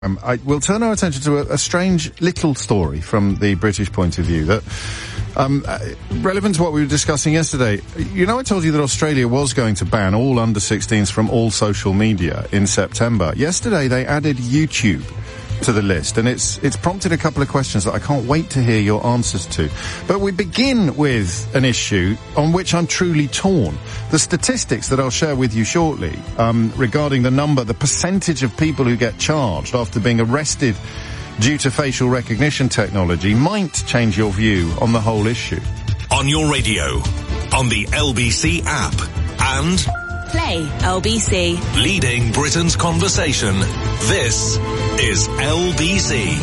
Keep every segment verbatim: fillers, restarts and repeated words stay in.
Um, I, we'll turn our attention to a, a strange little story from the British point of view that, um, uh, relevant to what we were discussing yesterday. You know, I told you that Australia was going to ban all under sixteens from all social media in September. Yesterday, they added YouTube to the list, and it's it's prompted a couple of questions that I can't wait to hear your answers to. But we begin with an issue on which I'm truly torn. The statistics that I'll share with you shortly, um, regarding the number, the percentage of people who get charged after being arrested due to facial recognition technology, might change your view on the whole issue. On your radio, on the L B C app, and Play L B C. Leading Britain's conversation. This is L B C.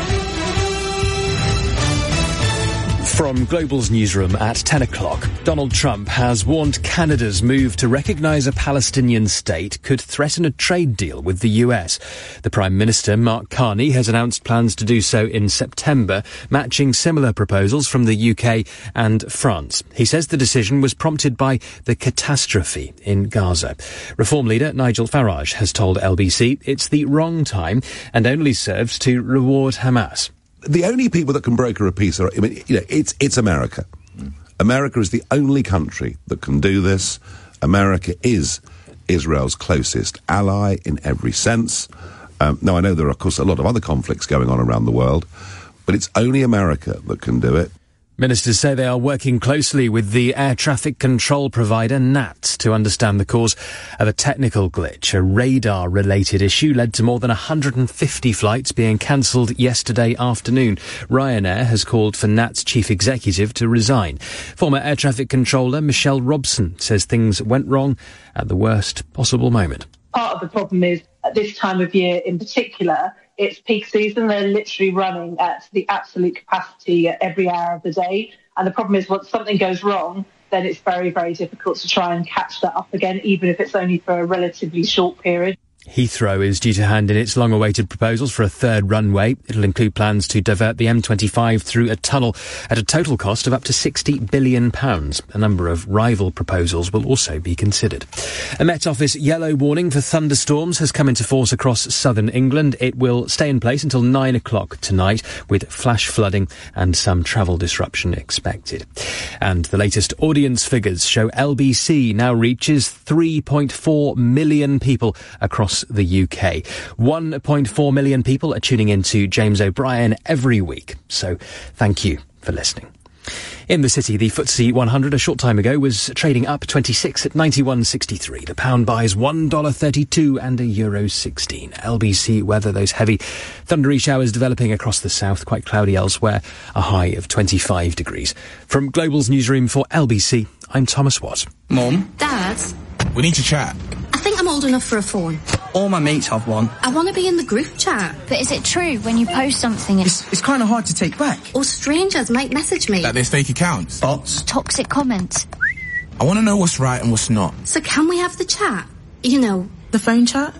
From Global's newsroom at ten o'clock, Donald Trump has warned Canada's move to recognise a Palestinian state could threaten a trade deal with the U S. The Prime Minister, Mark Carney, has announced plans to do so in September, matching similar proposals from the U K and France. He says the decision was prompted by the catastrophe in Gaza. Reform leader Nigel Farage has told L B C it's the wrong time and only serves to reward Hamas. The only people that can broker a peace are, I mean, you know, it's it's America. Mm. America is the only country that can do this. America is Israel's closest ally in every sense. Um, now, I know there are, of course, a lot of other conflicts going on around the world, but it's only America that can do it. Ministers say they are working closely with the air traffic control provider N A T to understand the cause of a technical glitch. A radar-related issue led to more than one hundred fifty flights being cancelled yesterday afternoon. Ryanair has called for N A T's chief executive to resign. Former air traffic controller Michelle Robson says things went wrong at the worst possible moment. Part of the problem is, at this time of year in particular, it's peak season. They're literally running at the absolute capacity at every hour of the day. And the problem is, once something goes wrong, then it's very, very difficult to try and catch that up again, even if it's only for a relatively short period. Heathrow is due to hand in its long-awaited proposals for a third runway. It'll include plans to divert the M twenty-five through a tunnel at a total cost of up to sixty billion pounds. A number of rival proposals will also be considered. A Met Office yellow warning for thunderstorms has come into force across southern England. It will stay in place until nine o'clock tonight, with flash flooding and some travel disruption expected. And the latest audience figures show L B C now reaches three point four million people across the U K. one point four million people are tuning into James O'Brien every week. So thank you for listening. In the city, the F T S E one hundred a short time ago was trading up twenty-six at ninety-one sixty-three. The pound buys one dollar thirty-two and a euro sixteen. L B C weather, those heavy thundery showers developing across the south, quite cloudy elsewhere, a high of twenty-five degrees. From Global's newsroom for L B C, I'm Thomas Watt. Mum? Dad? We need to chat. I think I'm old enough for a phone. All my mates have one. I want to be in the group chat. But is it true when you post something? It's, it's kind of hard to take back. Or strangers might message me. That there's fake accounts. Bots. Toxic comments. I want to know what's right and what's not. So can we have the chat? You know, the phone chat?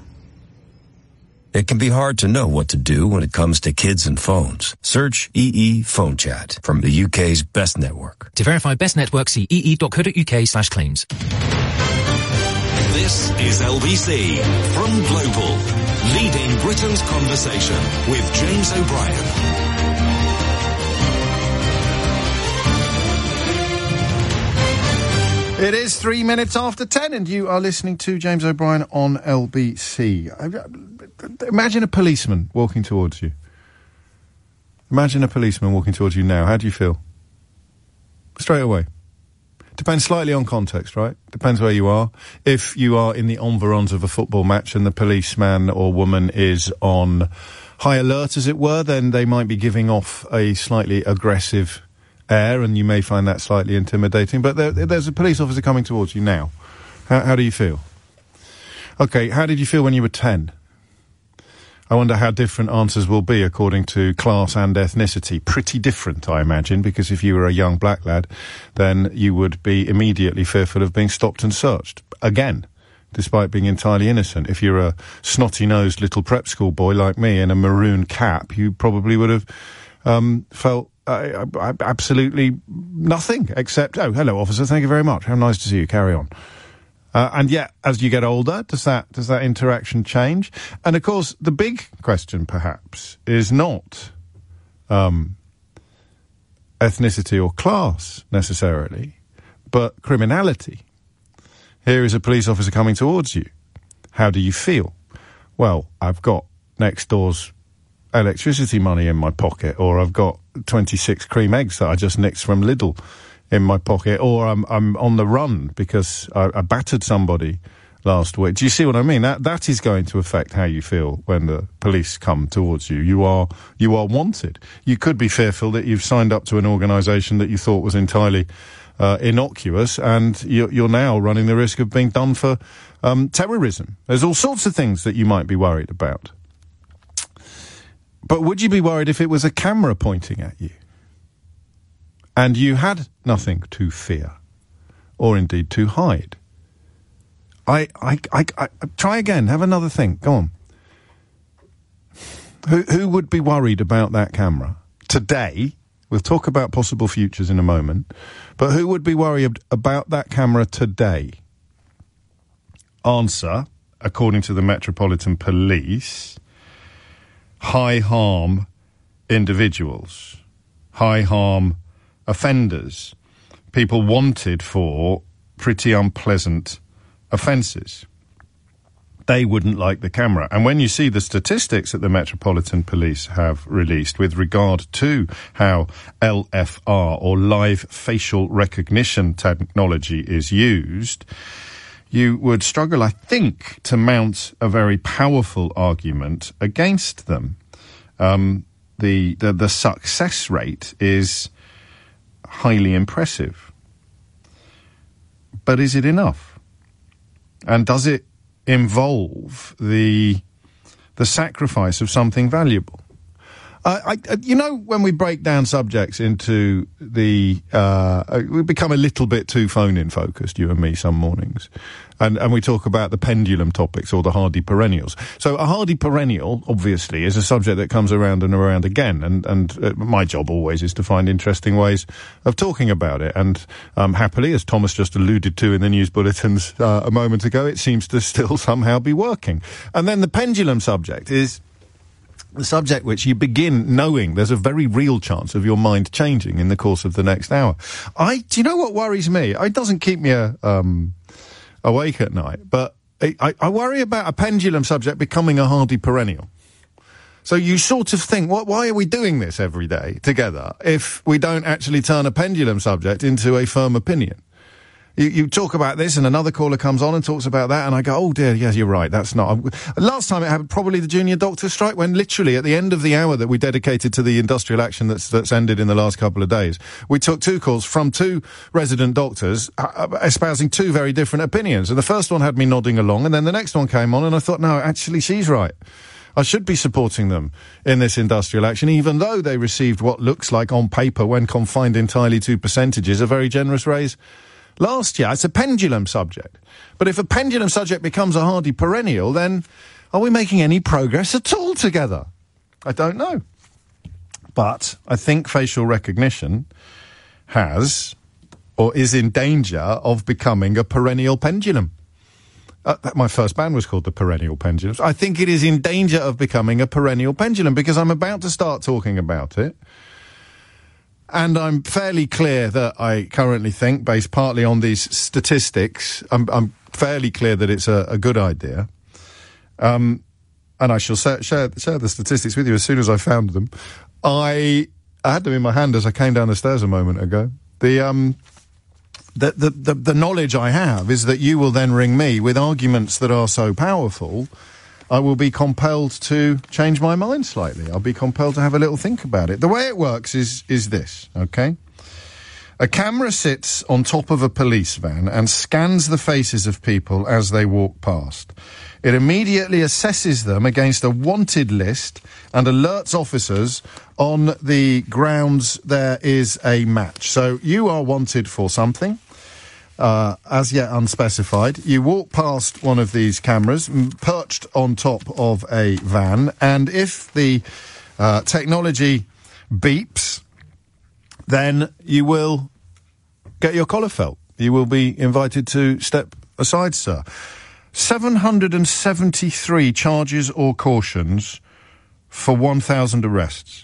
It can be hard to know what to do when it comes to kids and phones. Search E E Phone Chat from the U K's best network. To verify best network, see ee.co.uk slash claims. This is L B C from Global, leading Britain's conversation with James O'Brien. It is three minutes after ten, and you are listening to James O'Brien on L B C. Imagine a policeman walking towards you. Imagine a policeman walking towards you now. How do you feel? Straight away. Depends slightly on context, right? Depends where you are. If you are in the environs of a football match and the policeman or woman is on high alert, as it were, then they might be giving off a slightly aggressive air, and you may find that slightly intimidating. But there, there's a police officer coming towards you now. How, how do you feel? Okay, how did you feel when you were ten? I wonder how different answers will be according to class and ethnicity. Pretty different, I imagine, because if you were a young black lad, then you would be immediately fearful of being stopped and searched. Again, despite being entirely innocent. If you're a snotty-nosed little prep school boy like me in a maroon cap, you probably would have um, felt uh, absolutely nothing except, oh, hello, officer, thank you very much. How nice to see you. Carry on. Uh, and yet, as you get older, does that does that interaction change? And of course, the big question, perhaps, is not um, ethnicity or class necessarily, but criminality. Here is a police officer coming towards you. How do you feel? Well, I've got next door's electricity money in my pocket, or I've got twenty-six cream eggs that I just nicked from Lidl in my pocket, or I'm I'm on the run because I, I battered somebody last week. Do you see what I mean? That that is going to affect how you feel when the police come towards you. You are you are wanted. You could be fearful that you've signed up to an organisation that you thought was entirely uh, innocuous, and you're, you're now running the risk of being done for um, terrorism. There's all sorts of things that you might be worried about. But would you be worried if it was a camera pointing at you? And you had nothing to fear, or indeed to hide. I, I, I, I, try again. Have another think. Go on. Who, who would be worried about that camera today? We'll talk about possible futures in a moment. But who would be worried about that camera today? Answer, according to the Metropolitan Police, high harm individuals, high harm offenders, people wanted for pretty unpleasant offences. They wouldn't like the camera. And when you see the statistics that the Metropolitan Police have released with regard to how L F R, or live facial recognition technology, is used, you would struggle, I think, to mount a very powerful argument against them. Um, the, the, the success rate is highly impressive. But is it enough? And does it involve the the sacrifice of something valuable? Uh, I, you know, when we break down subjects into the, uh, we become a little bit too phone-in focused, you and me, some mornings. And, and we talk about the pendulum topics or the hardy perennials. So a hardy perennial, obviously, is a subject that comes around and around again. And, and uh, my job always is to find interesting ways of talking about it. And, um, happily, as Thomas just alluded to in the news bulletins, uh, a moment ago, it seems to still somehow be working. And then the pendulum subject is the subject which you begin knowing there's a very real chance of your mind changing in the course of the next hour. I, do you know what worries me? It doesn't keep me, uh, um, awake at night, but I, I worry about a pendulum subject becoming a hardy perennial. So you sort of think, what, why are we doing this every day together if we don't actually turn a pendulum subject into a firm opinion? You, you talk about this, and another caller comes on and talks about that, and I go, oh dear, yes, you're right, that's not... Last time it happened, probably the junior doctor strike, when literally at the end of the hour that we dedicated to the industrial action that's, that's ended in the last couple of days, we took two calls from two resident doctors uh, espousing two very different opinions. And the first one had me nodding along, and then the next one came on, and I thought, no, actually, she's right. I should be supporting them in this industrial action, even though they received what looks like, on paper, when confined entirely to percentages, a very generous raise last year. It's a pendulum subject. But if a pendulum subject becomes a hardy perennial, then are we making any progress at all together? I don't know. But I think facial recognition has, or is in danger of becoming, a perennial pendulum. Uh, my first band was called the Perennial Pendulums. I think it is in danger of becoming a perennial pendulum, because I'm about to start talking about it. And I'm fairly clear that I currently think, based partly on these statistics, I'm, I'm fairly clear that it's a, a good idea. Um, and I shall share, share, share the statistics with you as soon as I found them. I, I had them in my hand as I came down the stairs a moment ago. The, um, the, the, the, the knowledge I have is that you will then ring me with arguments that are so powerful, I will be compelled to change my mind slightly. I'll be compelled to have a little think about it. The way it works is, is this, okay? A camera sits on top of a police van and scans the faces of people as they walk past. It immediately assesses them against a wanted list and alerts officers on the grounds there is a match. So you are wanted for something. Uh, as yet unspecified. You walk past one of these cameras, m- perched on top of a van, and if the uh, technology beeps, then you will get your collar felt. You will be invited to step aside, sir. seven hundred seventy-three charges or cautions for one thousand arrests.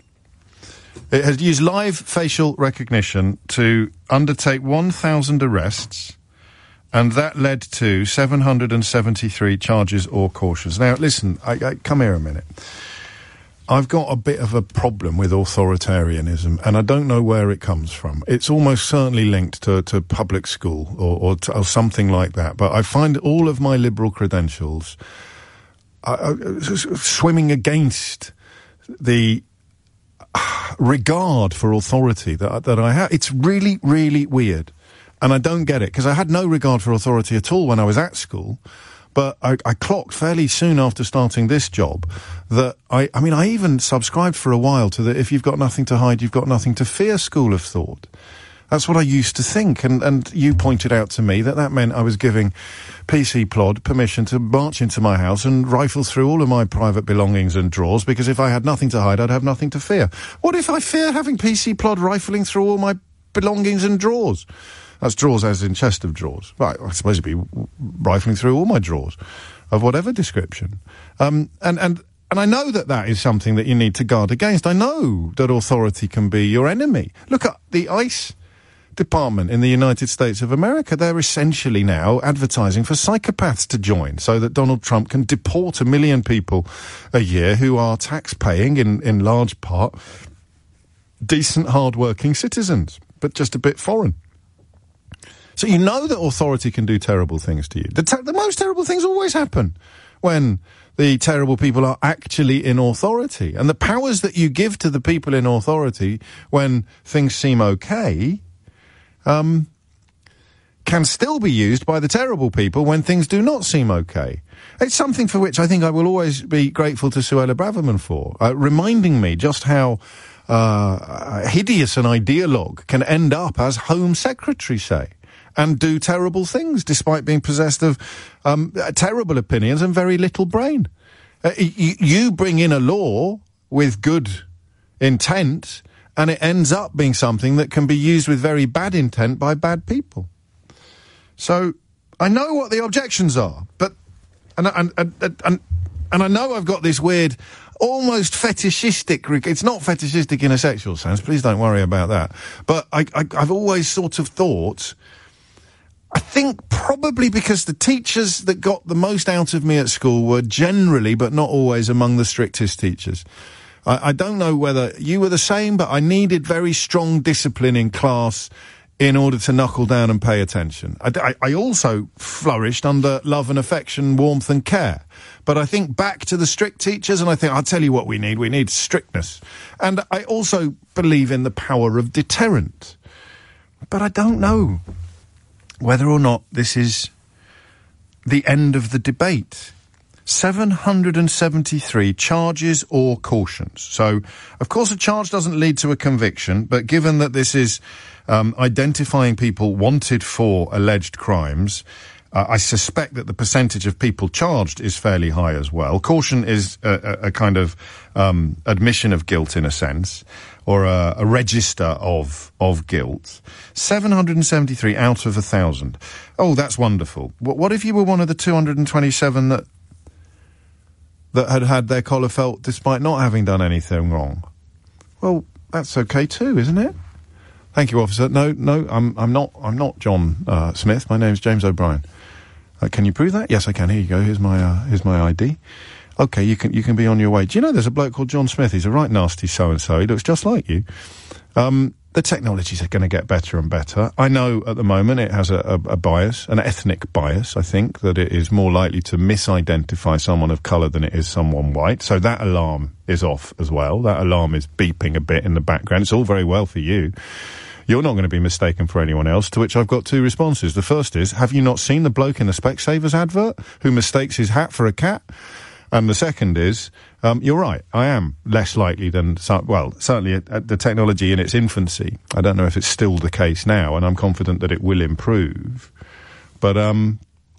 It has used live facial recognition to undertake one thousand arrests, and that led to seven hundred seventy-three charges or cautions. Now, listen, I, I, come here a minute. I've got a bit of a problem with authoritarianism, and I don't know where it comes from. It's almost certainly linked to, to public school or, or, to, or something like that. But I find all of my liberal credentials uh, uh, swimming against the uh, regard for authority that, that I have. It's really, really weird. And I don't get it, because I had no regard for authority at all when I was at school. But I, I clocked fairly soon after starting this job that I, I mean, I even subscribed for a while to the if you've got nothing to hide, you've got nothing to fear school of thought. That's what I used to think. And, and you pointed out to me that that meant I was giving P C Plod permission to march into my house and rifle through all of my private belongings and drawers, because if I had nothing to hide, I'd have nothing to fear. What if I fear having P C Plod rifling through all my belongings and drawers? That's drawers as in chest of drawers. Right, I suppose it'd be rifling through all my drawers of whatever description. Um, and, and, and I know that that is something that you need to guard against. I know that authority can be your enemy. Look at the ICE department in the United States of America. They're essentially now advertising for psychopaths to join so that Donald Trump can deport a million people a year who are tax-paying, in, in large part, decent, hard-working citizens, but just a bit foreign. So you know that authority can do terrible things to you. The, te- the most terrible things always happen when the terrible people are actually in authority. And the powers that you give to the people in authority when things seem okay um, can still be used by the terrible people when things do not seem okay. It's something for which I think I will always be grateful to Suella Braverman for, uh, reminding me just how uh, hideous an ideologue can end up as Home Secretary, say, and do terrible things despite being possessed of um, terrible opinions and very little brain. Uh, y- you bring in a law with good intent, and it ends up being something that can be used with very bad intent by bad people. So I know what the objections are, but and and and and, and I know I've got this weird, almost fetishistic. It's not fetishistic in a sexual sense. Please don't worry about that. But I, I I've always sort of thought. I think probably because the teachers that got the most out of me at school were generally, but not always, among the strictest teachers. I, I don't know whether you were the same, but I needed very strong discipline in class in order to knuckle down and pay attention. I, I, I also flourished under love and affection, warmth and care. But I think back to the strict teachers, and I think, I'll tell you what we need. We need strictness. And I also believe in the power of deterrent. But I don't know whether or not this is the end of the debate. seven hundred seventy-three charges or cautions. So, of course, a charge doesn't lead to a conviction, but given that this is um, identifying people wanted for alleged crimes, uh, I suspect that the percentage of people charged is fairly high as well. Caution is a, a, a kind of um, admission of guilt in a sense, or a, a register of of guilt. seven hundred seventy-three out of a thousand. Oh, that's wonderful. What, what if you were one of the two hundred twenty-seven that that had had their collar felt despite not having done anything wrong? Well, that's okay too, isn't it? Thank you, officer. No, no, I'm I'm not I'm not John uh, Smith. My name's James O'Brien. Uh, can you prove that? Yes, I can. Here you go. Here's my uh, here's my I D. Okay, you can you can be on your way. Do you know there's a bloke called John Smith? He's a right nasty so-and-so. He looks just like you. Um, the technologies are going to get better and better. I know at the moment it has a, a, a bias, an ethnic bias, I think, that it is more likely to misidentify someone of colour than it is someone white. So that alarm is off as well. That alarm is beeping a bit in the background. It's all very well for you. You're not going to be mistaken for anyone else, to which I've got two responses. The first is, have you not seen the bloke in the Specsavers advert who mistakes his hat for a cat? And the second is, um, you're right, I am less likely than, some, well, certainly at, at the technology in its infancy. I don't know if it's still the case now, and I'm confident that it will improve. But um,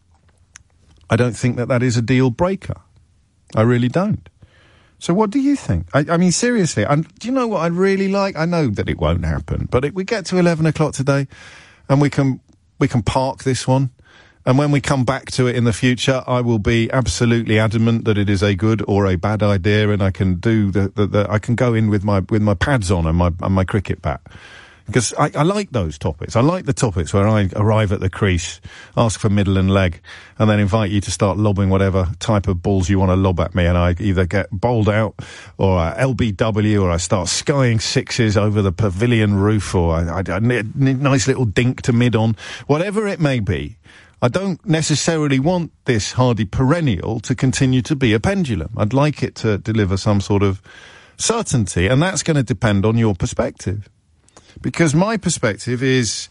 I don't think that that is a deal breaker. I really don't. So what do you think? I, I mean, seriously, and do you know what I'd really like? I know that it won't happen, but if we get to eleven o'clock today and we can we can park this one And when we come back to it in the future, I will be absolutely adamant that it is a good or a bad idea, and I can do the, the, the I can go in with my with my pads on and my and my cricket bat. Because I, I like those topics. I like the topics where I arrive at the crease, ask for middle and leg, and then invite you to start lobbing whatever type of balls you want to lob at me, and I either get bowled out, or I L B W, or I start skying sixes over the pavilion roof, or I, I, I need a nice little dink to mid on. Whatever it may be, I don't necessarily want this hardy perennial to continue to be a pendulum. I'd like it to deliver some sort of certainty, and that's going to depend on your perspective. Because my perspective is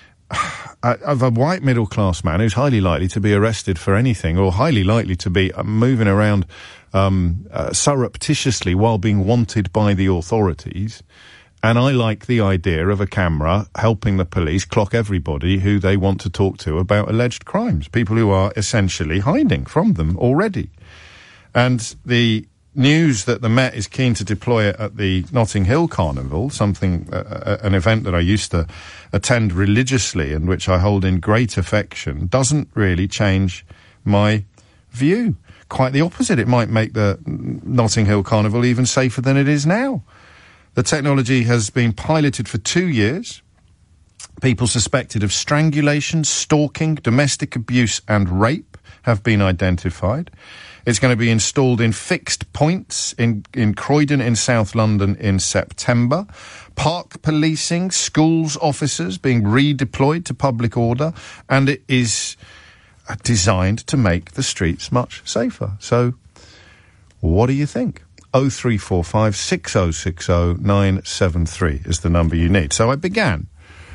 uh, of a white middle-class man who's highly likely to be arrested for anything, or highly likely to be uh, moving around um, uh, surreptitiously while being wanted by the authorities. And I like the idea of a camera helping the police clock everybody who they want to talk to about alleged crimes, people who are essentially hiding from them already. And the news that the Met is keen to deploy it at the Notting Hill Carnival, something, uh, an event that I used to attend religiously and which I hold in great affection, doesn't really change my view. Quite the opposite. It might make the Notting Hill Carnival even safer than it is now. The technology has been piloted for two years. People suspected of strangulation, stalking, domestic abuse and rape have been identified. It's going to be installed in fixed points in, in Croydon in South London in September. Park policing, schools officers being redeployed to public order, and it is designed to make the streets much safer. So, what do you think? oh three four five, six oh six oh, nine seven three is the number you need. So I began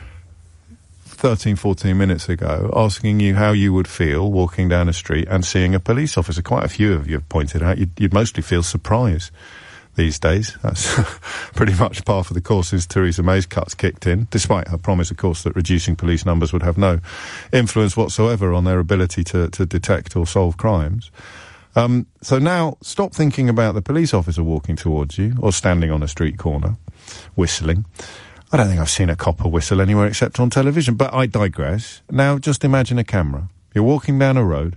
thirteen, fourteen minutes ago asking you how you would feel walking down a street and seeing a police officer. Quite a few of you have pointed out you'd, you'd mostly feel surprise these days. That's pretty much par for the course since Theresa May's cuts kicked in, despite her promise, of course, that reducing police numbers would have no influence whatsoever on their ability to, to detect or solve crimes. Um, so now, stop thinking about the police officer walking towards you or standing on a street corner, whistling. I don't think I've seen a copper whistle anywhere except on television, but I digress. Now, just imagine a camera. You're walking down a road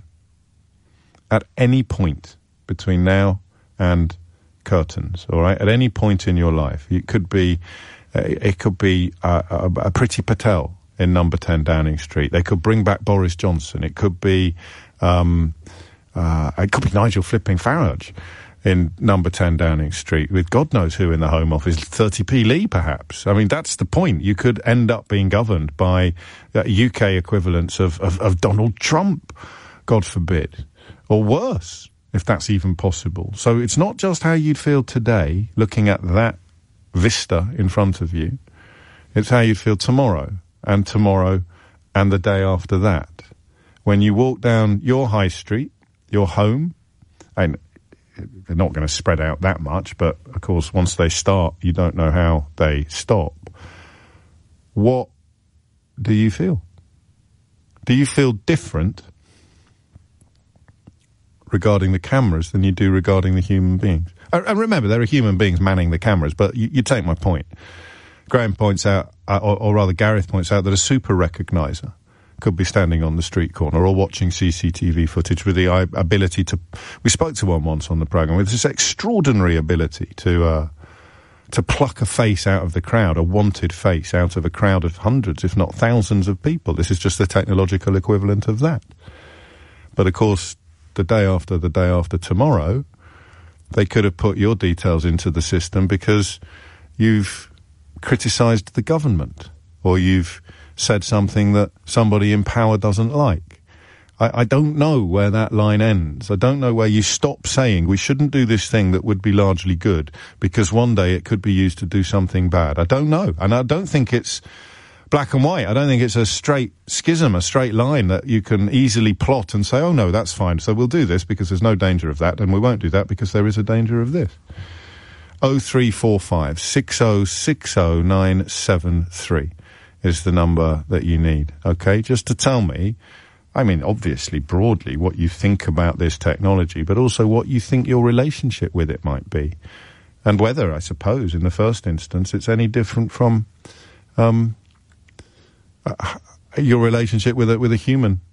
at any point between now and curtains, all right? At any point in your life. It could be, uh, it could be uh, a, a Priti Patel in number ten Downing Street. They could bring back Boris Johnson. It could be, um, uh, it could be Nigel flipping Farage in number ten Downing Street, with God knows who in the Home Office, thirty p Lee perhaps. I mean, that's the point. You could end up being governed by uh, U K equivalents of, of, of Donald Trump, God forbid, or worse, if that's even possible. So it's not just how you'd feel today, looking at that vista in front of you. It's how you'd feel tomorrow, and tomorrow, and the day after that. When you walk down your high street, your home, and they're not going to spread out that much, but of course once they start you don't know how they stop. What do you feel? Do you feel different regarding the cameras than you do regarding the human beings? And remember, there are human beings manning the cameras, but you, you take my point. Graham points out, uh, or, or rather Gareth points out, that a super recogniser could be standing on the street corner or watching C C T V footage with the uh, ability to... We spoke to one once on the programme with this extraordinary ability to uh, to pluck a face out of the crowd, a wanted face out of a crowd of hundreds, if not thousands of people. This is just the technological equivalent of that. But of course, the day after the day after tomorrow, they could have put your details into the system because you've criticised the government, or you've said something that somebody in power doesn't like. I, I don't know where that line ends. I don't know where you stop saying we shouldn't do this thing that would be largely good because one day it could be used to do something bad. I don't know. And I don't think it's black and white. I don't think it's a straight schism, a straight line that you can easily plot and say, oh no, that's fine. So we'll do this because there's no danger of that, and we won't do that because there is a danger of this. oh three four five, six oh six oh, nine seven three. Is the number that you need, okay? Just to tell me, I mean, obviously, broadly, what you think about this technology, but also what you think your relationship with it might be. And whether, I suppose, in the first instance, it's any different from um, uh, your relationship with a, with a human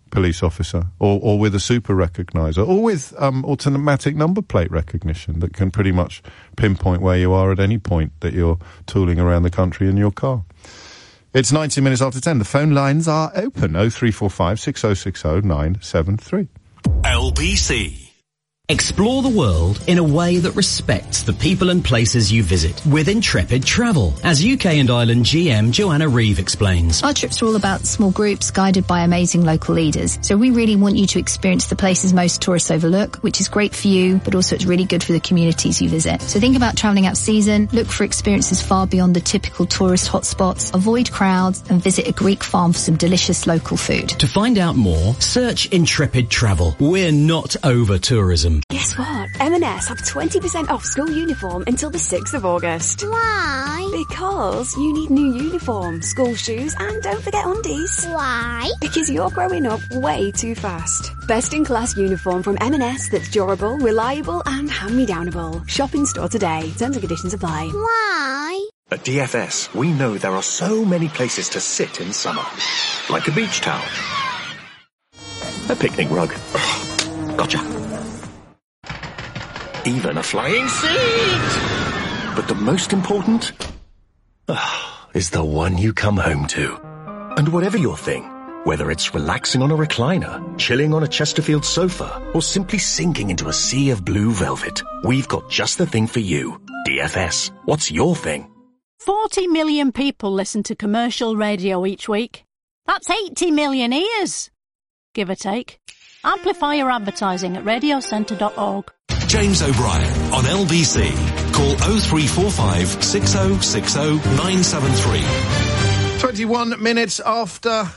police officer, or, or with a super recognizer, or with um, automatic number plate recognition that can pretty much pinpoint where you are at any point that you're tooling around the country in your car. It's ninety minutes after ten. The phone lines are open. oh three four five, six oh six oh, nine seven three. L B C. Explore the world in a way that respects the people and places you visit with Intrepid Travel, as U K and Ireland G M Joanna Reeve explains. Our trips are all about small groups guided by amazing local leaders. So we really want you to experience the places most tourists overlook, which is great for you, but also it's really good for the communities you visit. So think about travelling out season, look for experiences far beyond the typical tourist hotspots, avoid crowds, and visit a Greek farm for some delicious local food. To find out more, search Intrepid Travel. We're not over tourism. Guess what? M and S have twenty percent off school uniform until the sixth of August. Why? Because you need new uniform, school shoes, and don't forget undies. Why? Because you're growing up way too fast. Best in class uniform from M and S that's durable, reliable, and hand-me-downable. Shop in store today. Terms and conditions apply. Why? At D F S, we know there are so many places to sit in summer. Like a beach towel. A picnic rug. Gotcha. Even a flying seat! But the most important uh, is the one you come home to. And whatever your thing, whether it's relaxing on a recliner, chilling on a Chesterfield sofa, or simply sinking into a sea of blue velvet, we've got just the thing for you. D F S, what's your thing? forty million people listen to commercial radio each week. That's eighty million ears, give or take. Amplify your advertising at radio centre dot org. James O'Brien on L B C. Call oh three four five, six oh six oh, nine seven three. twenty-one minutes after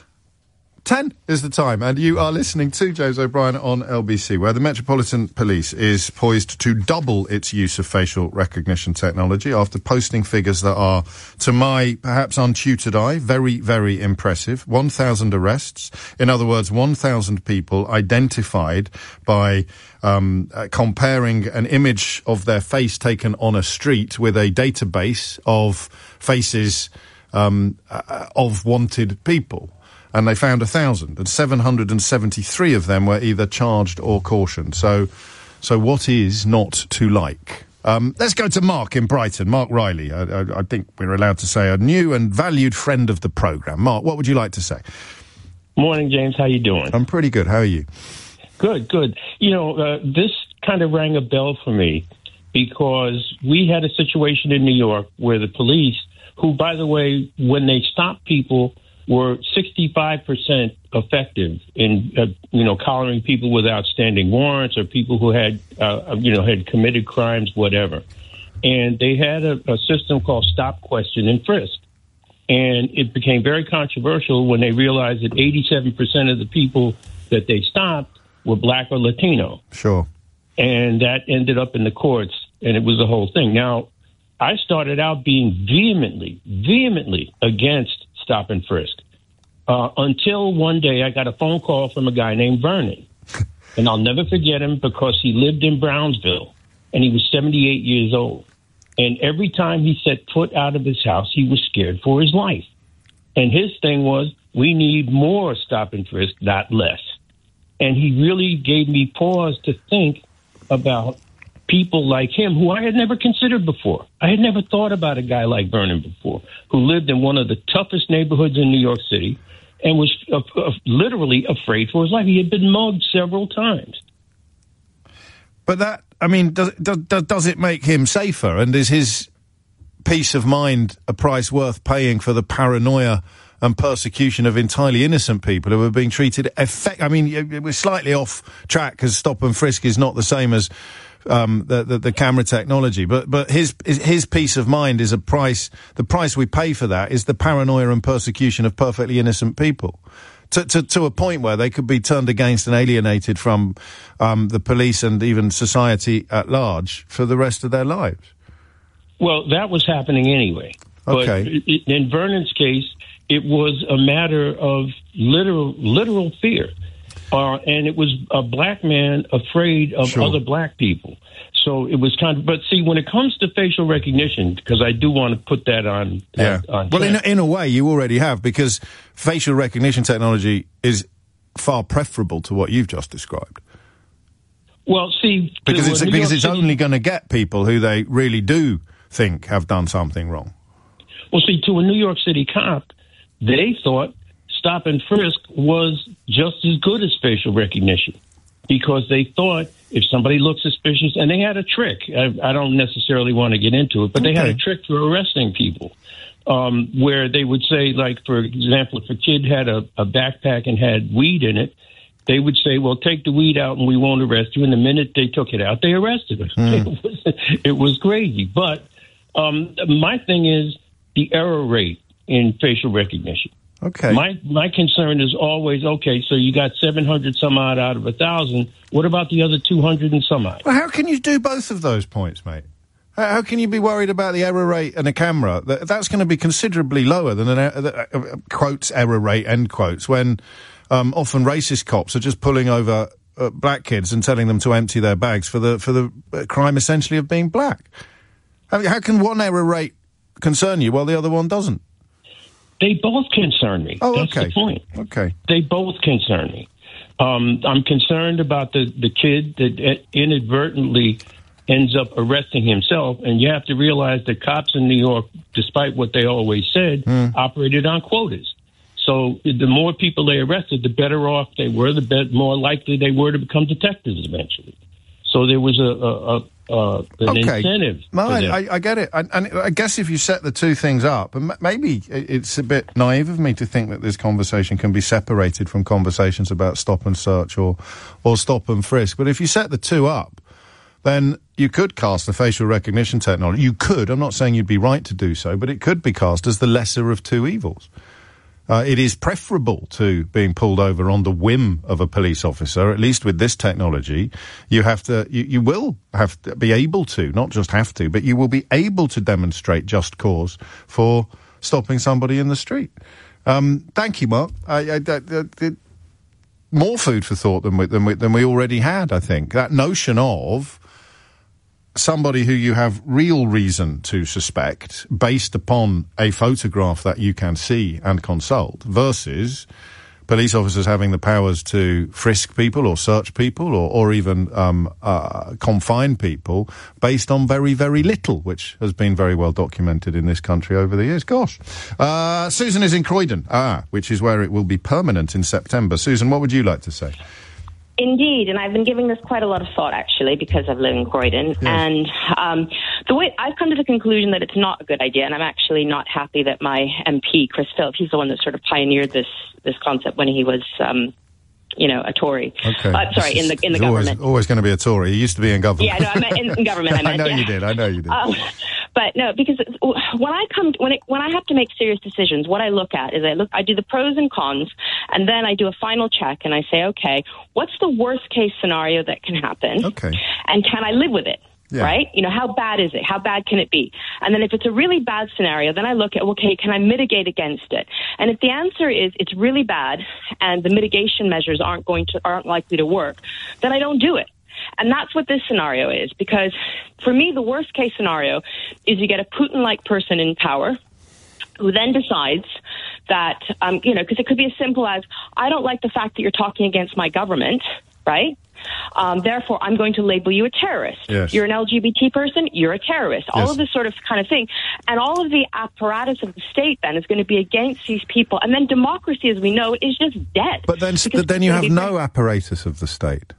ten is the time, and you are listening to James O'Brien on L B C, where the Metropolitan Police is poised to double its use of facial recognition technology after posting figures that are, to my perhaps untutored eye, very, very impressive. one thousand arrests. In other words, one thousand people identified by um, uh, comparing an image of their face taken on a street with a database of faces um, uh, of wanted people. And they found a thousand, and seven hundred seventy-three of them were either charged or cautioned. So, so what is not to like? Um, let's go to Mark in Brighton. Mark Riley. I, I, I think we're allowed to say a new and valued friend of the programme. Mark, what would you like to say? Morning, James. How you doing? I'm pretty good. How are you? Good, good. You know, uh, this kind of rang a bell for me because we had a situation in New York where the police, who, by the way, when they stopped people, were sixty-five percent effective in, uh, you know, collaring people with outstanding warrants or people who had, uh, you know, had committed crimes, whatever. And they had a, a system called Stop, Question, and Frisk. And it became very controversial when they realized that eighty-seven percent of the people that they stopped were black or Latino. Sure. And that ended up in the courts, and it was the whole thing. Now, I started out being vehemently, vehemently against Stop and Frisk. Uh, until one day I got a phone call from a guy named Vernon. And I'll never forget him because he lived in Brownsville and he was seventy-eight years old. And every time he set foot out of his house, he was scared for his life. And his thing was, we need more Stop and Frisk, not less. And he really gave me pause to think about people like him who I had never considered before. I had never thought about a guy like Vernon before, who lived in one of the toughest neighborhoods in New York City and was uh, uh, literally afraid for his life. He had been mugged several times. But that, I mean, does, does, does it make him safer? And is his peace of mind a price worth paying for the paranoia and persecution of entirely innocent people who are being treated effect? I mean, we're slightly off track because Stop and Frisk is not the same as Um, the, the the camera technology, but but his his peace of mind is a price. The price we pay for that is the paranoia and persecution of perfectly innocent people, to to to a point where they could be turned against and alienated from um, the police and even society at large for the rest of their lives. Well, that was happening anyway. Okay. But it, in Vernon's case, it was a matter of literal literal fear. Uh, and it was a black man afraid of Sure. other black people. So it was kind of, but see, when it comes to facial recognition, because I do want to put that on. Yeah. On, on well, in a, in a way, you already have, because facial recognition technology is far preferable to what you've just described. Well, see, because to, it's uh, New because York it's City- only going to get people who they really do think have done something wrong. Well, see, to a New York City cop, they thought stop and frisk was just as good as facial recognition, because they thought if somebody looked suspicious, and they had a trick. I, I don't necessarily want to get into it, but they had a trick for arresting people, um, where they would say, like, for example, if a kid had a, a backpack and had weed in it, they would say, well, take the weed out and we won't arrest you. And the minute they took it out, they arrested us. Mm. It was, it was crazy. But um, my thing is the error rate in facial recognition. Okay. My my concern is always, okay, so you got seven hundred some odd out of one thousand. What about the other two hundred and some odd? Well, how can you do both of those points, mate? How, how can you be worried about the error rate and a camera? That, that's going to be considerably lower than an uh, uh, quotes error rate, end quotes, when um, often racist cops are just pulling over uh, black kids and telling them to empty their bags for the for the uh, crime essentially of being black. I mean, how can one error rate concern you while the other one doesn't? They both concern me. Oh, That's okay. the point. Okay. They both concern me. Um, I'm concerned about the, the kid that inadvertently ends up arresting himself, and you have to realize that cops in New York, despite what they always said, Mm. operated on quotas. So the more people they arrested, the better off they were, the bet more likely they were to become detectives eventually. So there was a, a, a uh, an Okay. incentive. No, for I, them. I, I get it. And, and I guess if you set the two things up, and m- maybe it- it's a bit naive of me to think that this conversation can be separated from conversations about stop and search or, or stop and frisk. But if you set the two up, then you could cast the facial recognition technology. You could. I'm not saying you'd be right to do so, but it could be cast as the lesser of two evils. Uh, it is preferable to being pulled over on the whim of a police officer. At least with this technology, you have to, you, you will have to be able to, not just have to, but you will be able to demonstrate just cause for stopping somebody in the street. Um, thank you, Mark. I, I, I, I, I, more food for thought than we, than we, than we already had, I think. That notion of somebody who you have real reason to suspect based upon a photograph that you can see and consult versus police officers having the powers to frisk people or search people or, or even um, uh, confine people based on very, very little, which has been very well documented in this country over the years. Gosh. Uh, Susan is in Croydon, ah, which is where it will be permanent in September. Susan, what would you like to say? Indeed, and I've been giving this quite a lot of thought, actually, because I live in Croydon. Yes. And um, the way I've come to the conclusion that it's not a good idea, and I'm actually not happy that my M P, Chris Philp, he's the one that sort of pioneered this this concept when he was, um, you know, a Tory. Okay. Uh, sorry, in the in the He's always, government. always going to be a Tory. He used to be in government. Yeah, no, I meant in, in government. I, meant, I know yeah. you did. I know you did. Um, but no, because it's, when I come when it, when I have to make serious decisions, what I look at is I look I do the pros and cons, and then I do a final check, and I say, okay, what's the worst case scenario that can happen? Okay. And can I live with it? Yeah. Right? You know, how bad is it? How bad can it be? And then if it's a really bad scenario, then I look at, okay, can I mitigate against it? And if the answer is it's really bad and the mitigation measures aren't going to, aren't likely to work, then I don't do it. And that's what this scenario is, because for me, the worst case scenario is you get a Putin-like person in power who then decides that, um, you know, because it could be as simple as, I don't like the fact that you're talking against my government, right? Um, therefore, I'm going to label you a terrorist. Yes. You're an L G B T person, you're a terrorist. All Yes. of this sort of kind of thing. And all of the apparatus of the state then is going to be against these people. And then democracy, as we know, is just dead. But then, Because but then you it's have gonna be no apparatus of the state.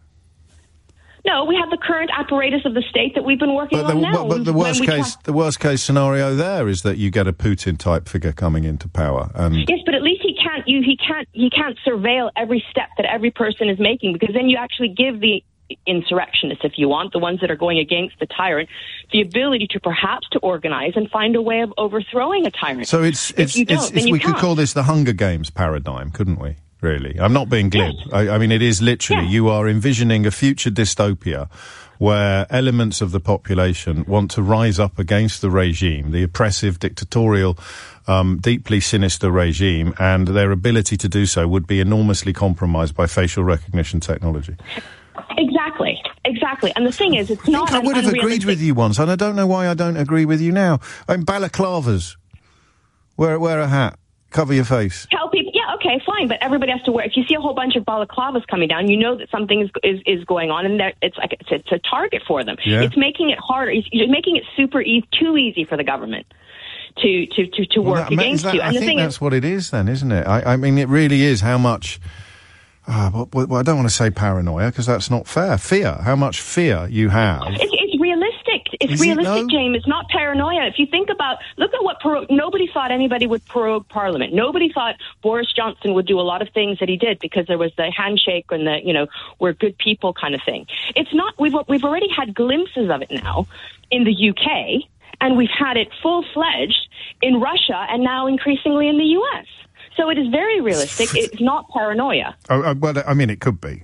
No, we have the current apparatus of the state that we've been working But the, on now. but, but the When worst we case, try- the worst case scenario there is that you get a Putin-type figure coming into power, and Yes, but at least he can't. You he can't. He can't surveil every step that every person is making, because then you actually give the insurrectionists, if you want, the ones that are going against the tyrant, the ability to perhaps to organize and find a way of overthrowing a tyrant. so it's If it's, you don't, it's, then it's you we could can't. call this the Hunger Games paradigm, couldn't we? Really, I'm not being glib. I, I mean, it is literally you are envisioning a future dystopia where elements of the population want to rise up against the regime, the oppressive, dictatorial, um, deeply sinister regime, and their ability to do so would be enormously compromised by facial recognition technology. Exactly, exactly. And the thing is, it's not. I an would have agreed unrealistic- with you once, and I don't know why I don't agree with you now. I mean, balaclavas. Wear, wear a hat. Cover your face. Tell people, yeah, Okay, fine, but everybody has to wear. If you see a whole bunch of balaclavas coming down, you know that something is is, is going on, and it's like it's, it's a target for them. Yeah. It's making it harder. It's, you're making it super e- too easy for the government to to to, to Well, work that- against that- you. And I the think thing that's is, what it is then, isn't it? I, I mean, it really is how much... Uh, well, well, I don't want to say paranoia, because that's not fair. Fear. How much fear you have. It's, it's realistic. It's Is it, realistic, though? James. It's not paranoia. If you think about, look at what prorogue, nobody thought anybody would prorogue Parliament. Nobody thought Boris Johnson would do a lot of things that he did because there was the handshake and the, you know, we're good people kind of thing. It's not. We've we've already had glimpses of it now in the U K, and we've had it full fledged in Russia, and now increasingly in the U S. So it is very realistic. It's not paranoia. Oh, uh, well, I mean, it could be.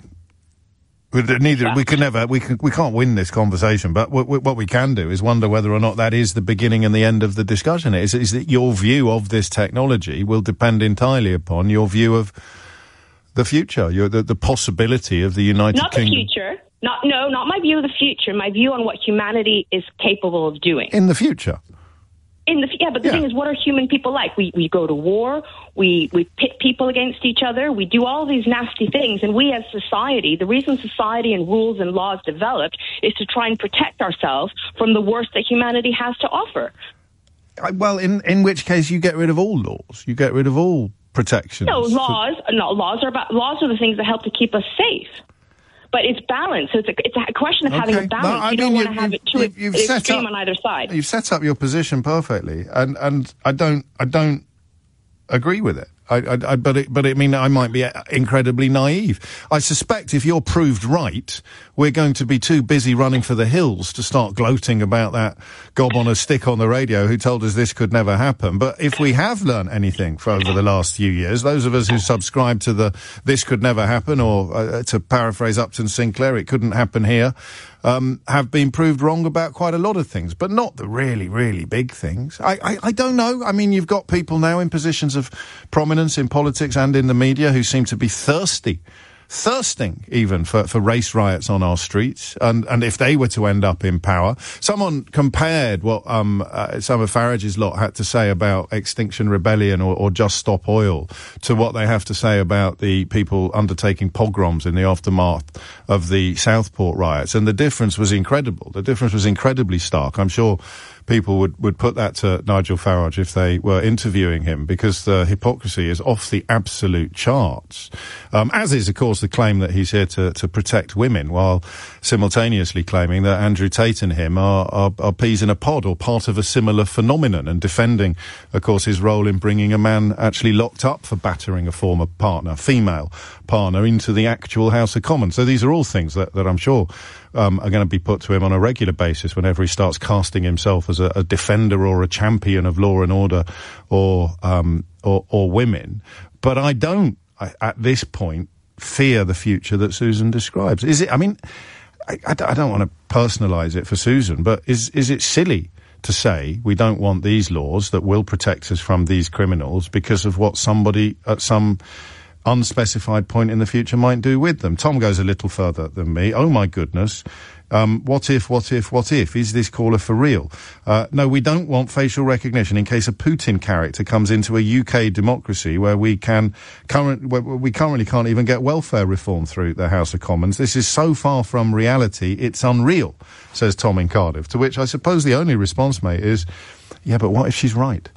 But neither we can never we can we can't win this conversation. But w- w- what we can do is wonder whether or not that is the beginning and the end of the discussion. Is is that your view of this technology will depend entirely upon your view of the future, your the, the possibility of the United Not Kingdom the future. Not no, not my view of the future. My view on what humanity is capable of doing. in the future. In the yeah, but the Yeah. thing is, what are human people like? We we go to war, we we pit people against each other, we do all these nasty things, and we as society, the reason society and rules and laws developed is to try and protect ourselves from the worst that humanity has to offer. I, well, in in which case you get rid of all laws, you get rid of all protections. No laws, no laws are about laws are the things that help to keep us safe. But it's balance. So it's a, it's a question of having a Okay. balance. No, I you don't mean, want to you- have you- it too you've- you've set extreme up- on either side. You've set up your position perfectly, and and I don't I don't agree with it. I, I, I but it, but I mean I might be incredibly naive. I suspect if you're proved right, we're going to be too busy running for the hills to start gloating about that gob on a stick on the radio who told us this could never happen. But if we have learnt anything for over the last few years, those of us who subscribe to the "this could never happen," or uh, to paraphrase Upton Sinclair, "it couldn't happen here," um, have been proved wrong about quite a lot of things, but not the really, really big things. I, I, I don't know. I mean, you've got people now in positions of prominence in politics and in the media who seem to be thirsty, thirsting even for, for race riots on our streets. And, and if they were to end up in power, someone compared what um, uh, some of Farage's lot had to say about Extinction Rebellion or, or Just Stop Oil to what they have to say about the people undertaking pogroms in the aftermath of the Southport riots. And the difference was incredible. The difference was incredibly stark. I'm sure people would, would put that to Nigel Farage if they were interviewing him, because the hypocrisy is off the absolute charts. Um, as is, of course, the claim that he's here to, to protect women, while simultaneously claiming that Andrew Tate and him are, are, are peas in a pod or part of a similar phenomenon, and defending, of course, his role in bringing a man actually locked up for battering a former partner, female partner, into the actual House of Commons. So these are all things that, that I'm sure Um, are going to be put to him on a regular basis whenever he starts casting himself as a, a defender or a champion of law and order or um, or, or women. But I don't, I, at this point, fear the future that Susan describes. Is it? I mean, I, I, I don't want to personalise it for Susan, but is is it silly to say we don't want these laws that will protect us from these criminals because of what somebody at some unspecified point in the future might do with them? Tom goes a little further than me. Oh my goodness. Um, what if, what if, what if? Is this caller for real? Uh, no, we don't want facial recognition in case a Putin character comes into a U K democracy where we can current, where we currently can't even get welfare reform through the House of Commons. This is so far from reality, it's unreal, says Tom in Cardiff. To which I suppose the only response, mate, is, yeah, but what if she's right?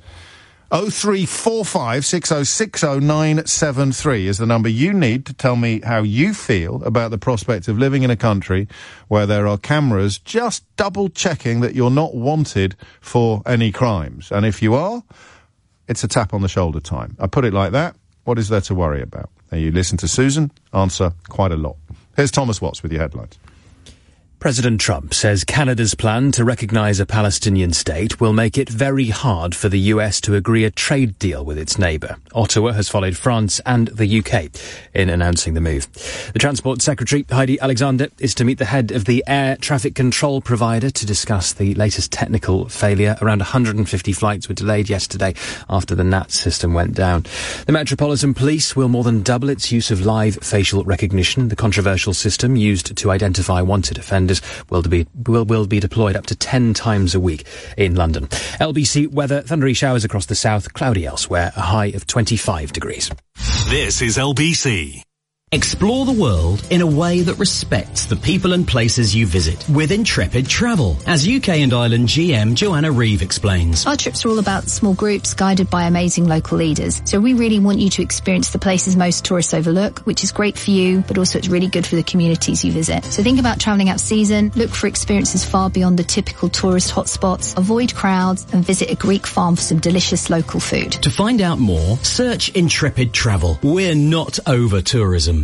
oh three four five six oh six oh nine seven three is the number you need to tell me how you feel about the prospect of living in a country where there are cameras just double-checking that you're not wanted for any crimes. And if you are, it's a tap on the shoulder time. I put it like that. What is there to worry about? Now you listen to Susan, answer quite a lot. Here's Thomas Watts with your headlines. President Trump says Canada's plan to recognise a Palestinian state will make it very hard for the U S to agree a trade deal with its neighbour. Ottawa has followed France and the U K in announcing the move. The Transport Secretary, Heidi Alexander, is to meet the head of the air traffic control provider to discuss the latest technical failure. Around one hundred fifty flights were delayed yesterday after the N A T system went down. The Metropolitan Police will more than double its use of live facial recognition, the controversial system used to identify wanted offenders defenders will be, will, will be deployed up to ten times a week in London. L B C weather, thundery showers across the south, cloudy elsewhere, a high of twenty-five degrees. This is L B C. Explore the world in a way that respects the people and places you visit with Intrepid Travel, as U K and Ireland G M Joanna Reeve explains. Our trips are all about small groups guided by amazing local leaders. So we really want you to experience the places most tourists overlook, which is great for you, but also it's really good for the communities you visit. So think about travelling out season, look for experiences far beyond the typical tourist hotspots, avoid crowds, and visit a Greek farm for some delicious local food. To find out more, search Intrepid Travel. We're not over tourism.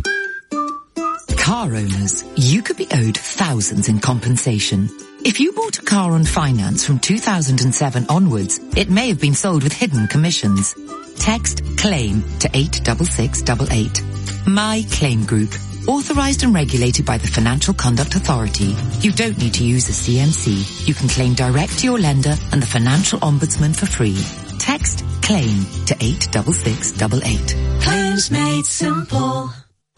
Car owners, you could be owed thousands in compensation. If you bought a car on finance from two thousand seven onwards, it may have been sold with hidden commissions. Text CLAIM to eight six six eight eight. My Claim Group. Authorised and regulated by the Financial Conduct Authority. You don't need to use a C M C. You can claim direct to your lender and the Financial Ombudsman for free. Text CLAIM to eight six six eight eight. Claims made simple.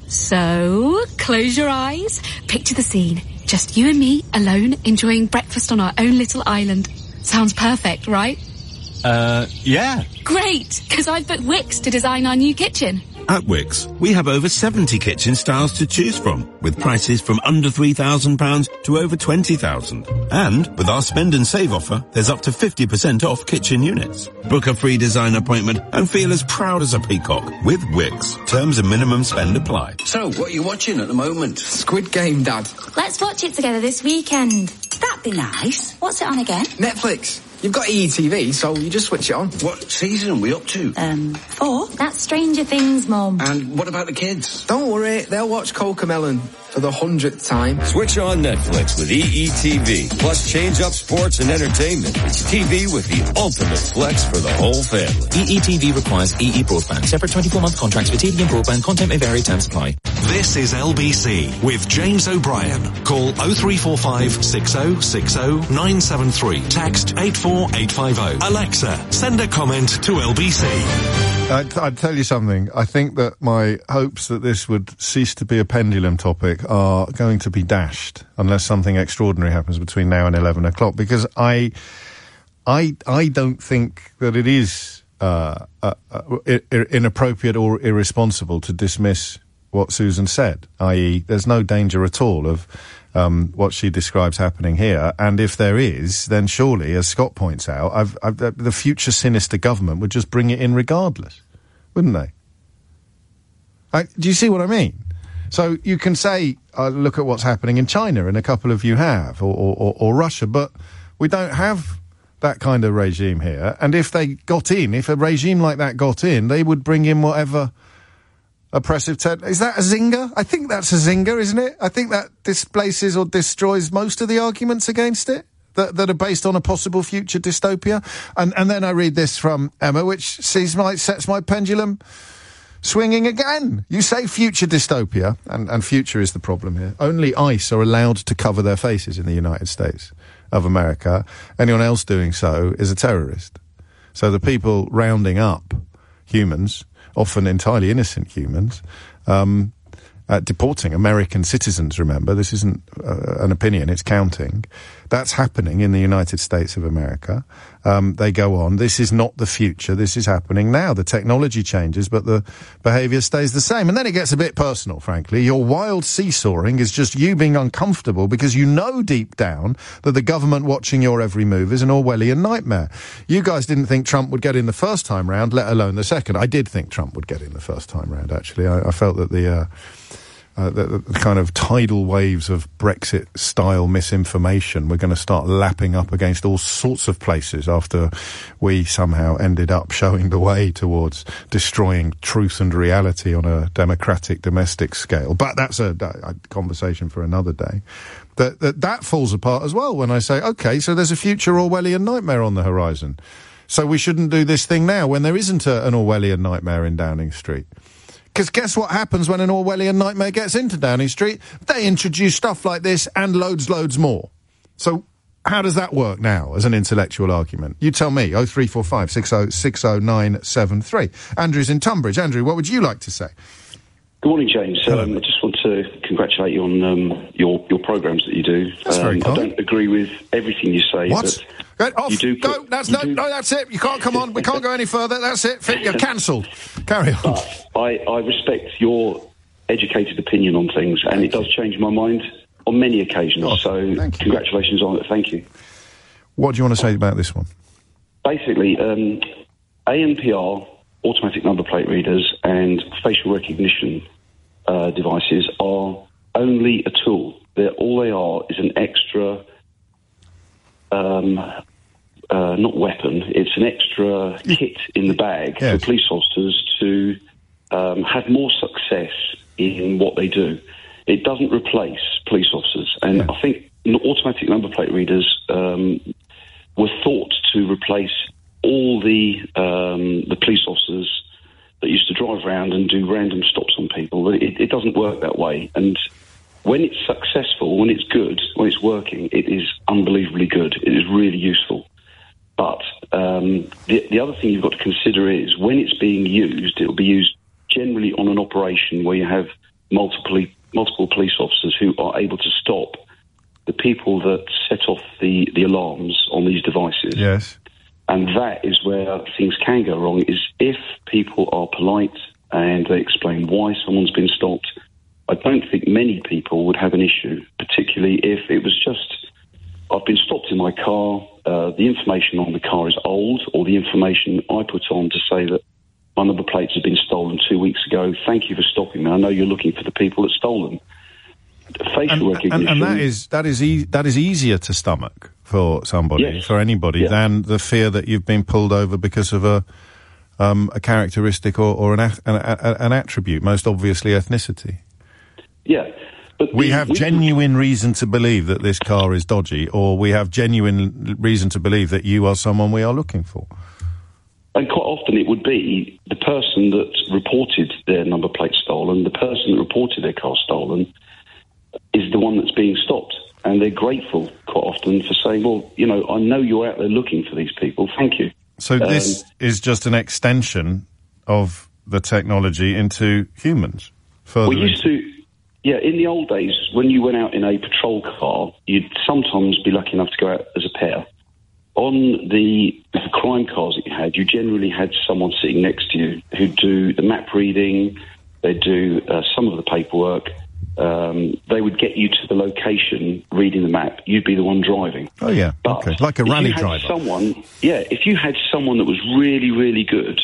So, close your eyes, picture the scene. Just you and me, alone, enjoying breakfast on our own little island. Sounds perfect, right? Uh, yeah. Great, because I've booked Wix to design our new kitchen. At Wix, we have over seventy kitchen styles to choose from, with prices from under three thousand pounds to over twenty thousand pounds. And with our spend and save offer, there's up to fifty percent off kitchen units. Book a free design appointment and feel as proud as a peacock with Wix. Terms and minimum spend apply. So, what are you watching at the moment? Squid Game, Dad. Let's watch it together this weekend. That'd be nice. What's it on again? Netflix. You've got E E T V, so you just switch it on. What season are we up to? Um, four. That's Stranger Things, Mum. And what about the kids? Don't worry, they'll watch Cocomelon for the hundredth time. Switch on Netflix with E E T V. Plus change up sports and entertainment. It's T V with the ultimate flex for the whole family. E E T V requires E E broadband. Separate twenty-four month contracts for T V and broadband. Content may vary. Terms apply. This is L B C with James O'Brien. Call oh three four five six oh six oh nine seven three. Text eight four eight five oh. Alexa, send a comment to L B C. I'd, I'd tell you something. I think that my hopes that this would cease to be a pendulum topic are going to be dashed unless something extraordinary happens between now and eleven o'clock. Because I, I, I don't think that it is uh, uh, uh, inappropriate or irresponsible to dismiss what Susan said. that is, there's no danger at all of um, what she describes happening here. And if there is, then surely, as Scott points out, I've, I've, the future sinister government would just bring it in regardless, wouldn't they? I, do you see what I mean? So you can say, uh, look at what's happening in China, and a couple of you have, or, or, or Russia, but we don't have that kind of regime here. And if they got in, if a regime like that got in, they would bring in whatever oppressive te- is that a zinger? I think that's a zinger, isn't it? I think that displaces or destroys most of the arguments against it that, that are based on a possible future dystopia. And, and then I read this from Emma, which sees my, sets my pendulum swinging again. You say future dystopia, and, and future is the problem here. Only ICE are allowed to cover their faces in the United States of America. Anyone else doing so is a terrorist. So the people rounding up humans, often entirely innocent humans, um, uh, deporting American citizens, remember, this isn't uh, an opinion, it's counting. That's happening in the United States of America. Um, they go on. This is not the future. This is happening now. The technology changes, but the behaviour stays the same. And then it gets a bit personal, frankly. Your wild seesawing is just you being uncomfortable because you know deep down that the government watching your every move is an Orwellian nightmare. You guys didn't think Trump would get in the first time round, let alone the second. I did think Trump would get in the first time round, actually. I, I felt that the... Uh, Uh, the, the kind of tidal waves of Brexit-style misinformation were going to start lapping up against all sorts of places after we somehow ended up showing the way towards destroying truth and reality on a democratic domestic scale. But that's a, a conversation for another day. That, that that falls apart as well when I say, OK, so there's a future Orwellian nightmare on the horizon. So we shouldn't do this thing now when there isn't a, an Orwellian nightmare in Downing Street. Because guess what happens when an Orwellian nightmare gets into Downing Street? They introduce stuff like this and loads, loads more. So how does that work now as an intellectual argument? You tell me. oh three four five six oh six oh nine seven three. Andrew's in Tunbridge. Andrew, what would you like to say? Good morning, James. Um, I just want to congratulate you on um, your your programmes that you do. That's um, very I kind. don't agree with everything you say. What? But Get off. You do go. put- That's you no, do- no. That's it. You can't come on. We can't go any further. That's it. Fin- You're cancelled. Carry on. But I, I respect your educated opinion on things, and it does change my mind on many occasions. Oh, so congratulations on it. Thank you. What do you want to say about this one? Basically, um, A N P R, automatic number plate readers, and facial recognition uh, devices are only a tool. They're, all they are is an extra, um, uh, not weapon, it's an extra kit in the bag Yes. for police officers to um, have more success in what they do. It doesn't replace police officers. And I think n- automatic number plate readers um, were thought to replace all the um, the police officers that used to drive around and do random stops on people. It, it doesn't work that way. And when it's successful, when it's good, when it's working, it is unbelievably good. It is really useful. But um, the, the other thing you've got to consider is when it's being used, it will be used generally on an operation where you have multiple multiple police officers who are able to stop the people that set off the, the alarms on these devices. Yes. And that is where things can go wrong, is if people are polite and they explain why someone's been stopped. I don't think many people would have an issue, particularly if it was just, I've been stopped in my car, uh, the information on the car is old, or the information I put on to say that my number plates have been stolen two weeks ago. Thank you for stopping me. I know you're looking for the people that stole them. Facial And, recognition. and, and that is that is e- that is easier to stomach for somebody, Yes. for anybody, Yeah. than the fear that you've been pulled over because of a um, a characteristic or, or an, a- an, a- an attribute, most obviously ethnicity. Yeah. But We the- have genuine reason to believe that this car is dodgy, or we have genuine reason to believe that you are someone we are looking for. And quite often it would be the person that reported their number plate stolen, the person that reported their car stolen, is the one that's being stopped. And they're grateful quite often for saying, well, you know, I know you're out there looking for these people. Thank you. So this Um, is just an extension of the technology into humans. Further we used into- to, yeah, in the old days, when you went out in a patrol car, you'd sometimes be lucky enough to go out as a pair. On the, the crime cars that you had, you generally had someone sitting next to you who'd do the map reading, they'd do uh, some of the paperwork, um, they would get you to the location reading the map, you'd be the one driving. Oh, yeah, okay. Like a If rally you had driver. Someone, yeah, if you had someone that was really, really good,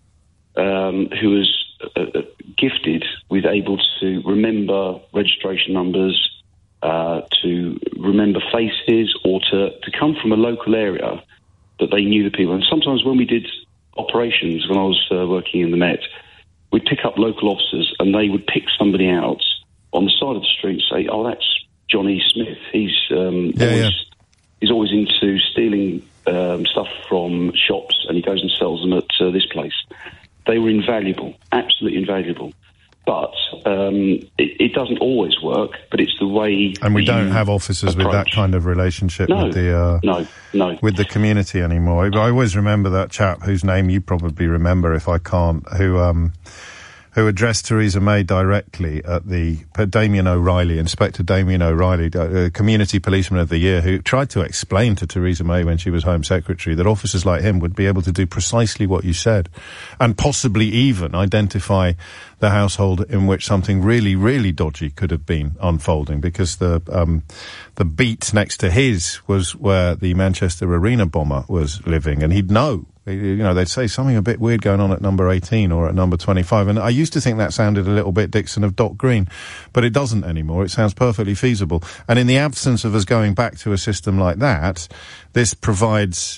um, who was uh, uh, gifted with able to remember registration numbers, uh, to remember faces, or to, to come from a local area that they knew the people. And sometimes when we did operations, when I was uh, working in the Met, we'd pick up local officers and they would pick somebody out on the side of the street and say, oh, that's Johnny Smith. He's um, Yeah, always yeah. he's always into stealing um, stuff from shops, and he goes and sells them at uh, this place. They were invaluable, absolutely invaluable. But um, it, it doesn't always work, but it's the way... And we you don't have officers with that approach. kind of relationship No, with the uh, no, no. with the community anymore. I, I always remember that chap whose name you probably remember, if I can't, who um, who addressed Theresa May directly at the Damien O'Reilly, Inspector Damien O'Reilly, uh, Community Policeman of the Year, who tried to explain to Theresa May when she was Home Secretary that officers like him would be able to do precisely what you said, and possibly even identify the household in which something really, really dodgy could have been unfolding, because the um, the beat next to his was where the Manchester Arena bomber was living, and he'd know. You know, they'd say something a bit weird going on at number eighteen or at number twenty-five. And I used to think that sounded a little bit Dixon of Dock Green, but it doesn't anymore. It sounds perfectly feasible. And in the absence of us going back to a system like that, this provides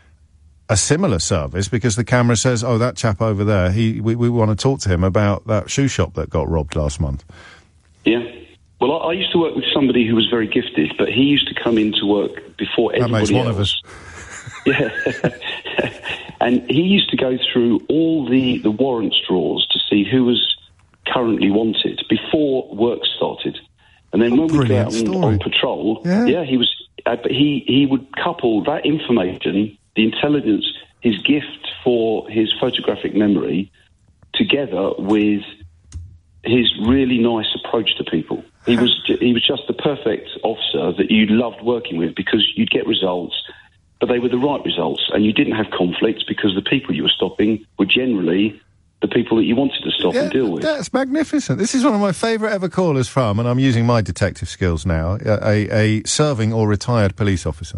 a similar service, because the camera says, oh, that chap over there, he, we, we want to talk to him about that shoe shop that got robbed last month. Yeah. Well, I, I used to work with somebody who was very gifted, but he used to come into work before That everybody makes one else. of us. Yeah. And he used to go through all the, the warrants drawers to see who was currently wanted before work started. And then when we go out on, on patrol, Yeah. yeah, he was, uh, but he, he would couple that information, the intelligence, his gift for his photographic memory, together with his really nice approach to people. He was he was just the perfect officer that you loved working with because you'd get results, but they were the right results, and you didn't have conflicts because the people you were stopping were generally the people that you wanted to stop yeah, and deal with. That's magnificent. This is one of my favourite ever callers from, and I'm using my detective skills now, a, a serving or retired police officer.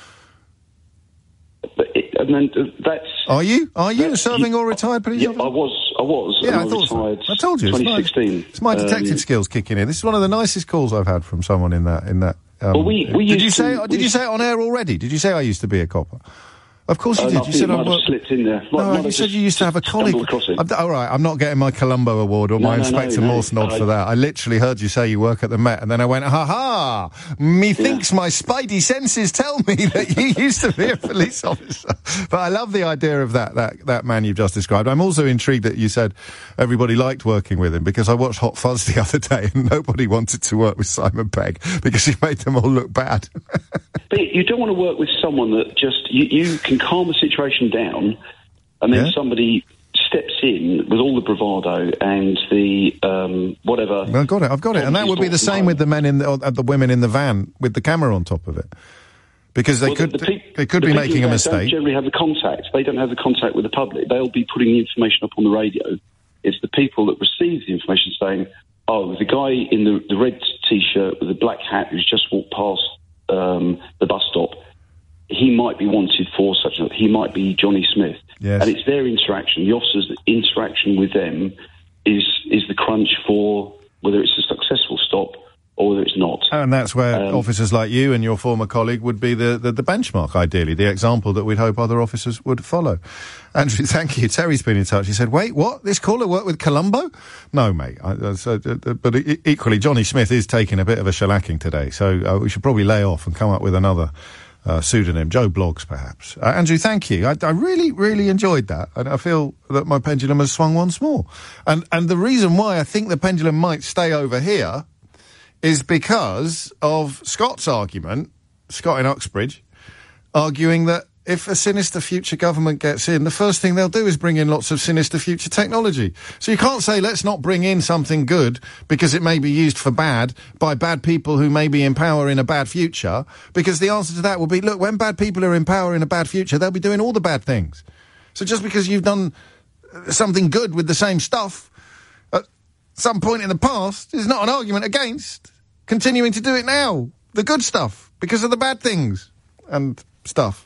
But it, and then uh, that's... Are you? Are you a serving you, or retired police yeah, officer? I was. I was. Yeah, I, I thought retired so. I told you. twenty sixteen. It's my, it's my detective um, skills kicking in. This is one of the nicest calls I've had from someone in that... In that um, well, we, we did used you say? to, Did you say it on air already? Did you say I used to be a copper? Of course you uh, did. No, You I said I I might have slipped in there. No, Might you said you used to have a colleague. I'm, all right, I'm not getting my Columbo Award or No, my no, Inspector no, no, Morse nod no. for that. I literally heard you say you work at the Met, and then I went, ha ha! Methinks my spidey senses tell me that you used to be a police officer. But I love the idea of that, that, that man you've just described. I'm also intrigued that you said everybody liked working with him, because I watched Hot Fuzz the other day, and nobody wanted to work with Simon Pegg because he made them all look bad. But you don't want to work with someone that just... You, you can calm the situation down, and then Yeah. somebody steps in with all the bravado and the um, whatever. I've got it, I've got it. And that would be the same with the men in the, or the women in the van with the camera on top of it. Because they Well, the- could the peop- they could the be people making a that mistake. Don't generally have the contact. They don't have the contact with the public. They'll be putting the information up on the radio. It's the people that receive the information saying, "Oh, the guy in the, the red t-shirt with the black hat who's just walked past um, the bus stop. He might be wanted for such a... He might be Johnny Smith." Yes. And it's their interaction, the officers' interaction with them is is the crunch for whether it's a successful stop or whether it's not. And that's where Um, officers like you and your former colleague would be the, the, the benchmark, ideally, the example that we'd hope other officers would follow. Andrew, thank you. Terry's been in touch. He said, wait, what? This caller worked with Columbo? No, mate. I, uh, so, uh, but e- equally, Johnny Smith is taking a bit of a shellacking today, so uh, we should probably lay off and come up with another uh, pseudonym. Joe Bloggs, perhaps. Uh, Andrew, thank you. I, I really, really enjoyed that, and I feel that my pendulum has swung once more. And, and the reason why I think the pendulum might stay over here is because of Scott's argument, Scott in Uxbridge, arguing that if a sinister future government gets in, the first thing they'll do is bring in lots of sinister future technology. So you can't say, let's not bring in something good because it may be used for bad by bad people who may be in power in a bad future, because the answer to that will be, look, when bad people are in power in a bad future, they'll be doing all the bad things. So just because you've done something good with the same stuff at some point in the past is not an argument against continuing to do it now. The good stuff, because of the bad things and stuff.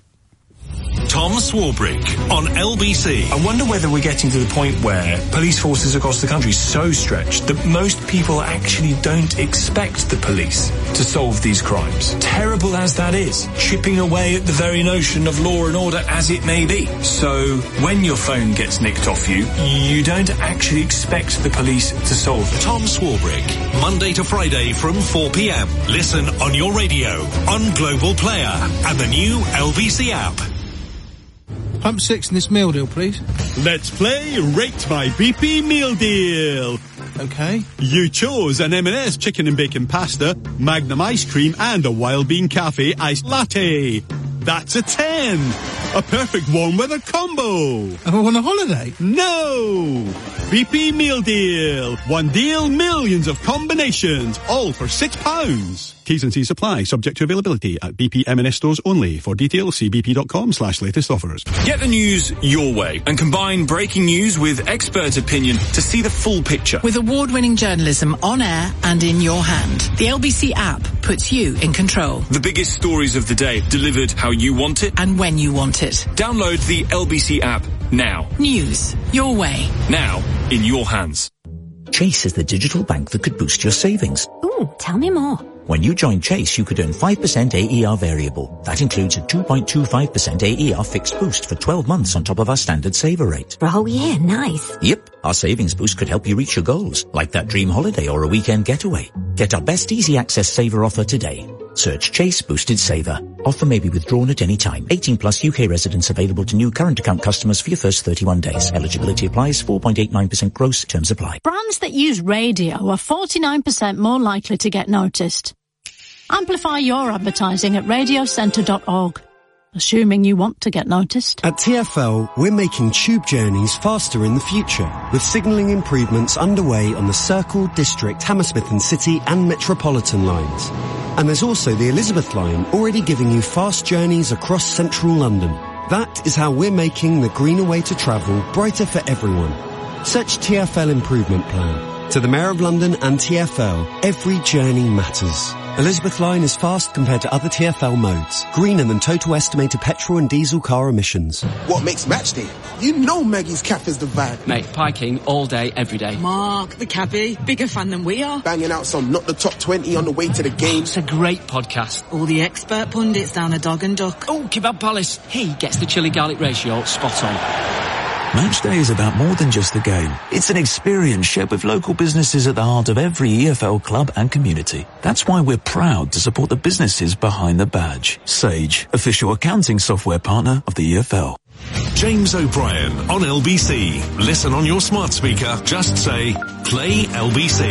Tom Swarbrick on L B C. I wonder whether we're getting to the point where police forces across the country are so stretched that most people actually don't expect the police to solve these crimes. Terrible as that is, chipping away at the very notion of law and order as it may be. So, when your phone gets nicked off you, you don't actually expect the police to solve it. Tom Swarbrick, Monday to Friday from four p.m. Listen on your radio, on Global Player, and the new L B C app. Pump six in this meal deal, please. Let's play Rate My B P Meal Deal. Okay. You chose an M and S chicken and bacon pasta, Magnum ice cream, and a Wild Bean Cafe iced latte. That's a ten. A perfect warm weather combo. Am I on a holiday? No. B P Meal Deal. One deal, millions of combinations, all for six pounds. T's and C's apply, subject to availability at B P M and S stores only. For details, see bp.com slash latest offers. Get the news your way and combine breaking news with expert opinion to see the full picture. With award-winning journalism on air and in your hand, the L B C app puts you in control. The biggest stories of the day delivered how you want it and when you want it. Download the L B C app now. News your way. Now in your hands. Chase is the digital bank that could boost your savings. Ooh, tell me more. When you join Chase, you could earn five percent A E R variable. That includes a two point two five percent A E R fixed boost for twelve months on top of our standard saver rate. For a whole year, nice. Yep, our savings boost could help you reach your goals, like that dream holiday or a weekend getaway. Get our best easy access saver offer today. Search Chase Boosted Saver. Offer may be withdrawn at any time. eighteen plus U K residents available to new current account customers for your first thirty-one days. Eligibility applies. four point eight nine percent gross. Terms apply. Brands that use radio are forty-nine percent more likely to get noticed. Amplify your advertising at radio centre dot org. Assuming you want to get noticed. At T F L, we're making tube journeys faster in the future, with signalling improvements underway on the Circle, District, Hammersmith and City and Metropolitan lines. And there's also the Elizabeth line, already giving you fast journeys across central London. That is how we're making the greener way to travel brighter for everyone. Search T F L Improvement Plan. To the Mayor of London and T F L, every journey matters. Elizabeth line is fast compared to other T F L modes. Greener than total estimated petrol and diesel car emissions. What makes match day? You know Maggie's Cafe is the vibe. Mate, piking all day, every day. Mark, the cabbie, bigger fan than we are. Banging out some Not the Top twenty on the way to the game. It's a great podcast. All the expert pundits down a dog and duck. Oh, Kebab Palace. He gets the chili garlic ratio spot on. Matchday is about more than just the game. It's an experience shared with local businesses at the heart of every E F L club and community. That's why we're proud to support the businesses behind the badge. Sage, official accounting software partner of the E F L. James O'Brien on L B C. Listen on your smart speaker. Just say, play L B C.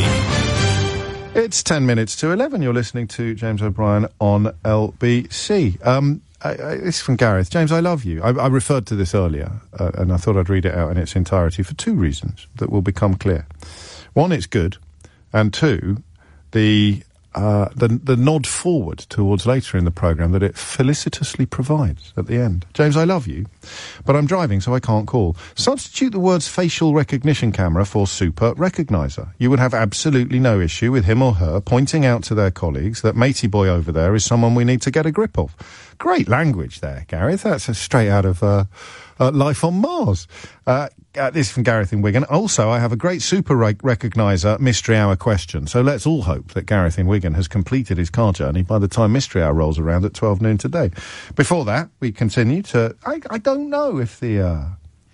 It's ten minutes to eleven. You're listening to James O'Brien on L B C. Um... I, I, this is from Gareth. James, I love you. I, I referred to this earlier, uh, and I thought I'd read it out in its entirety for two reasons that will become clear. One, it's good, and two, the uh, the, the nod forward towards later in the programme that it felicitously provides at the end. James, I love you, but I'm driving, so I can't call. Substitute the words facial recognition camera for super recogniser. You would have absolutely no issue with him or her pointing out to their colleagues that matey boy over there is someone we need to get a grip of. Great language there, Gareth. That's a straight out of uh, uh, Life on Mars. Uh, uh, this is from Gareth in Wigan. Also, I have a great super rec- recogniser mystery hour question. So let's all hope that Gareth in Wigan has completed his car journey by the time mystery hour rolls around at twelve noon today. Before that, we continue to... I, I don't know if the... Uh,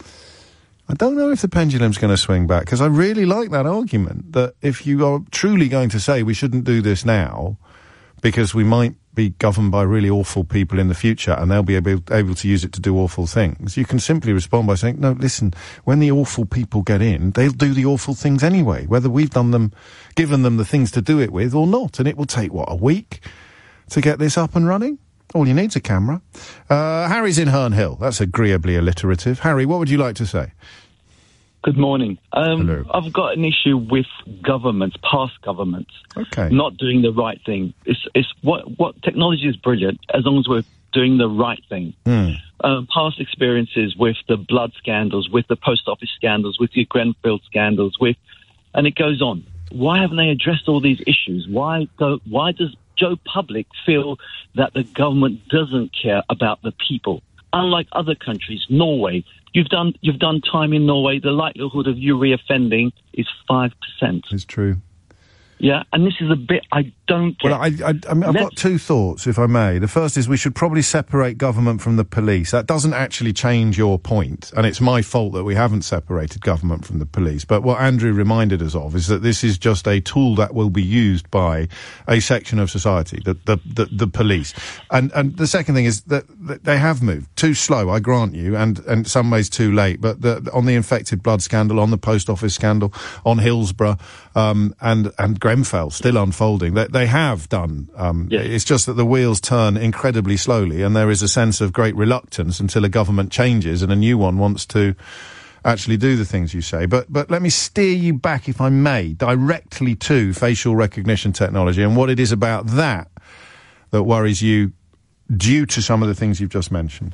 I don't know if the pendulum's going to swing back, because I really like that argument that if you are truly going to say we shouldn't do this now because we might be governed by really awful people in the future and they'll be able, able to use it to do awful things, you can simply respond by saying, no, listen, when the awful people get in, they'll do the awful things anyway, whether we've done them, given them the things to do it with or not. And it will take, what, a week to get this up and running? All you need's a camera. Uh, Harry's in Herne Hill. That's agreeably alliterative. Harry, what would you like to say? Good morning. Um, Hello. I've got an issue with governments, past governments, okay. not doing the right thing. It's, it's what, what technology is brilliant as long as we're doing the right thing. Mm. Um, past experiences with the blood scandals, with the post office scandals, with the Grenfell scandals, with, and it goes on. Why haven't they addressed all these issues? Why go, why does Joe Public feel that the government doesn't care about the people? Unlike other countries, Norway, you've done you've done time in Norway. The likelihood of you reoffending is five percent. It's true. Yeah, and this is a bit I don't get. Well, I, I, I mean, I've got two thoughts, if I may. The first is we should probably separate government from the police. That doesn't actually change your point, and it's my fault that we haven't separated government from the police. But what Andrew reminded us of is that this is just a tool that will be used by a section of society, the the, the, the police. And and the second thing is that, that they have moved. Too slow, I grant you, and, and in some ways too late. But the, on the infected blood scandal, on the post office scandal, on Hillsborough, um, and, and Grenfell still unfolding, they, they have done. Um, yeah. It's just that the wheels turn incredibly slowly, and there is a sense of great reluctance until a government changes and a new one wants to actually do the things you say. But but let me steer you back, if I may, directly to facial recognition technology and what it is about that that worries you due to some of the things you've just mentioned.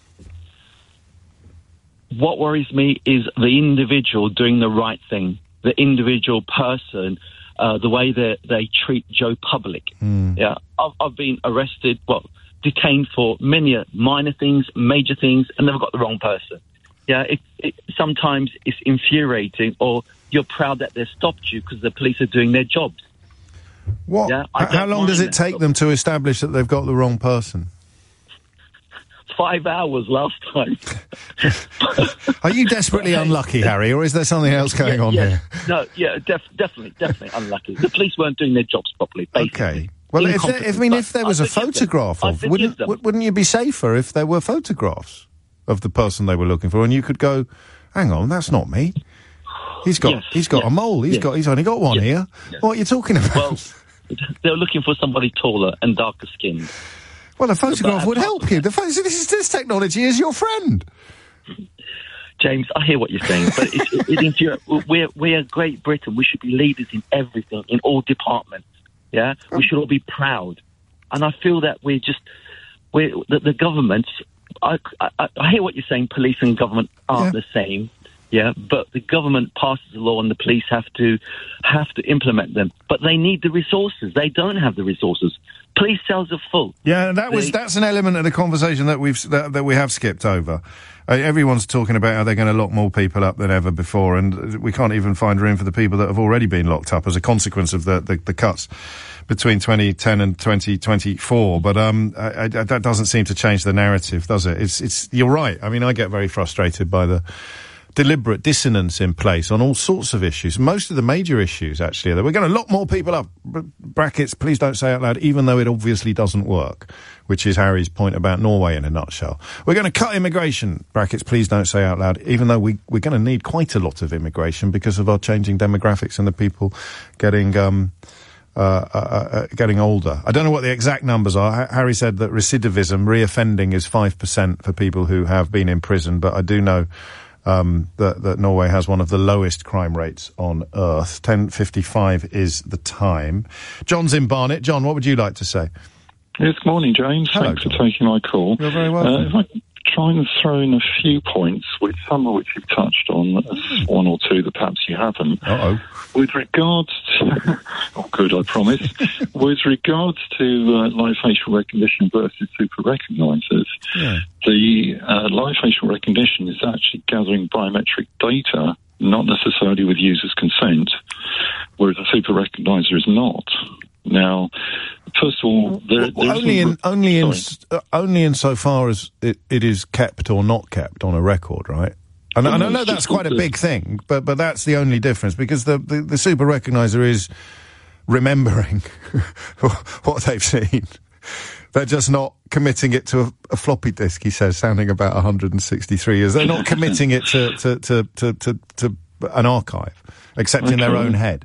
What worries me is the individual doing the right thing, the individual person, uh, the way that they treat Joe Public. Mm. Yeah, I've, I've been arrested, well, detained for many minor things, major things, and never got the wrong person. Yeah, it, it, sometimes it's infuriating, or you're proud that they stopped you because the police are doing their jobs. What? Yeah, I H- how long does it take that. them to establish that they've got the wrong person? Five hours last time. Are you desperately unlucky, Harry, or is there something else going yeah, on yeah. here? No, yeah, def- definitely, definitely unlucky. The police weren't doing their jobs properly, basically. Okay. Well, if, there, if I mean, if there was I a photograph them. of, wouldn't w- wouldn't you be safer if there were photographs of the person they were looking for, and you could go, hang on, that's not me. He's got, yes, he's got yes, a mole. He's yes. got, he's only got one yes, ear. yes. What are you talking about? Well, they were looking for somebody taller and darker skinned. Well, a photograph But- would help you. The pho- this, is, this technology is your friend. James, I hear what you're saying, but it, it, it infuri- we're we're Great Britain. We should be leaders in everything, in all departments. Yeah, we should all be proud, and I feel that we're just we're the, the governments. I, I I hear what you're saying. Police and government aren't Yeah. the same. Yeah, but the government passes a law, and the police have to have to implement them. But they need the resources. They don't have the resources. Police cells are full. Yeah, that was They- that's an element of the conversation that we've that, that we have skipped over. Uh, everyone's talking about how they're going to lock more people up than ever before, and we can't even find room for the people that have already been locked up as a consequence of the the, the cuts between twenty ten and twenty twenty-four. But um, I, I, that doesn't seem to change the narrative, does it? It's it's you're right. I mean, I get very frustrated by the deliberate dissonance in place on all sorts of issues. Most of the major issues, actually, are that we're going to lock more people up. B- brackets, please don't say out loud, even though it obviously doesn't work, which is Harry's point about Norway in a nutshell. We're going to cut immigration. Brackets, please don't say out loud, even though we, we're going to need quite a lot of immigration because of our changing demographics and the people getting... Um, Uh, uh, uh, getting older. I don't know what the exact numbers are. Ha- Harry said that recidivism, reoffending, is five percent for people who have been in prison, but I do know um, that, that Norway has one of the lowest crime rates on earth. ten fifty-five is the time. John's in Barnet. John, what would you like to say? Yes, good morning, James. Hello, Thanks John. for taking my call. You're very welcome. Uh, if I could try and throw in a few points, which some of which you've touched on, uh, one or two that perhaps you haven't. Uh-oh. With regards to... oh, good, I promise. With regards to uh, live facial recognition versus super recognisers, Yeah. the uh, live facial recognition is actually gathering biometric data, not necessarily with users' consent, whereas a super recogniser is not. Now, first of all, there, Well, there only isn't- in only in Sorry. s- uh, only in so far as it, it is kept or not kept on a record, right? And, Well, and I no, know it's that's just quite a the- big thing, but but that's the only difference because the the, the super recogniser is remembering what they've seen. They're just not committing it to a, a floppy disk. He says, sounding about one hundred sixty-three years. They're not committing it to to to to to, to an archive, except in their Okay. own head.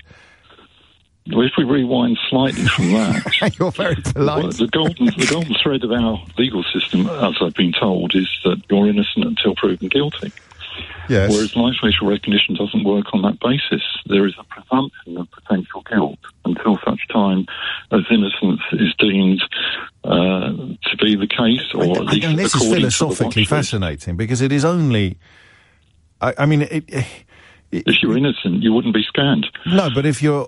Well, if we rewind slightly from that, You're very polite. well, the golden the golden thread of our legal system, as I've been told, is that you're innocent until proven guilty. Yes. Whereas live facial recognition doesn't work on that basis. There is a presumption of potential guilt until such time as innocence is deemed uh, to be the case, or at least And this is according to the philosophically watch list. fascinating because it is only. I, I mean, it, it, If you're innocent, you wouldn't be scanned. no, but if you're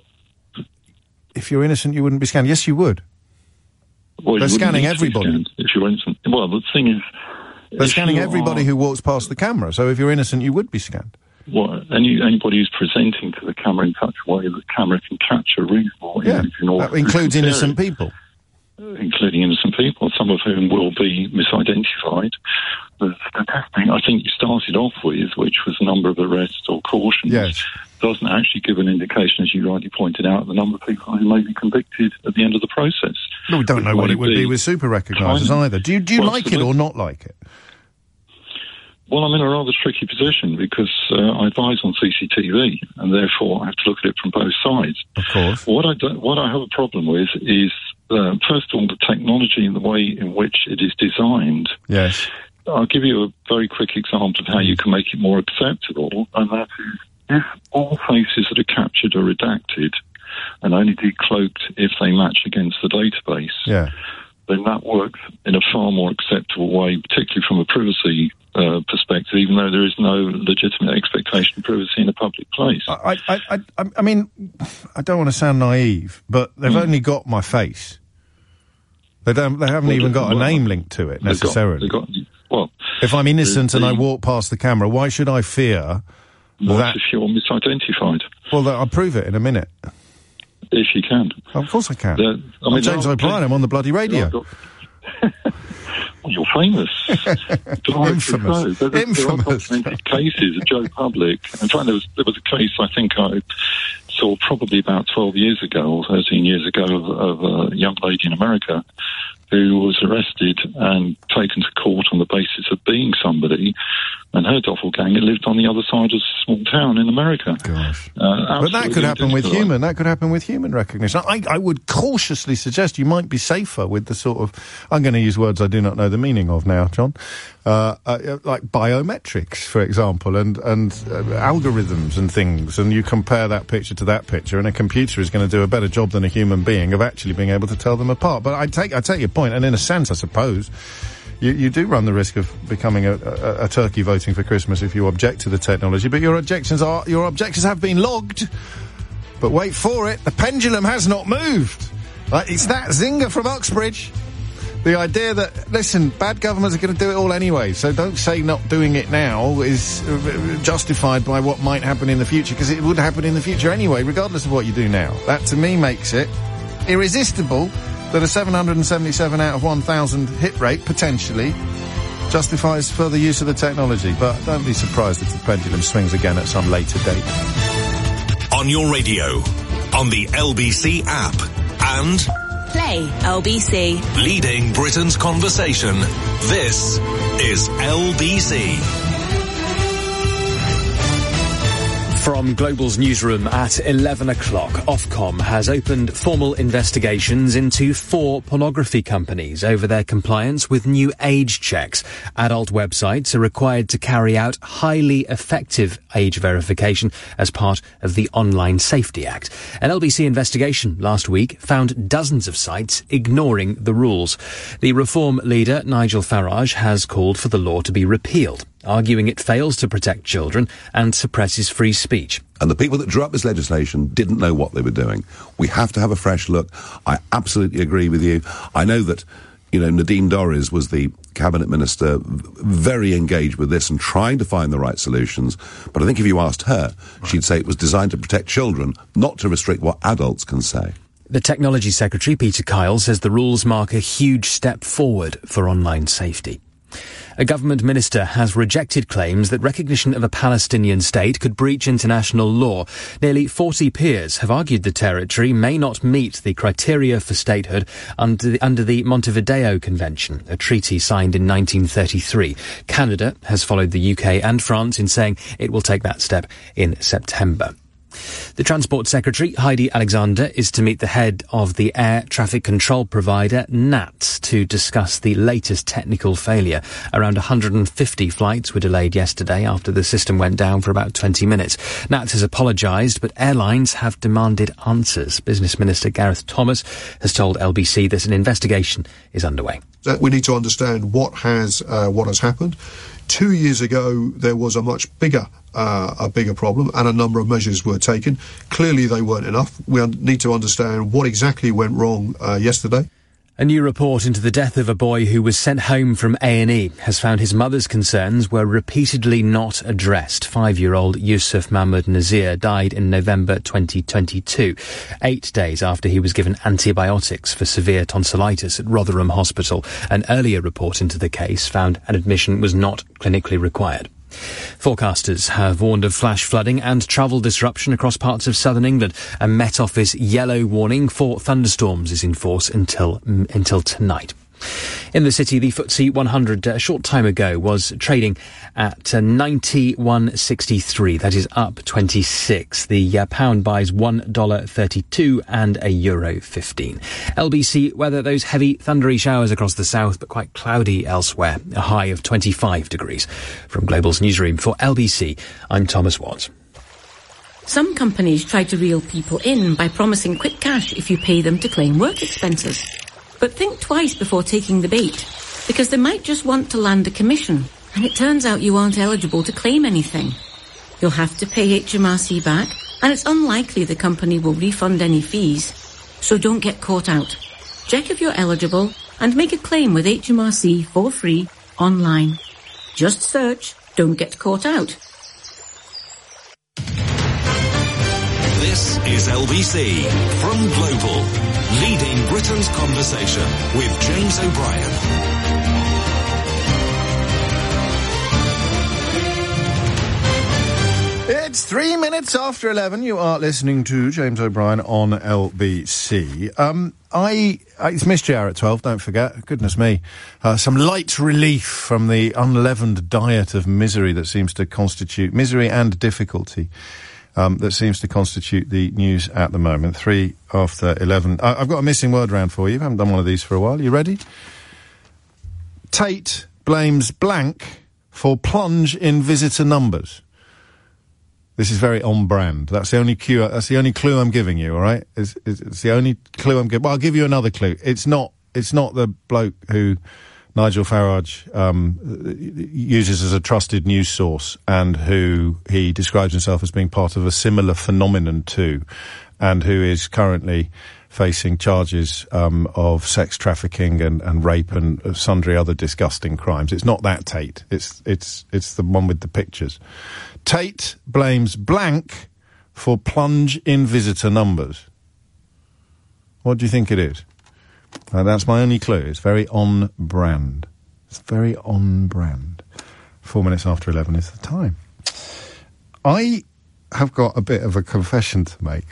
if you're innocent, you wouldn't be scanned. Yes, you would. Well, They're you wouldn't scanning need to be everybody. scanned if you're innocent. Well, the thing is, They're if scanning you everybody are- who walks past the camera. So if you're innocent, you would be scanned. Well, any, anybody who's presenting to the camera in such a way that the camera can capture reasonable Yeah, image in order that includes to compare innocent it, people. including innocent people, some of whom will be misidentified. The statistic I think you started off with, which was the number of arrests or cautions, Yes. doesn't actually give an indication, as you rightly pointed out, the number of people who may be convicted at the end of the process. No, we don't know Which what may it would be with super recognisers tiny. either. Do you do you Well, like it absolutely. or not like it? Well, I'm in a rather tricky position because uh, I advise on C C T V, and therefore I have to look at it from both sides. Of course. What I do, what I have a problem with is, uh, first of all, the technology and the way in which it is designed. Yes. I'll give you a very quick example of how you can make it more acceptable, and that is if all faces that are captured are redacted and only decloaked if they match against the database, Yeah. then that works in a far more acceptable way, particularly from a privacy uh, perspective, even though there is no legitimate expectation of privacy in a public place. I, I, I, I, I mean, I don't want to sound naive, but they've Mm. only got my face. They don't. They haven't Well, even got a well, name linked to it They've got- necessarily. they've got- well, if I'm innocent the- and I the- walk past the camera, why should I fear what that? if you're misidentified? Well, that, I'll prove it in a minute. If you can. Of course I can. The- I I'm mean, James there are- O'Brien. I'm on the bloody radio. Well, you're famous. Infamous. So, there, Infamous. There are documented cases of Joe Public. In fact, there was, there was a case I think I saw probably about twelve years ago or thirteen years ago of, of a young lady in America who was arrested and taken to court on the basis of being somebody and her doppelganger lived on the other side of a small town in America. Gosh. Uh, but that could happen with identical. human. That could happen with human recognition. I, I would cautiously suggest you might be safer with the sort of... I'm going to use words I do not know the meaning of now, John. Uh, uh, like biometrics, for example, and, and uh, algorithms and things, and you compare that picture to that picture, and a computer is going to do a better job than a human being of actually being able to tell them apart. But I take, I take your point, and in a sense, I suppose... You, you do run the risk of becoming a, a, a turkey voting for Christmas if you object to the technology, but your objections are your objections have been logged. But wait for it, the pendulum has not moved. Like, it's that zinger from Uxbridge. The idea that, listen, bad governments are going to do it all anyway, so don't say not doing it now is justified by what might happen in the future, because it would happen in the future anyway, regardless of what you do now. That, to me, makes it irresistible that a seven hundred seventy-seven out of one thousand hit rate, potentially, justifies further use of the technology. But don't be surprised if the pendulum swings again at some later date. On your radio, on the L B C app, and... Play L B C. Leading Britain's conversation. This is L B C. From Global's newsroom at eleven o'clock, Ofcom has opened formal investigations into four pornography companies over their compliance with new age checks. Adult websites are required to carry out highly effective age verification as part of the Online Safety Act. An L B C investigation last week found dozens of sites ignoring the rules. The Reform leader, Nigel Farage, has called for the law to be repealed, arguing it fails to protect children and suppresses free speech. And the people that drew up this legislation didn't know what they were doing. We have to have a fresh look. I absolutely agree with you. I know that, you know, Nadine Dorries was the cabinet minister, very engaged with this and trying to find the right solutions. But I think if you asked her, right, she'd say it was designed to protect children, not to restrict what adults can say. The Technology Secretary, Peter Kyle, says the rules mark a huge step forward for online safety. A government minister has rejected claims that recognition of a Palestinian state could breach international law. Nearly forty peers have argued the territory may not meet the criteria for statehood under the, under the Montevideo Convention, a treaty signed in nineteen thirty-three. Canada has followed the U K and France in saying it will take that step in September. The Transport Secretary, Heidi Alexander, is to meet the head of the air traffic control provider, N A T S, to discuss the latest technical failure. Around one hundred fifty flights were delayed yesterday after the system went down for about twenty minutes. N A T S has apologised, but airlines have demanded answers. Business Minister Gareth Thomas has told L B C that an investigation is underway. We need to understand what has uh, what has happened. Two years ago, there was a much bigger uh, a bigger problem, and a number of measures were taken. Clearly, they weren't enough. We un- need to understand what exactly went wrong uh, yesterday. A new report into the death of a boy who was sent home from A and E has found his mother's concerns were repeatedly not addressed. Five-year-old Yusuf Mahmoud Nazir died in November twenty twenty-two, eight days after he was given antibiotics for severe tonsillitis at Rotherham Hospital. An earlier report into the case found an admission was not clinically required. Forecasters have warned of flash flooding and travel disruption across parts of southern England. A Met Office yellow warning for thunderstorms is in force until mm, until tonight. In the city, the F T S E one hundred a short time ago was trading at uh, ninety-one sixty-three. That is up twenty-six. The uh, pound buys one dollar thirty-two and a euro fifteen. L B C weather, those heavy thundery showers across the south, but quite cloudy elsewhere. A high of twenty-five degrees. From Global's newsroom for L B C, I'm Thomas Watts. Some companies try to reel people in by promising quick cash if you pay them to claim work expenses. But think twice before taking the bait, because they might just want to land a commission, and it turns out you aren't eligible to claim anything. You'll have to pay H M R C back, and it's unlikely the company will refund any fees. So don't get caught out. Check if you're eligible and make a claim with H M R C for free online. Just search "Don't Get Caught Out." This is L B C from Global, leading Britain's conversation with James O'Brien. It's three minutes after eleven. You are listening to James O'Brien on L B C. Um, I, I it's Mystery Hour at twelve. Don't forget. Goodness me, uh, some light relief from the unleavened diet of misery that seems to constitute misery and difficulty. Um, that seems to constitute the news at the moment. Three after eleven. I, I've got a missing word round for you. I haven't done one of these for a while. You ready? Tate blames blank for plunge in visitor numbers. This is very on brand. That's the only cue. That's the only clue I'm giving you. All right, it's, it's, it's the only clue I'm giving. Well, I'll give you another clue. It's not. It's not the bloke who Nigel Farage um, uses as a trusted news source, and who he describes himself as being part of a similar phenomenon to, and who is currently facing charges um, of sex trafficking and, and rape and sundry other disgusting crimes. It's not that Tate. It's it's it's the one with the pictures. Tate blames blank for plunge in visitor numbers. What do you think it is? Uh, that's my only clue. It's very on brand. It's very on brand. Four minutes after eleven is the time. I have got a bit of a confession to make,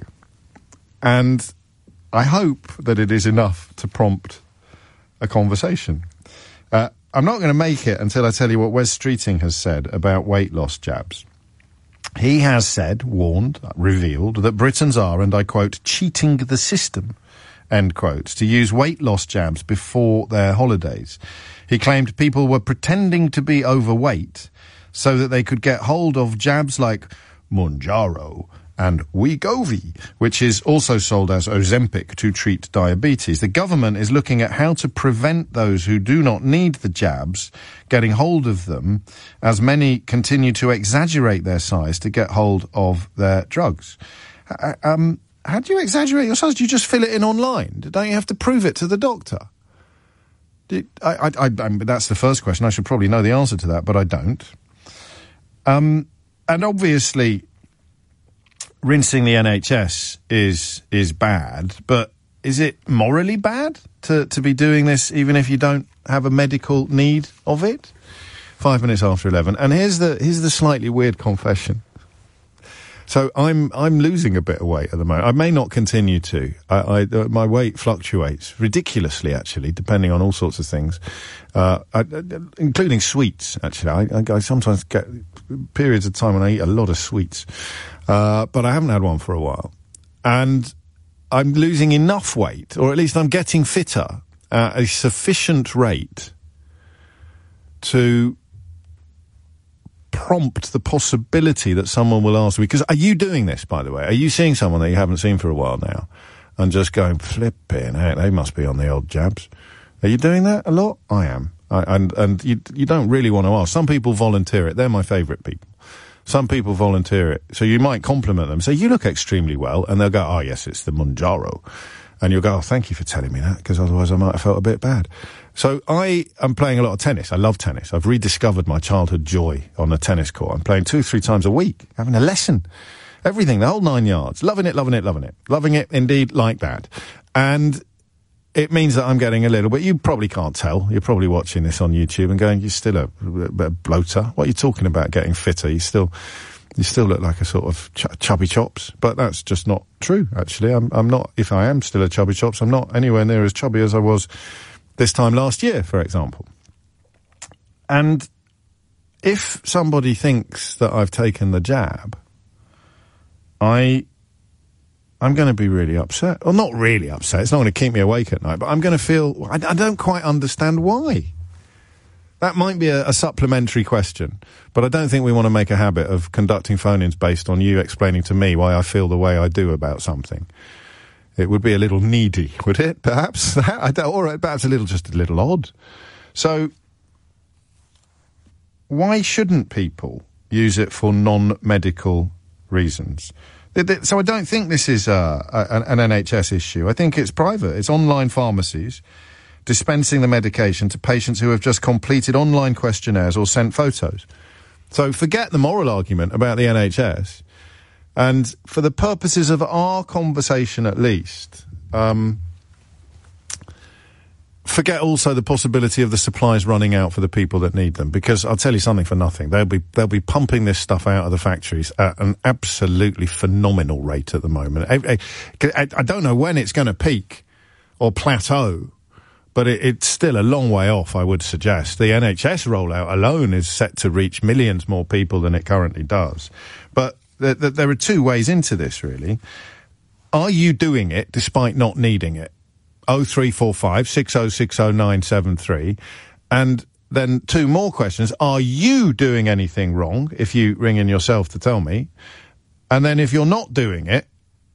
and I hope that it is enough to prompt a conversation. Uh, I'm not going to make it until I tell you what Wes Streeting has said about weight loss jabs. He has said, warned, revealed, that Britons are, and I quote, cheating the system, end quote, to use weight loss jabs before their holidays. He claimed people were pretending to be overweight so that they could get hold of jabs like Mounjaro and Wegovy, which is also sold as Ozempic to treat diabetes. The government is looking at how to prevent those who do not need the jabs getting hold of them, as many continue to exaggerate their size to get hold of their drugs. Uh, um, how do you exaggerate your size? Do you just fill it in online? Don't you have to prove it to the doctor? Do, I, I, I, I, that's the first question. I should probably know the answer to that, but I don't. Um, and obviously, rinsing the N H S is is bad, but is it morally bad to, to be doing this even if you don't have a medical need of it? Five minutes after eleven, and here's the here's the slightly weird confession. So I'm I'm losing a bit of weight at the moment. I may not continue to. I, I uh, my weight fluctuates ridiculously, actually, depending on all sorts of things, uh, I, uh, including sweets. Actually, I, I, I sometimes get periods of time when I eat a lot of sweets, uh, but I haven't had one for a while, and I'm losing enough weight, or at least I'm getting fitter at a sufficient rate to prompt the possibility that someone will ask me, because are you doing this, by the way? Are you seeing someone that you haven't seen for a while now and just going, flipping heck, they must be on the old jabs? Are you doing that a lot? I am. I, and and you, you don't really want to ask. Some people volunteer it. They're my favourite people. Some people volunteer it. So you might compliment them. Say, you look extremely well. And they'll go, oh, yes, it's the Mounjaro. And you'll go, oh, thank you for telling me that, because otherwise I might have felt a bit bad. So I am playing a lot of tennis. I love tennis. I've rediscovered my childhood joy on a tennis court. I'm playing two, three times a week, having a lesson. Everything, the whole nine yards. Loving it, loving it, loving it. Loving it, indeed, like that. And it means that I'm getting a little bit, you probably can't tell. You're probably watching this on YouTube and going, you're still a, a bloater. What are you talking about getting fitter? You still... You still look like a sort of ch- chubby chops, but that's just not true, actually. I'm, I'm not, if I am still a chubby chops, I'm not anywhere near as chubby as I was this time last year, for example. And if somebody thinks that I've taken the jab, I, I'm going to be really upset. Well, not really upset. It's not going to keep me awake at night, but I'm going to feel, I, I don't quite understand why. That might be a, a supplementary question, but I don't think we want to make a habit of conducting phone-ins based on you explaining to me why I feel the way I do about something. It would be a little needy, would it, perhaps? I don't, or perhaps a little, just a little odd. So, why shouldn't people use it for non-medical reasons? So I don't think this is uh, an, an N H S issue. I think it's private. It's online pharmacies dispensing the medication to patients who have just completed online questionnaires or sent photos. So forget the moral argument about the N H S. And for the purposes of our conversation at least, um, forget also the possibility of the supplies running out for the people that need them, because I'll tell you something for nothing. They'll be they'll be pumping this stuff out of the factories at an absolutely phenomenal rate at the moment. I, I, I don't know when it's going to peak or plateau, but it, it's still a long way off, I would suggest. The N H S rollout alone is set to reach millions more people than it currently does. But th- th- there are two ways into this, really. Are you doing it despite not needing it? oh three four five, six oh six oh nine seven three. And then two more questions. Are you doing anything wrong, if you ring in yourself to tell me? And then if you're not doing it,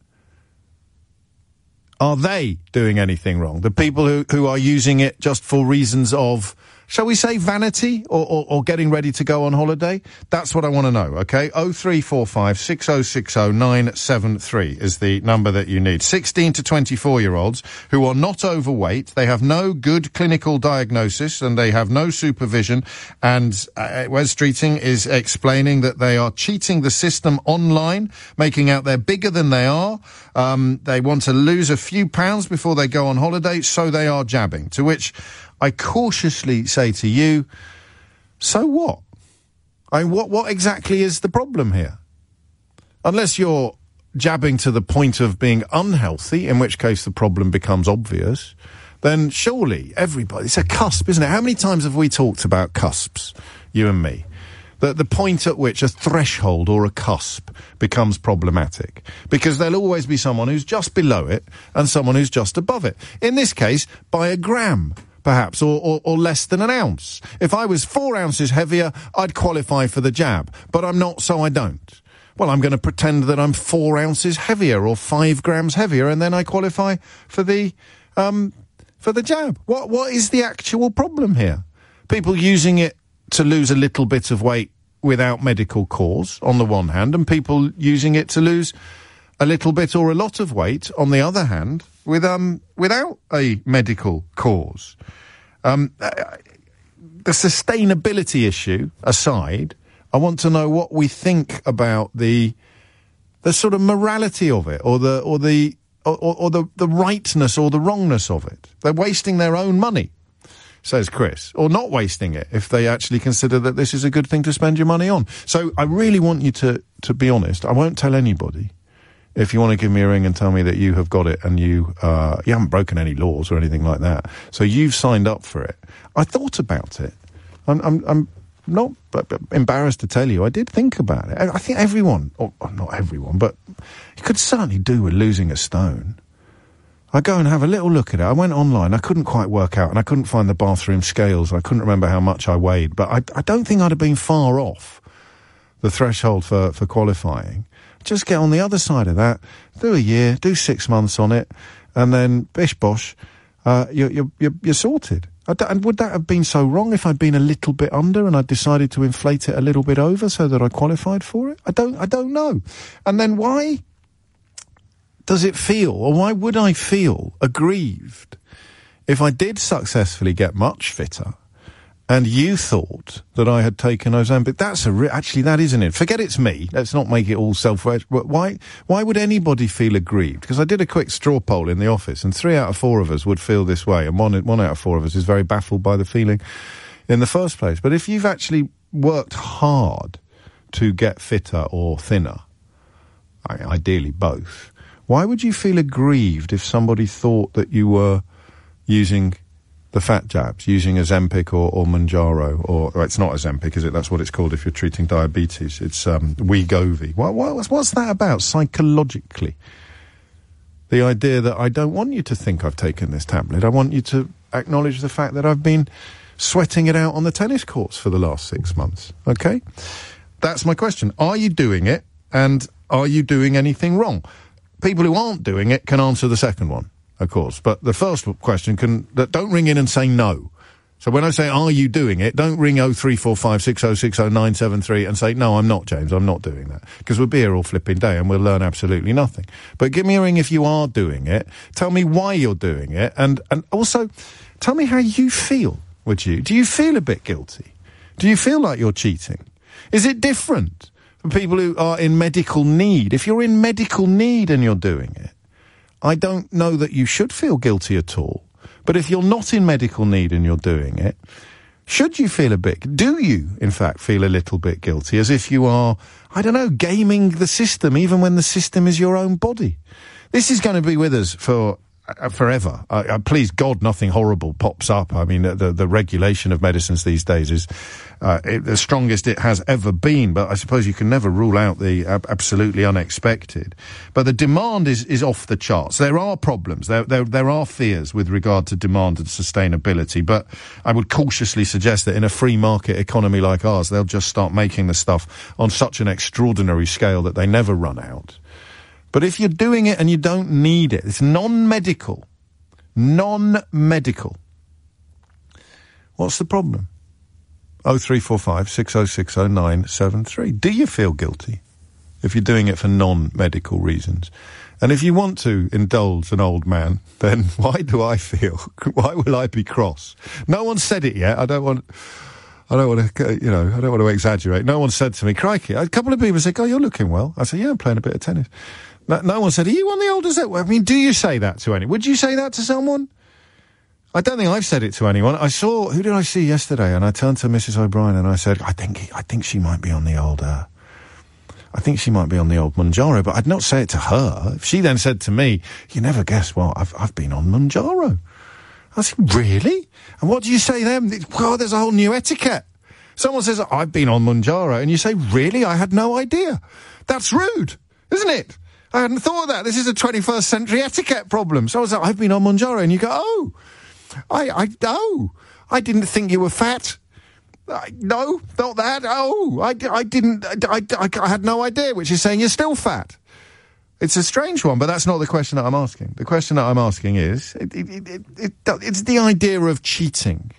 are they doing anything wrong? The people who, who are using it just for reasons of, shall we say, vanity or, or, or getting ready to go on holiday? That's what I want to know, okay? oh three four five, six oh six oh nine seven three is the number that you need. sixteen to twenty-four-year-olds who are not overweight, they have no good clinical diagnosis and they have no supervision, and uh, Wes Streeting is explaining that they are cheating the system online, making out they're bigger than they are. Um, they want to lose a few pounds before they go on holiday, so they are jabbing. To which I cautiously say to you, so what? I mean, what, what exactly is the problem here? Unless you're jabbing to the point of being unhealthy, in which case the problem becomes obvious, then surely everybody, it's a cusp, isn't it? How many times have we talked about cusps, you and me? The, the point at which a threshold or a cusp becomes problematic. Because there'll always be someone who's just below it and someone who's just above it. In this case, by a gram, perhaps, or, or, or less than an ounce. If I was four ounces heavier, I'd qualify for the jab. But I'm not, so I don't. Well, I'm going to pretend that I'm four ounces heavier or five grams heavier, and then I qualify for the, um, for the jab. What, what is the actual problem here? People using it to lose a little bit of weight without medical cause, on the one hand, and people using it to lose a little bit or a lot of weight, on the other hand, with um without a medical cause. Um, uh, the sustainability issue aside, I want to know what we think about the the sort of morality of it, or the or the or, or the the rightness or the wrongness of it. They're wasting their own money, says Chris, or not wasting it if they actually consider that this is a good thing to spend your money on. So I really want you to to be honest. I won't tell anybody. If you want to give me a ring and tell me that you have got it and you uh, you haven't broken any laws or anything like that, so you've signed up for it. I thought about it. I'm I'm, I'm not but, but embarrassed to tell you. I did think about it. I, I think everyone, or, or not everyone, but you could certainly do with losing a stone. I go and have a little look at it. I went online. I couldn't quite work out, and I couldn't find the bathroom scales. I couldn't remember how much I weighed, but I, I don't think I'd have been far off the threshold for, for qualifying. Just get on the other side of that, do a year, do six months on it, and then bish bosh, uh, you're, you're, you're, you're sorted. I d- and would that have been so wrong if I'd been a little bit under and I decided to inflate it a little bit over so that I qualified for it? I don't, I don't know. And then why does it feel, or why would I feel aggrieved if I did successfully get much fitter and you thought that I had taken Ozempic? That's a re- actually, that isn't it. Forget it's me. Let's not make it all self. Why? Why would anybody feel aggrieved? Because I did a quick straw poll in the office, and three out of four of us would feel this way, and one one out of four of us is very baffled by the feeling in the first place. But if you've actually worked hard to get fitter or thinner, I mean, ideally both, why would you feel aggrieved if somebody thought that you were using the fat jabs, using Ozempic or, or Mounjaro, or, or it's not Ozempic, is it? That's what it's called if you're treating diabetes. It's um, Wegovy. What, what, what's that about psychologically? The idea that I don't want you to think I've taken this tablet. I want you to acknowledge the fact that I've been sweating it out on the tennis courts for the last six months. Okay? That's my question. Are you doing it, and are you doing anything wrong? People who aren't doing it can answer the second one, of course. But the first question can, don't ring in and say no. So when I say, are you doing it, don't ring oh three four five, six oh six oh nine seven three and say, no, I'm not, James, I'm not doing that. Because we'll be here all flipping day and we'll learn absolutely nothing. But give me a ring if you are doing it. Tell me why you're doing it. And, and also, tell me how you feel, would you? Do you feel a bit guilty? Do you feel like you're cheating? Is it different for people who are in medical need? If you're in medical need and you're doing it, I don't know that you should feel guilty at all. But if you're not in medical need and you're doing it, should you feel a bit, do you, in fact, feel a little bit guilty, as if you are, I don't know, gaming the system, even when the system is your own body? This is going to be with us for uh, forever. Uh, uh, please, God, nothing horrible pops up. I mean, the, the regulation of medicines these days is uh, it, the strongest it has ever been, but I suppose you can never rule out the uh, absolutely unexpected. But the demand is, is off the charts. There are problems. There, there, there are fears with regard to demand and sustainability, but I would cautiously suggest that in a free market economy like ours, they'll just start making the stuff on such an extraordinary scale that they never run out. But if you're doing it and you don't need it, it's non-medical. Non-medical. What's the problem? oh three four five, six oh six oh, nine seven three. Do you feel guilty if you're doing it for non-medical reasons? And if you want to indulge an old man, then why do I feel? Why will I be cross? No one said it yet. I don't want... I don't want to, you know, I don't want to exaggerate. No one said to me, crikey. A couple of people said, oh, you're looking well. I said, yeah, I'm playing a bit of tennis. No, no one said, are you on the old as that? I mean, do you say that to anyone? Would you say that to someone? I don't think I've said it to anyone. I saw, who did I see yesterday? And I turned to Missus O'Brien and I said, I think, I think she might be on the old, uh, I think she might be on the old Mounjaro, but I'd not say it to her. If she then said to me, you never guess what, I've, I've been on Mounjaro. I said, really? And what do you say then? Well, there's a whole new etiquette. Someone says, I've been on Mounjaro, and you say, really? I had no idea. That's rude, isn't it? I hadn't thought of that. This is a twenty-first century etiquette problem. So I was like, I've been on Mounjaro, and you go, oh, I, I, oh, I didn't think you were fat. I, no, not that. Oh, I, I didn't, I, I, I had no idea, which is saying you're still fat. It's a strange one, but that's not the question that I'm asking. The question that I'm asking is, it, it, it, it, it, it's the idea of cheating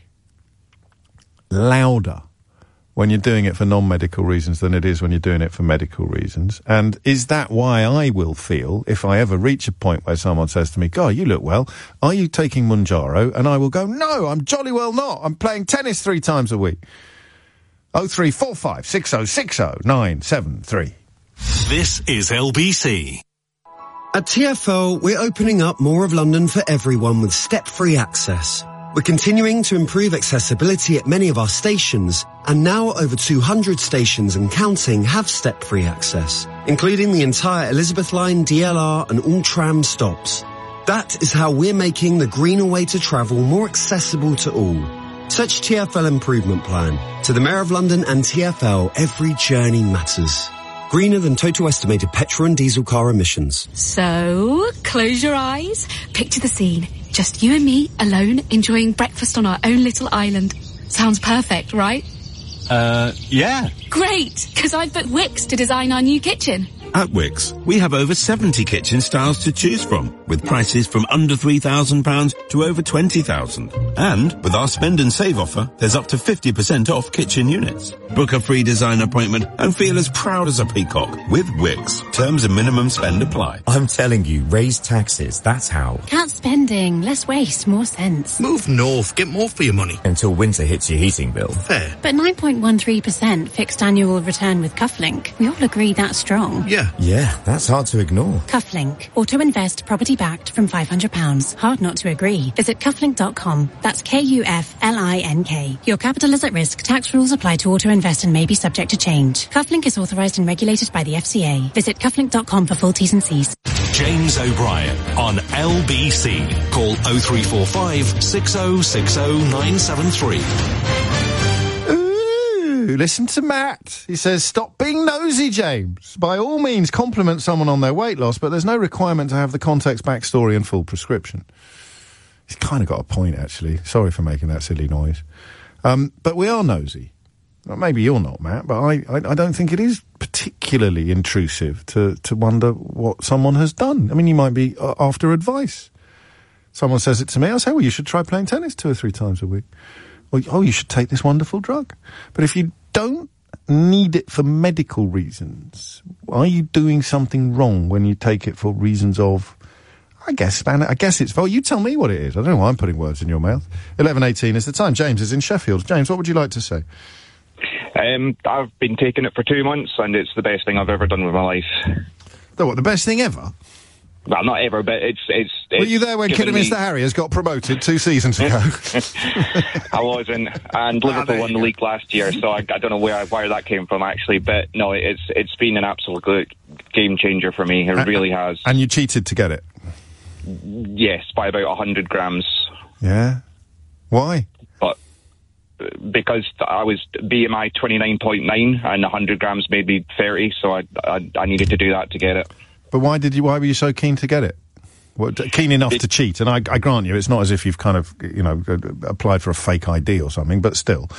louder when you're doing it for non-medical reasons than it is when you're doing it for medical reasons. And is that why I will feel, if I ever reach a point where someone says to me, God, you look well, are you taking Mounjaro? And I will go, no, I'm jolly well not. I'm playing tennis three times a week. oh three four five, six oh six oh, nine seven three. This is L B C. At T F L, we're opening up more of London for everyone with step-free access. We're continuing to improve accessibility at many of our stations, and now over two hundred stations and counting have step-free access, including the entire Elizabeth Line, D L R and all tram stops. That is how we're making the greener way to travel more accessible to all. Search T F L Improvement Plan. To the Mayor of London and T F L, every journey matters. Greener than total estimated petrol and diesel car emissions. So, close your eyes, picture the scene. Just you and me, alone, enjoying breakfast on our own little island. Sounds perfect, right? Uh, yeah. Great, because I've booked Wix to design our new kitchen. At Wix, we have over seventy kitchen styles to choose from, with prices from under three thousand pounds to over twenty thousand pounds. And with our spend and save offer, there's up to fifty percent off kitchen units. Book a free design appointment and feel as proud as a peacock with Wix. Terms and minimum spend apply. I'm telling you, raise taxes, that's how. Can't spending, less waste, more sense. Move north, get more for your money. Until winter hits your heating bill. Fair. But nine point one three percent fixed annual return with Cufflink. We all agree that's strong. Yeah. Yeah, that's hard to ignore. Cufflink. Auto invest, property backed from five hundred pounds. Hard not to agree. Visit cufflink dot com. That's K U F L I N K. Your capital is at risk. Tax rules apply to auto invest and may be subject to change. Cufflink is authorised and regulated by the F C A. Visit cufflink dot com for full T's and C's. James O'Brien on L B C. Call oh three four five, six oh six oh, nine seven three. Listen to Matt. He says, stop being nosy, James. By all means, compliment someone on their weight loss, but there's no requirement to have the context, backstory and full prescription. He's kind of got a point, actually. Sorry for making that silly noise. Um, but we are nosy. Well, maybe you're not, Matt, but I, I, I don't think it is particularly intrusive to, to wonder what someone has done. I mean, you might be uh, after advice. Someone says it to me, I say, well, you should try playing tennis two or three times a week. Or, oh, you should take this wonderful drug. But if you don't need it for medical reasons, are you doing something wrong when you take it for reasons of, I guess, I guess it's, well, you tell me what it is. I don't know why I'm putting words in your mouth. eleven eighteen is the time. James is in Sheffield. James, what would you like to say? Um, I've been taking it for two months, and it's the best thing I've ever done with my life. The what, the best thing ever? Well, not ever, but it's it's Were you there when given Kidderminster me- Harriers got promoted two seasons ago? I wasn't, and Liverpool won the league last year, so I, I don't know where where that came from actually. But no, it's it's been an absolute game changer for me. It and, really has. And you cheated to get it? Yes, by about a hundred grams. Yeah. Why? But because I was B M I twenty-nine point nine, and a hundred grams made me thirty, so I, I I needed to do that to get it. But why did you? Why were you so keen to get it? What, keen enough It- to cheat? And I, I grant you, it's not as if you've kind of, you know, applied for a fake I D or something. But still,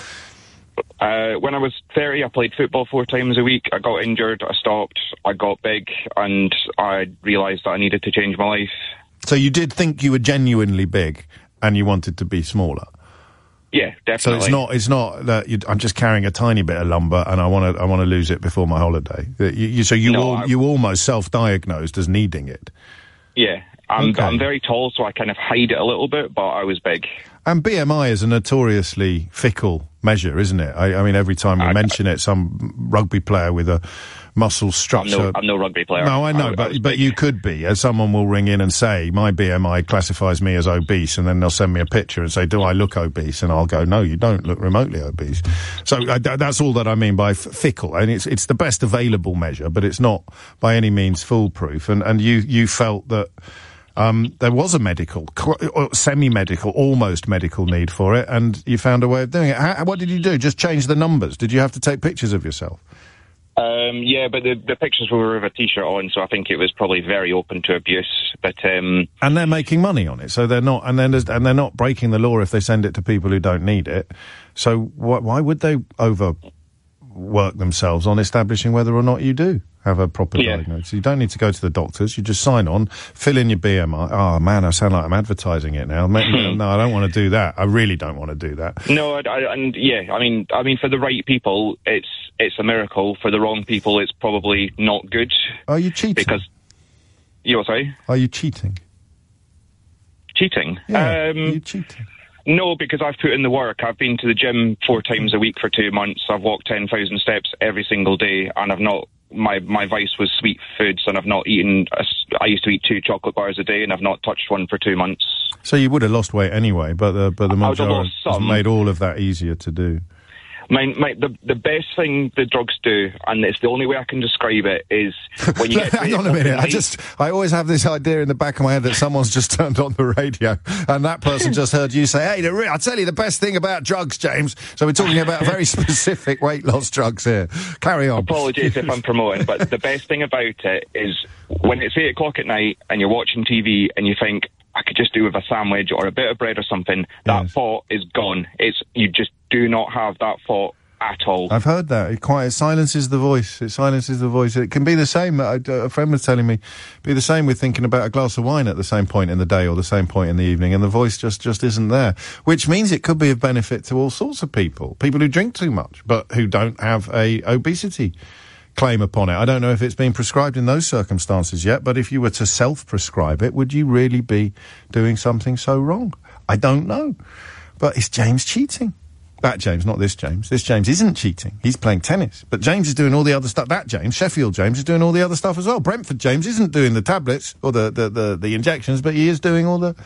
Uh, when I was thirty, I played football four times a week. I got injured, I stopped, I got big, and I realised that I needed to change my life. so you did think you were genuinely big, and you wanted to be smaller. Yeah, So definitely. it's not. It's not that you, I'm just carrying a tiny bit of lumber, and I want to. I want to lose it before my holiday. That You, you, so you No, al- I- you almost self-diagnosed as needing it. Yeah, I'm, Okay. I'm very tall, so I kind of hide it a little bit, but I was big. And B M I is a notoriously fickle measure, isn't it? I, I mean, every time we I- mention it, some rugby player with a muscle I'm structure. no, I'm no rugby player. No, I know, I but was but big. you could be. As someone will ring in and say, my B M I classifies me as obese, and then they'll send me a picture and say, do I look obese? And I'll go, no, you don't look remotely obese. So uh, th- that's all that I mean by f- fickle. And it's it's the best available measure, but it's not by any means foolproof. And and you you felt that. Um, there was a medical, cl- or semi-medical, almost medical need for it, and you found a way of doing it. How, what did you do? Just change the numbers? Did you have to take pictures of yourself? Um, yeah, but the, the pictures were with a t-shirt on, so I think it was probably very open to abuse. But um, And they're making money on it, so they're not, and then there's, and they're not breaking the law if they send it to people who don't need it. So wh- why would they overwork themselves on establishing whether or not you do have a proper Yeah. diagnosis? You don't need to go to the doctors. You just sign on, fill in your B M I. Oh man, I sound like I'm advertising it now. Ma- no, no, I don't want to do that. I really don't want to do that. no, I, I, and yeah, I mean, I mean, for the right people, it's it's a miracle. For the wrong people, it's probably not good. Are you cheating? Because you're sorry, Are you cheating? cheating. Yeah, um, you cheating. No, because I've put in the work. I've been to the gym four times a week for two months. I've walked ten thousand steps every single day, and I've not. My my vice was sweet foods, and I've not eaten. A, I used to eat two chocolate bars a day, and I've not touched one for two months. So you would have lost weight anyway, but the but the I would have majority lost has some. made all of that easier to do. My, my, the, the best thing the drugs do, and it's the only way I can describe it, is when you get... Hang on a minute. I just, I always have this idea in the back of my head that someone's just turned on the radio and that person just heard you say, hey, the re- I tell you the best thing about drugs, James. So we're talking about very specific weight loss drugs here. Carry on. Apologies if I'm promoting, but the best thing about it is when it's eight o'clock at night and you're watching T V and you think, I could just do with a sandwich or a bit of bread or something, that Yes. thought is gone. It's, you just do not have that thought at all. I've heard that. It quite it silences the voice. It silences the voice. It can be the same. I, a friend was telling me, be the same with thinking about a glass of wine at the same point in the day or the same point in the evening, and the voice just, just isn't there. Which means it could be of benefit to all sorts of people. People who drink too much, but who don't have a obesity claim upon it. I don't know if it's been prescribed in those circumstances yet, but if you were to self-prescribe it, would you really be doing something so wrong? I don't know. But is James cheating? That James, not this James. This James isn't cheating. He's playing tennis. But James is doing all the other stuff. That James, Sheffield James, is doing all the other stuff as well. Brentford James isn't doing the tablets or the, the, the, the injections, but he is doing all the...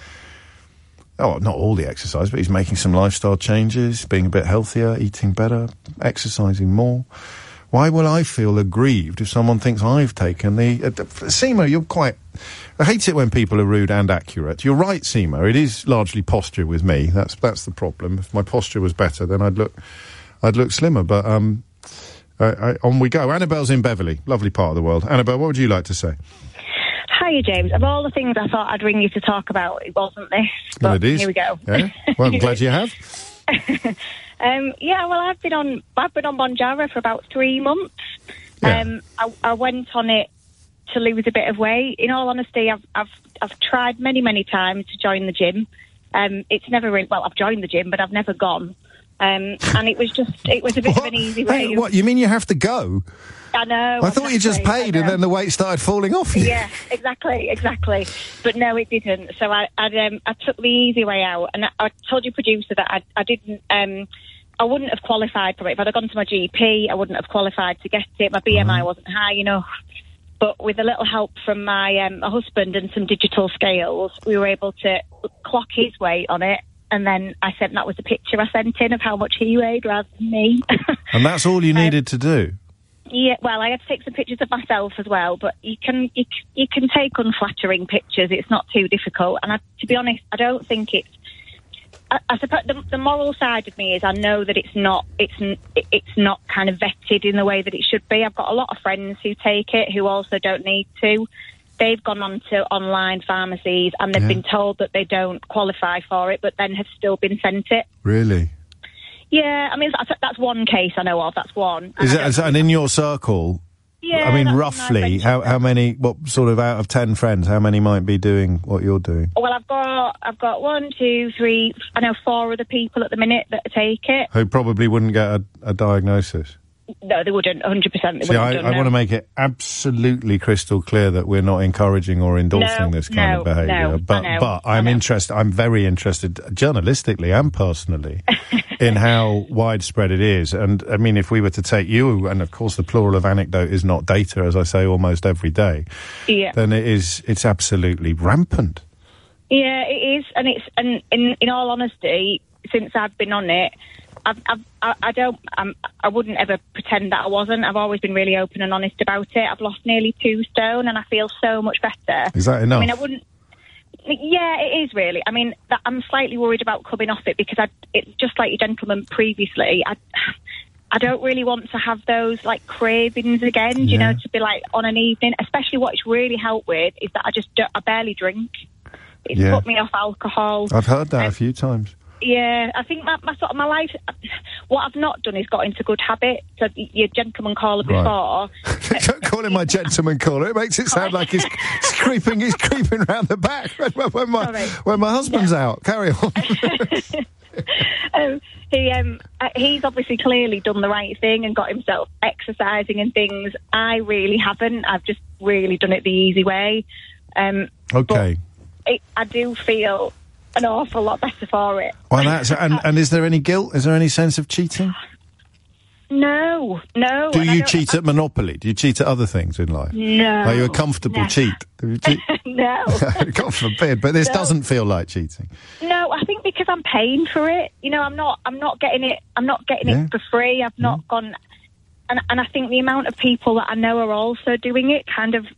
Oh, not all the exercise, but he's making some lifestyle changes, being a bit healthier, eating better, exercising more. Why will I feel aggrieved if someone thinks I've taken the... Uh, Seema, you're quite... I hate it when people are rude and accurate. You're right, Seema. It is largely posture with me. That's that's the problem. If my posture was better, then I'd look I'd look slimmer. But um, I, I, on we go. Annabelle's in Beverley. Lovely part of the world. Annabelle, what would you like to say? Hiya, James. Of all the things I thought I'd ring you to talk about, it wasn't this. But Well, it is. Here we go. Yeah? Well, I'm glad you have. um, yeah, well, I've been on I've been on Bonjara for about three months. Yeah. Um, I, I went on it to lose a bit of weight. In all honesty, I've I've I've tried many many times to join the gym. Um, it's never really, well, I've joined the gym, but I've never gone. Um, and it was just it was a bit of an easy way. Hey, of- what, you mean you have to go? I know. I thought you just exactly, I paid and know. then the weight started falling off you. Yeah, exactly, exactly. But no, it didn't. So I, I'd, um, I took the easy way out, and I, I told your producer that I, I didn't. Um, I wouldn't have qualified for it if I'd have gone to my G P. I wouldn't have qualified to get it. My B M I wasn't high enough. but with a little help from my um, my husband and some digital scales, we were able to clock his weight on it. And then I sent, that was the picture I sent in of how much he weighed rather than me. And that's all you needed um, to do? Yeah, well, I had to take some pictures of myself as well, but you can you, you can take unflattering pictures. It's not too difficult. And I, to be honest, I don't think it's... I, I suppose the, the moral side of me is I know that it's not it's it's not kind of vetted in the way that it should be. I've got a lot of friends who take it who also don't need to. They've gone on to online pharmacies and they've yeah. been told that they don't qualify for it, but then have still been sent it. Really? Yeah, I mean, that's, that's one case I know of, that's one. Is it, and in your circle, yeah, I mean, roughly, how, how many, what sort of out of ten friends, how many might be doing what you're doing? Well, I've got, I've got one, two, three, I know four other people at the minute that take it. Who probably wouldn't get a, a diagnosis? No, they wouldn't, one hundred percent they See, wouldn't I, done, I no. want to make it absolutely crystal clear that we're not encouraging or endorsing No, this kind no, of behaviour. no, but I know, but I'm interested, I'm very interested, journalistically and personally, in how widespread it is. And, I mean, if we were to take you, and of course the plural of anecdote is not data, as I say almost every day, yeah. then it is, it's absolutely rampant. Yeah, it is, and it's, and in, in all honesty, since I've been on it, I've, I've, I, I don't, um, I wouldn't ever pretend that I wasn't. I've always been really open and honest about it. I've lost nearly two stone and I feel so much better. Is that enough? I mean, I wouldn't, yeah, it is really. I mean, that, I'm slightly worried about coming off it because I, it's just like your gentleman previously, I, I don't really want to have those like cravings again, yeah. you know, to be like on an evening, especially what it's really helped with is that I just, don't, I barely drink. It's yeah. put me off alcohol. I've heard that um, a few times. Yeah, I think my, my sort of my life. What I've not done is got into good habits. So your gentleman caller before. Right. Don't call him my gentleman caller. It makes it sound like he's, he's creeping. He's creeping round the back when, when my Sorry. when my husband's yeah. out. Carry on. um, he um uh, he's obviously clearly done the right thing and got himself exercising and things. I really haven't. I've just really done it the easy way. Um, okay. But it, I do feel an awful lot better for it. Well, that's and, and is there any guilt? Is there any sense of cheating? No, no. Do you cheat at Monopoly? Do you cheat at other things in life? No. Are you a comfortable never. cheat? Do you cheat? No. God forbid, but this no. doesn't feel like cheating. No, I think because I'm paying for it. You know, I'm not. I'm not getting it. I'm not getting yeah. it for free. I've not yeah. gone. And and I think the amount of people that I know are also doing it kind of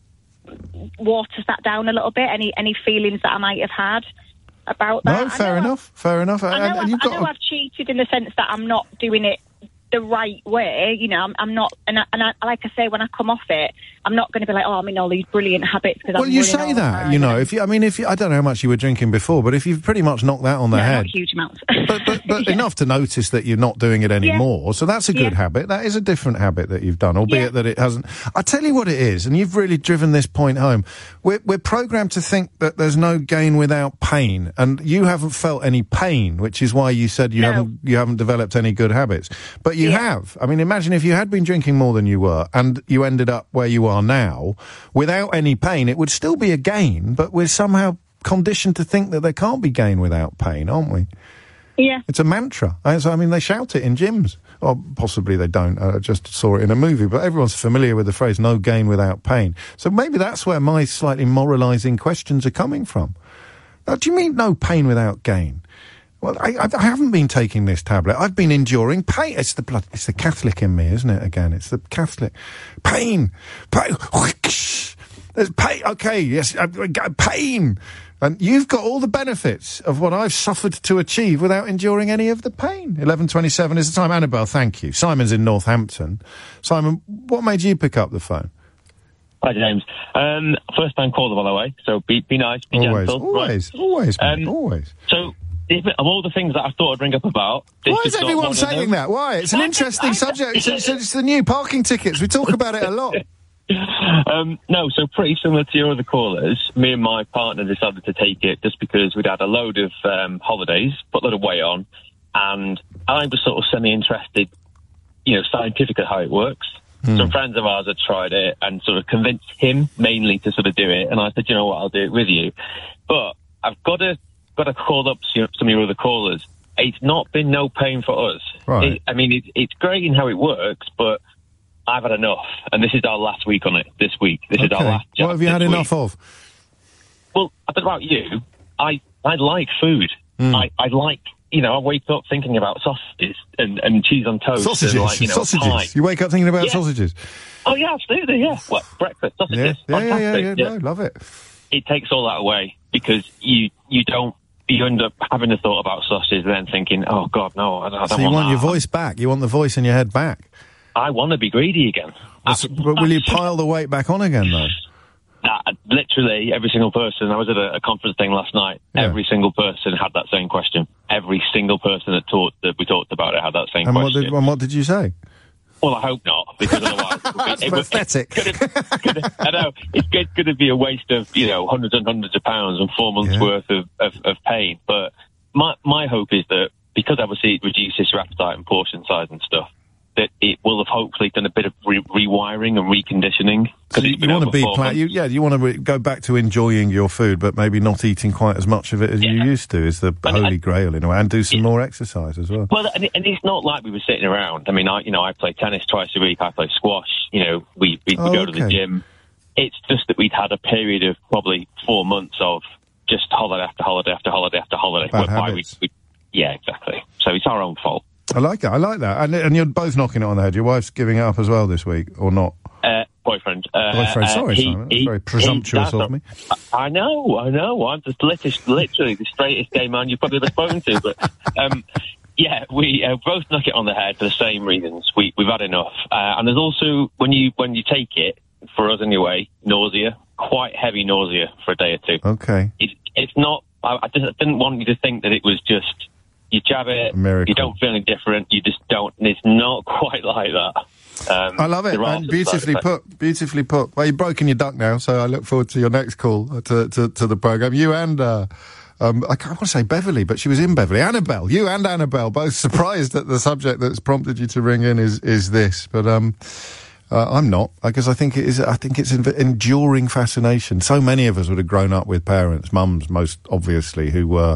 waters that down a little bit. Any any feelings that I might have had about that. No, fair enough. I've, fair enough. I know, and, and you've I've, got I know I've cheated in the sense that I'm not doing it the right way. You know, I'm, I'm not, and, I, and I, like I say, when I come off it, I'm not going to be like, oh, I'm in all these brilliant habits. Cause well, I'm you say that, you know. If you, I mean, if you, I don't know how much you were drinking before, but if you've pretty much knocked that on the no, head, not huge amounts, but but, but yeah. enough to notice that you're not doing it anymore. Yeah. So that's a good yeah. habit. That is a different habit that you've done, albeit yeah. that it hasn't. I tell you what it is, and you've really driven this point home. We're we're programmed to think that there's no gain without pain, and you haven't felt any pain, which is why you said you no. haven't you haven't developed any good habits. But you yeah. have. I mean, imagine if you had been drinking more than you were, and you ended up where you are now without any pain. It would still be a gain, but we're somehow conditioned to think that there can't be gain without pain, aren't we? Yeah. It's a mantra. I mean, they shout it in gyms. Or possibly they don't. I just saw it in a movie. But everyone's familiar with the phrase, no gain without pain. So maybe that's where my slightly moralising questions are coming from. Now, do you mean no pain without gain? Well, I, I, I haven't been taking this tablet. I've been enduring pain. It's the blood. It's the Catholic in me, isn't it? Again, it's the Catholic. Pain. Pain. There's pain. Okay, yes, pain. And you've got all the benefits of what I've suffered to achieve without enduring any of the pain. eleven twenty-seven is the time. Annabelle, thank you. Simon's in Northampton. Simon, what made you pick up the phone? Hi, James. Um, first time caller, by the way, so be, be nice, be always, gentle. Always, right? always, mate, um, always. So, if, of all the things that I thought I'd bring up about... This Why is everyone saying that? Why? It's an interesting subject. It's, it's, it's the new parking tickets. We talk about it a lot. Um, no, so pretty similar to your other callers, me and my partner decided to take it just because we'd had a load of um, holidays, put a lot of weight on, and I was sort of semi-interested, you know, scientifically how it works. Mm. Some friends of ours had tried it and sort of convinced him mainly to sort of do it, and I said, you know what, I'll do it with you. But I've got to got to call up some of your other callers. It's not been no pain for us. Right. It, I mean, it, it's great in how it works, but I've had enough, and this is our last week on it. This week, this okay. is our last. What have you had week. enough of? Well, I don't know about you. I I like food. Mm. I I like. You know, I wake up thinking about sausages and, and cheese on toast. Sausages, and like, you know, sausages. pie. You wake up thinking about Yeah. sausages. Oh yeah, absolutely. Yeah. What breakfast sausages? Yeah, yeah, yeah, yeah, Fantastic. yeah. No, love it. It takes all that away because you you don't you end up having a thought about sausages and then thinking, oh God, no, I, I don't So you want, want that. your voice back. You want the voice in your head back. I want to be greedy again. That's, but will you pile the weight back on again, though? Nah, literally every single person. I was at a, a conference thing last night. Yeah. Every single person had that same question. Every single person that talked that we talked about it had that same And what, question. did, and what did you say? Well, I hope not, because otherwise it would be, That's it would, pathetic. It, gonna, gonna, I know it's going to be a waste of you know hundreds and hundreds of pounds and four months Yeah. worth of, of, of pain. But my my hope is that because obviously it reduces your appetite and portion size and stuff, that it will have hopefully done a bit of re- rewiring and reconditioning. So you, you want to be pla- you, yeah, you want to re- go back to enjoying your food, but maybe not eating quite as much of it as Yeah. you used to. Is the And- holy and- grail in a way, and do some more exercise as well. Well, and, it- and it's not like we were sitting around. I mean, I you know I play tennis twice a week. I play squash. You know, we we, Oh, we go to the okay. gym. It's just that we'd had a period of probably four months of just holiday after holiday after holiday after holiday. Bad whereby habits. We, we, yeah, exactly. So it's our own fault. I like that. I like that. And, and you're both knocking it on the head. Your wife's giving it up as well this week, or not? Uh, boyfriend. Uh, Boyfriend. uh, Sorry, he- Simon. That's he- very presumptuous he- of me. I know, I know. I'm just literally, literally the straightest gay man you've probably ever spoken to. But um, yeah, we uh, both knock it on the head for the same reasons. We we've had enough, uh, and there's also when you when you take it, for us anyway, nausea, quite heavy nausea for a day or two. Okay. It, it's not. I, I just didn't want you to think that it was just. You jab it, Miracle. you don't feel any different, you just don't, it's not quite like that. Um, I love it. there are And some beautifully side effects. put. Beautifully put. Well, you've broken your duck now, so I look forward to your next call to to, to the programme. You and, uh, um, I can't want to say Beverly, but she was in Beverly. Annabelle. You and Annabelle, both surprised that the subject that's prompted you to ring in is, is this. But, um, uh, I'm not, because I think it is, I think it's an enduring fascination. So many of us would have grown up with parents, mums most obviously, who were,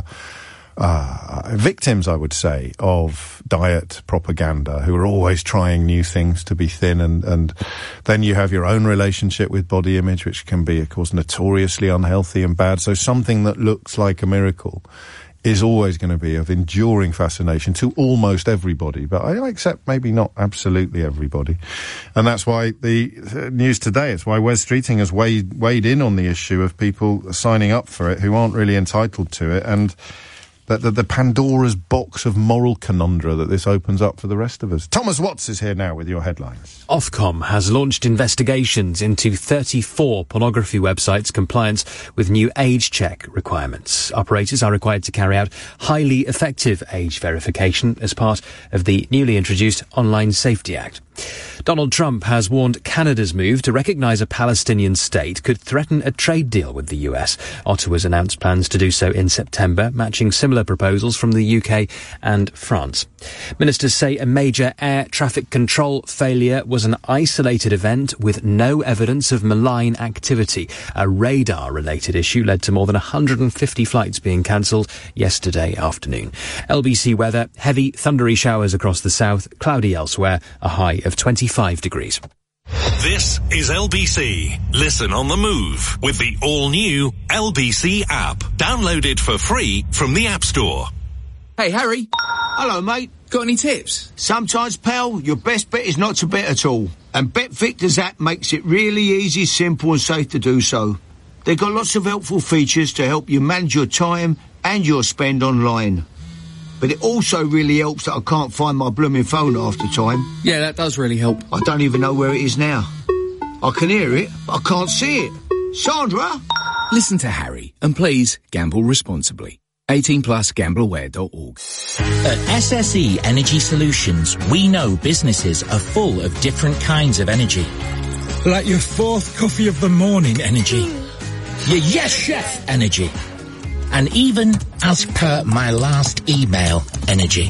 Uh, victims, I would say, of diet propaganda, who are always trying new things to be thin, and, and then you have your own relationship with body image, which can be, of course, notoriously unhealthy and bad. So something that looks like a miracle is always going to be of enduring fascination to almost everybody, but I accept maybe not absolutely everybody. And that's why the uh, news today, it's why Wes Streeting has weighed, weighed in on the issue of people signing up for it who aren't really entitled to it, and that the, the Pandora's box of moral conundra that this opens up for the rest of us. Thomas Watts is here now with your headlines. Ofcom has launched investigations into thirty-four pornography websites' compliance with new age check requirements. Operators are required to carry out highly effective age verification as part of the newly introduced Online Safety Act. Donald Trump has warned Canada's move to recognise a Palestinian state could threaten a trade deal with the U S. Ottawa's announced plans to do so in September, matching similar proposals from the U K and France. Ministers say a major air traffic control failure was an isolated event with no evidence of malign activity. A radar-related issue led to more than one hundred fifty flights being cancelled yesterday afternoon. L B C weather, heavy thundery showers across the south, cloudy elsewhere, a high of twenty-five degrees. This is L B C. Listen on the move with the all-new L B C app. Download it for free from the App Store. Hey, Harry. Hello, mate. Got any tips? Sometimes, pal, your best bet is not to bet at all. And BetVictor's app makes it really easy, simple and safe to do so. They've got lots of helpful features to help you manage your time and your spend online. But it also really helps that I can't find my blooming phone half the time. Yeah, that does really help. I don't even know where it is now. I can hear it, but I can't see it. Sandra? Listen to Harry, and please gamble responsibly. eighteen plus gamble aware dot org. At S S E Energy Solutions, we know businesses are full of different kinds of energy. Like your fourth coffee of the morning Energy. Your yes, chef energy. And even, as per my last email, energy.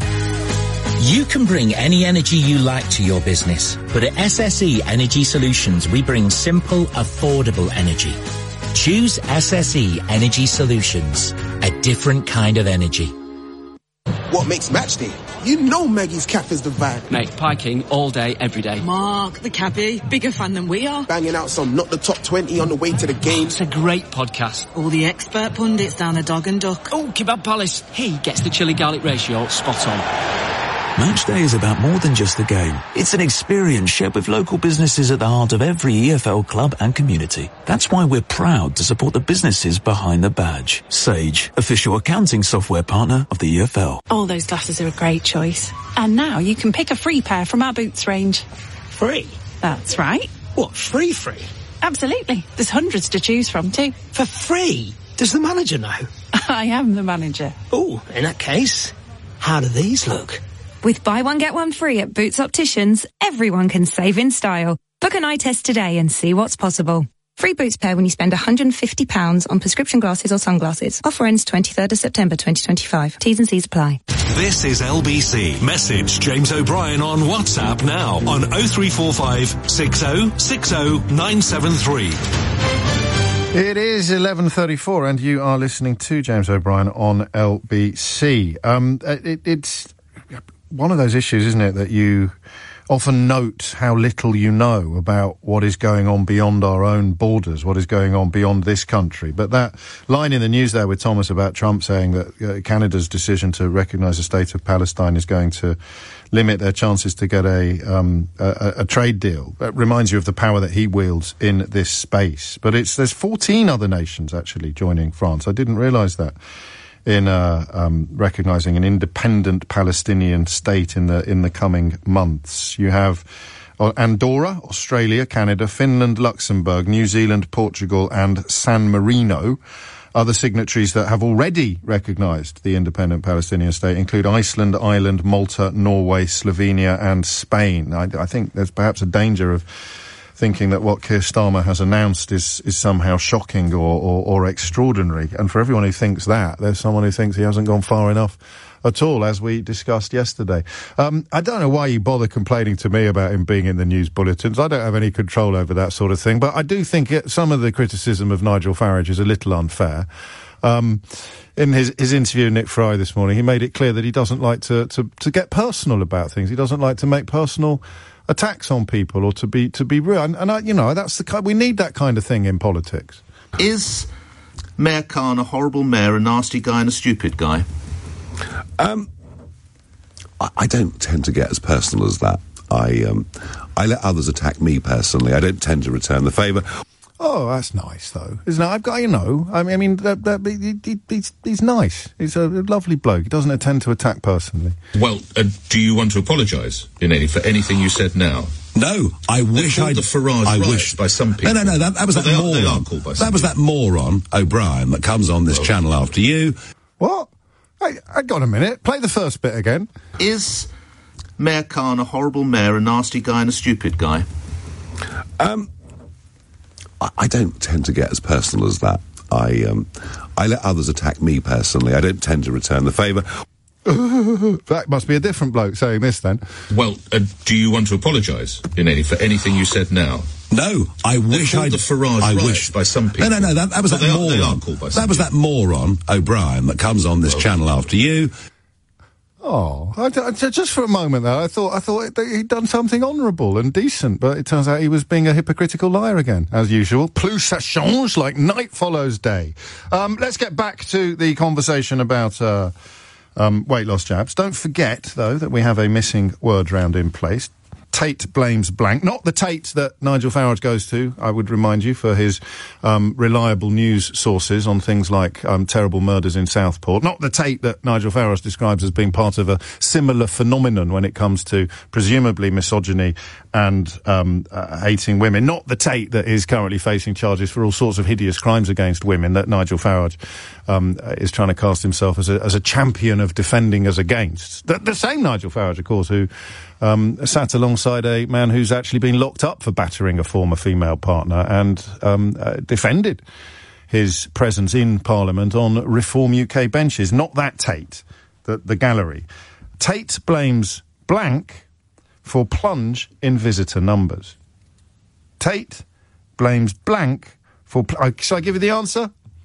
You can bring any energy you like to your business, but at S S E Energy Solutions, we bring simple, affordable energy. Choose S S E Energy Solutions, a different kind of energy. What makes Matchday You know Maggie's Cafe's the vibe. Mate, Pie King all day, every day. Mark, the cabbie, bigger fan than we are. Banging out some Not the Top twenty on the way to the game. It's a great podcast. All the expert pundits down the Dog and Duck. Oh, Kebab Palace. He gets the chili garlic ratio spot on. Match day is about more than just the game. It's an experience shared with local businesses at the heart of every E F L club and community. That's why we're proud to support the businesses behind the badge. Sage, official accounting software partner of the E F L. All those glasses are a great choice. And now you can pick a free pair from our Boots range. Free? That's right. What, free free? Absolutely. There's hundreds to choose from too. For free? Does the manager know? I am the manager. Oh, in that case, how do these look? With buy one get one free at Boots Opticians, everyone can save in style. Book an eye test today and see what's possible. Free Boots pair when you spend one hundred and fifty pounds on prescription glasses or sunglasses. Offer ends twenty-third of September twenty twenty-five. T's and C's apply. This is L B C. Message James O'Brien on WhatsApp now on oh three four five, six oh six oh, nine seven three. It is eleven thirty-four and you are listening to James O'Brien on L B C. Um, it, it's one of those issues, isn't it, that you often note how little you know about what is going on beyond our own borders, what is going on beyond this country. But that line in the news there with Thomas about Trump saying that uh, Canada's decision to recognise the state of Palestine is going to limit their chances to get a, um, a, a trade deal. That reminds you of the power that he wields in this space. But it's there's fourteen other nations actually joining France. I didn't realise that. In uh, um, recognising an independent Palestinian state in the in the coming months. You have uh, Andorra, Australia, Canada, Finland, Luxembourg, New Zealand, Portugal and San Marino. Other signatories that have already recognised the independent Palestinian state include Iceland, Ireland, Malta, Norway, Slovenia and Spain. I, I think there's perhaps a danger of thinking that what Keir Starmer has announced is, is somehow shocking or, or, or extraordinary. And for everyone who thinks that, there's someone who thinks he hasn't gone far enough at all, as we discussed yesterday. Um, I don't know why you bother complaining to me about him being in the news bulletins. I don't have any control over that sort of thing. But I do think it, some of the criticism of Nigel Farage is a little unfair. Um, in his, his interview with Nick Fry this morning, he made it clear that he doesn't like to, to, to get personal about things. He doesn't like to make personal attacks on people or to be to be real, and, and I, you know, that's the kind, we need that kind of thing in politics. Is Mayor Khan a horrible mayor, a nasty guy, and a stupid guy? Um, I, I don't tend to get as personal as that. I um, I let others attack me personally. I don't tend to return the favour. Oh, that's nice, though, isn't it? I've got, you know, I mean, I mean that, that, he, he, he's, he's nice. He's a lovely bloke. He doesn't tend to attack personally. Well, uh, do you want to apologise in any for anything you said now? No, I wish I'd... the Farage I right wish by some people. No, no, no, that, that was well, that they moron. Are, they are called by some that was people. that moron, O'Brien, that comes on this well, channel after you. What? Hey, hang on a minute. Play the first bit again. Is Mayor Khan a horrible mayor, a nasty guy, and a stupid guy? Um... I don't tend to get as personal as that. I um, I let others attack me personally. I don't tend to return the favour. That must be a different bloke saying this then. Well, uh, do you want to apologise in any for anything you said now? No, I wish I'd... the Farage I right wish by some people. No, no, no, that, that was well, that they are, moron. They are called by some that was people. that moron, O'Brien, that comes on this well, channel after you. Oh, I, I, just for a moment there, I thought I thought he'd done something honourable and decent, but it turns out he was being a hypocritical liar again, as usual. Plus ça change, like night follows day. Um, let's get back to the conversation about uh, um, weight loss jabs. Don't forget, though, that we have a missing word round in place. Tate blames blank. Not the Tate that Nigel Farage goes to, I would remind you, for his um, reliable news sources on things like um, terrible murders in Southport. Not the Tate that Nigel Farage describes as being part of a similar phenomenon when it comes to presumably misogyny and um, uh, hating women. Not the Tate that is currently facing charges for all sorts of hideous crimes against women that Nigel Farage um, is trying to cast himself as a, as a champion of defending us against. The, the same Nigel Farage, of course, who Um, sat alongside a man who's actually been locked up for battering a former female partner and um, uh, defended his presence in Parliament on Reform U K benches. Not that Tate, the, the gallery. Tate blames blank for plunge in visitor numbers. Tate blames blank for... Pl- uh, shall I give you the answer?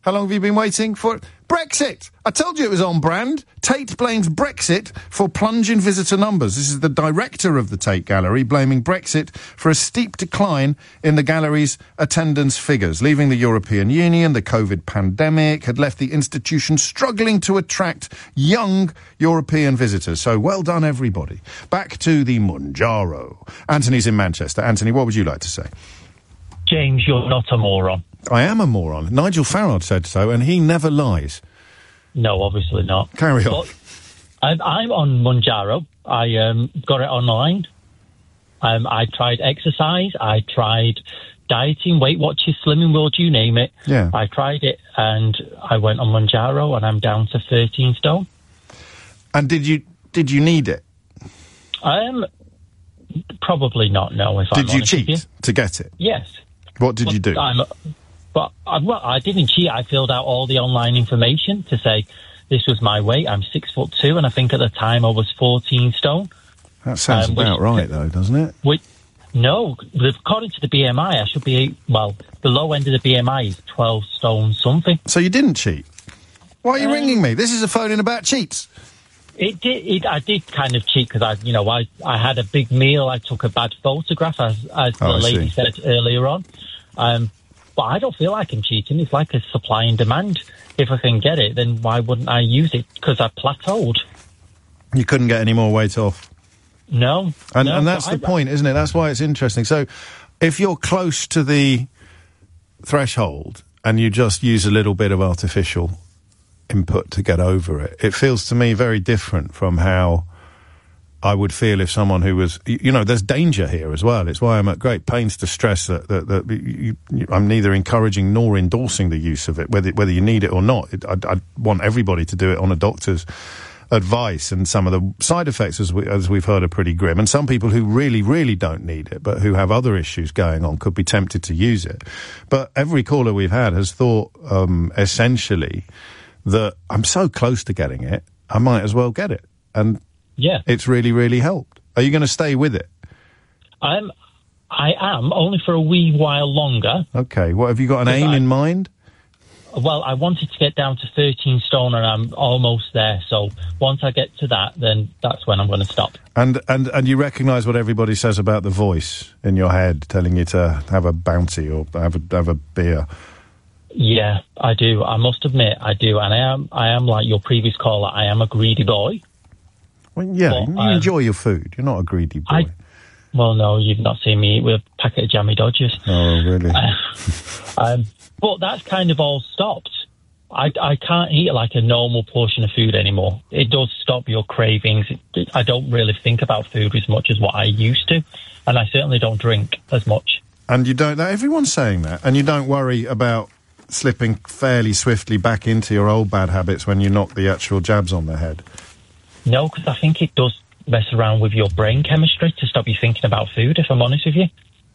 How long have you been waiting for it? Brexit! I told you it was on brand. Tate blames Brexit for plunge in visitor numbers. This is the director of the Tate Gallery blaming Brexit for a steep decline in the gallery's attendance figures. Leaving the European Union, the COVID pandemic had left the institution struggling to attract young European visitors. So well done, everybody. Back to the Monjaro. Anthony's in Manchester. Anthony, what would you like to say? James, you're not a moron. I am a moron. Nigel Farage said so, and he never lies. No, obviously not. Carry on. But I'm, I'm on Monjaro. I um, got it online. Um, I tried exercise. I tried dieting, Weight Watchers, Slimming World, you name it. Yeah. I tried it, and I went on Monjaro, and I'm down to thirteen stone. And did you did you need it? Um, probably not. No. If did I'm you honest with you. cheat to get it? Yes. What did but you do? I'm, but I, well, I didn't cheat. I filled out all the online information to say this was my weight. I'm six foot two, and I think at the time I was fourteen stone. That sounds um, about which, right, though, doesn't it? Which, no, according to the B M I, I should be, well, the low end of the B M I is twelve stone something. So you didn't cheat? Why are you um, ringing me? This is a phone in about cheats. It did. It, I did kind of cheat because I, you know, I, I had a big meal. I took a bad photograph, as, as oh, the lady said earlier on. Um, but I don't feel like I'm cheating. It's like a supply and demand. If I can get it, then why wouldn't I use it? Because I plateaued. You couldn't get any more weight off. No, and no, and that's the I, point, isn't it? That's why it's interesting. So, if you're close to the threshold and you just use a little bit of artificial input to get over it, it feels to me very different from how I would feel if someone who was, you know, there's danger here as well. It's why I'm at great pains to stress that, that, that you, you, I'm neither encouraging nor endorsing the use of it, whether whether you need it or not. It, I, I want everybody to do it on a doctor's advice, and some of the side effects, as, we, as we've heard, are pretty grim. And some people who really, really don't need it, but who have other issues going on, could be tempted to use it. But every caller we've had has thought, um, essentially, that I'm so close to getting it, I might as well get it. And yeah, it's really, really helped. Are you going to stay with it? I'm, I am, only for a wee while longer. Okay, what, have you got an aim I, in mind? Well, I wanted to get down to thirteen stone, and I'm almost there. So once I get to that, then that's when I'm going to stop. And and and you recognise what everybody says about the voice in your head telling you to have a bounty or have a have a beer. Yeah, I do. I must admit, I do, and I am I am like your previous caller. I am a greedy boy. Well, yeah, but, you um, enjoy your food. You're not a greedy boy. I, well, no, you've not seen me eat with a packet of Jammy Dodgers. Oh, really? Uh, um, but that's kind of all stopped. I, I can't eat like a normal portion of food anymore. It does stop your cravings. It, it, I don't really think about food as much as what I used to, and I certainly don't drink as much. And you don't... Everyone's saying that, and you don't worry about slipping fairly swiftly back into your old bad habits when you knock the actual jabs on the head? No, because I think it does mess around with your brain chemistry to stop you thinking about food, if I'm honest with you.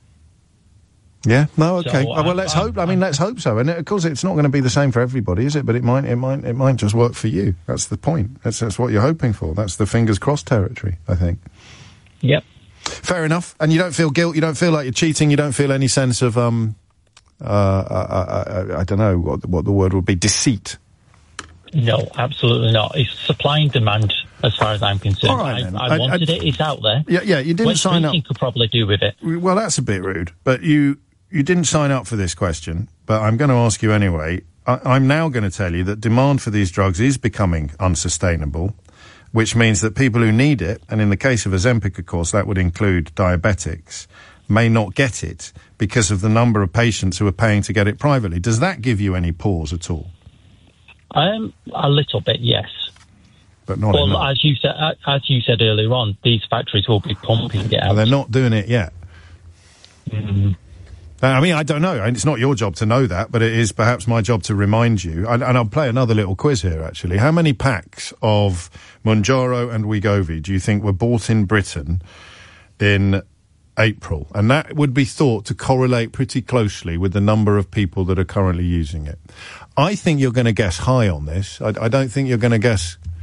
Yeah, no, okay. So, oh, well, let's I'm, hope. I mean, I'm, let's hope so. And of course, it's not going to be the same for everybody, is it? But it might, it might, it might just work for you. That's the point. That's that's what you're hoping for. That's the fingers crossed territory, I think. Yep. Fair enough. And you don't feel guilt. You don't feel like you're cheating. You don't feel any sense of um, uh, uh, uh, I don't know what what the word would be, deceit. No, absolutely not. It's supply and demand, as far as I'm concerned. All right, I, I wanted I, I, it. It's out there. Yeah, yeah. You didn't what sign up. Could probably do with it. Well, that's a bit rude. But you you didn't sign up for this question. But I'm going to ask you anyway. I, I'm now going to tell you that demand for these drugs is becoming unsustainable, which means that people who need it, and in the case of Ozempic, of course, that would include diabetics, may not get it because of the number of patients who are paying to get it privately. Does that give you any pause at all? Um, a little bit, yes. But not well, enough. as you said, as you said earlier on, these factories will be pumping it out. Well, they're not doing it yet. Mm-hmm. I mean, I don't know. It's not your job to know that, but it is perhaps my job to remind you. And, and I'll play another little quiz here, actually. How many packs of Mounjaro and Wegovy do you think were bought in Britain in April? And that would be thought to correlate pretty closely with the number of people that are currently using it. I think you're going to guess high on this. I, I don't think you're going to guess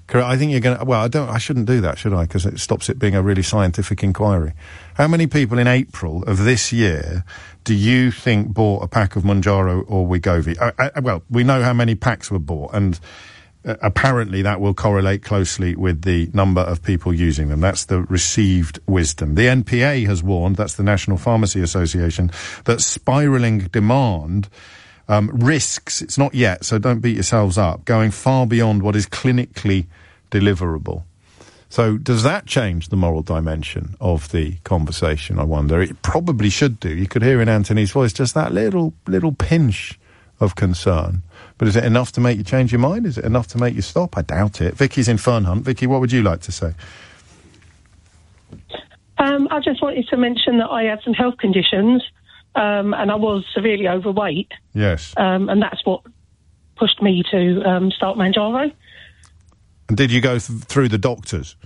Correct. I think you're going to... Well, I don't... I shouldn't do that, should I? Because it stops it being a really scientific inquiry. How many people in April of this year do you think bought a pack of Mounjaro or Wegovy? Uh, uh, well, we know how many packs were bought, and uh, apparently that will correlate closely with the number of people using them. That's the received wisdom. The N P A has warned, that's the National Pharmacy Association, that spiralling demand... Um, risks, it's not yet, so don't beat yourselves up, going far beyond what is clinically deliverable. So does that change the moral dimension of the conversation, I wonder? It probably should do. You could hear in Anthony's voice just that little, little pinch of concern. But is it enough to make you change your mind? Is it enough to make you stop? I doubt it. Vicky's in Fernhunt. Vicky, what would you like to say? Um, I just wanted to mention that I had some health conditions. Um, and I was severely overweight. Yes. Um, and that's what pushed me to um, start Mounjaro. And did you go th- through the doctors?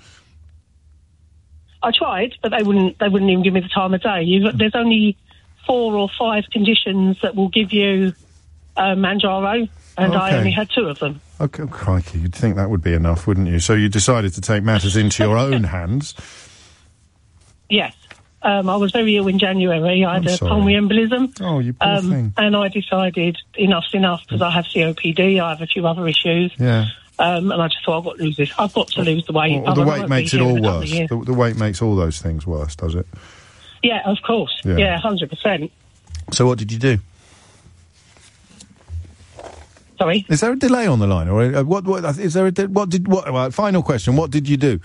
I tried, but they wouldn't. They wouldn't even give me the time of day. You've, there's only four or five conditions that will give you uh, Mounjaro, and Okay. I only had two of them. Okay, crikey, you'd think that would be enough, wouldn't you? So you decided to take matters into your own hands. Yes. Um, I was very ill in January. I had I'm a sorry. pulmonary embolism. Oh, you poor um, thing. And I decided enough's enough because I have C O P D. I have a few other issues. Yeah. Um, and I just thought I've got to lose this. I've got to lose the weight. Well, the otherwise I weight won't makes be it here all in a couple of worse. years. The, the weight makes all those things worse, does it? Yeah, of course. Yeah. Yeah, one hundred percent. So what did you do? Sorry? Is there a delay on the line? Or uh, what, what, is there a, de- what did, what, well, final question, what did you do?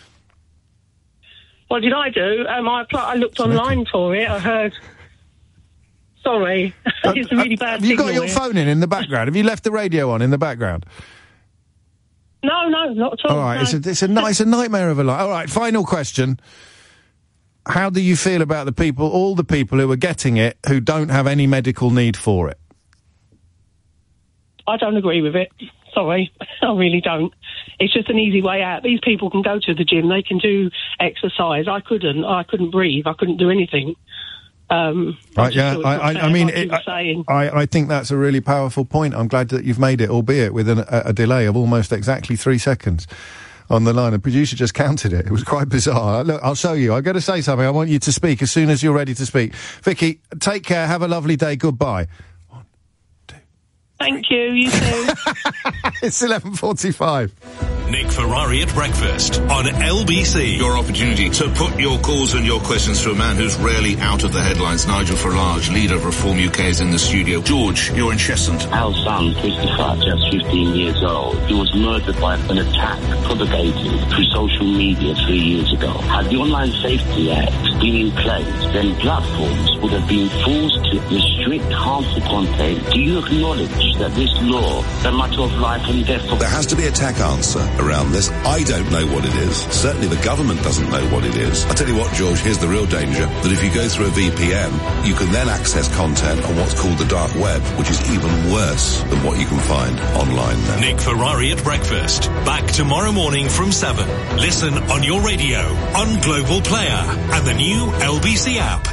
What did I do? Um, I, apl- I looked online for it. I heard... Sorry. It's a really bad Have you got signal your here. phone in in the background? Have you left the radio on in the background? No, no, not at all. All right, no. it's a, it's a, ni- it's a nightmare of a line. All right, final question. How do you feel about the people, all the people who are getting it, who don't have any medical need for it? I don't agree with it. Sorry, I really don't. It's just an easy way out. These people can go to the gym, they can do exercise. I couldn't. I couldn't breathe. I couldn't do anything. Um, Right, yeah, I, I, I mean, like it, you were saying. I, I think that's a really powerful point. I'm glad that you've made it, albeit with an, a, a delay of almost exactly three seconds on the line. The producer just counted it. It was quite bizarre. Look, I'll show you. I've got to say something. I want you to speak as soon as you're ready to speak. Vicky, take care. Have a lovely day. Goodbye. Thank you, you too. It's eleven forty-five. Nick Ferrari at breakfast on L B C. Your opportunity to put your calls and your questions to a man who's rarely out of the headlines. Nigel Farage, leader of Reform U K, is in the studio. George, you're in Cheshunt. Our son, Christopher, just fifteen years old, he was murdered by an attack propagated through social media three years ago. Had the Online Safety Act been in place, then platforms would have been forced to restrict harmful content. Do you acknowledge that this law is a matter of life and death? There has to be a tech answer around this. I don't know what it is. Certainly the government doesn't know what it is. I'll tell you what, George, here's the real danger, that if you go through a V P N, you can then access content on what's called the dark web, which is even worse than what you can find online now. Nick Ferrari at breakfast. Back tomorrow morning from seven. Listen on your radio, on Global Player, and the new L B C app.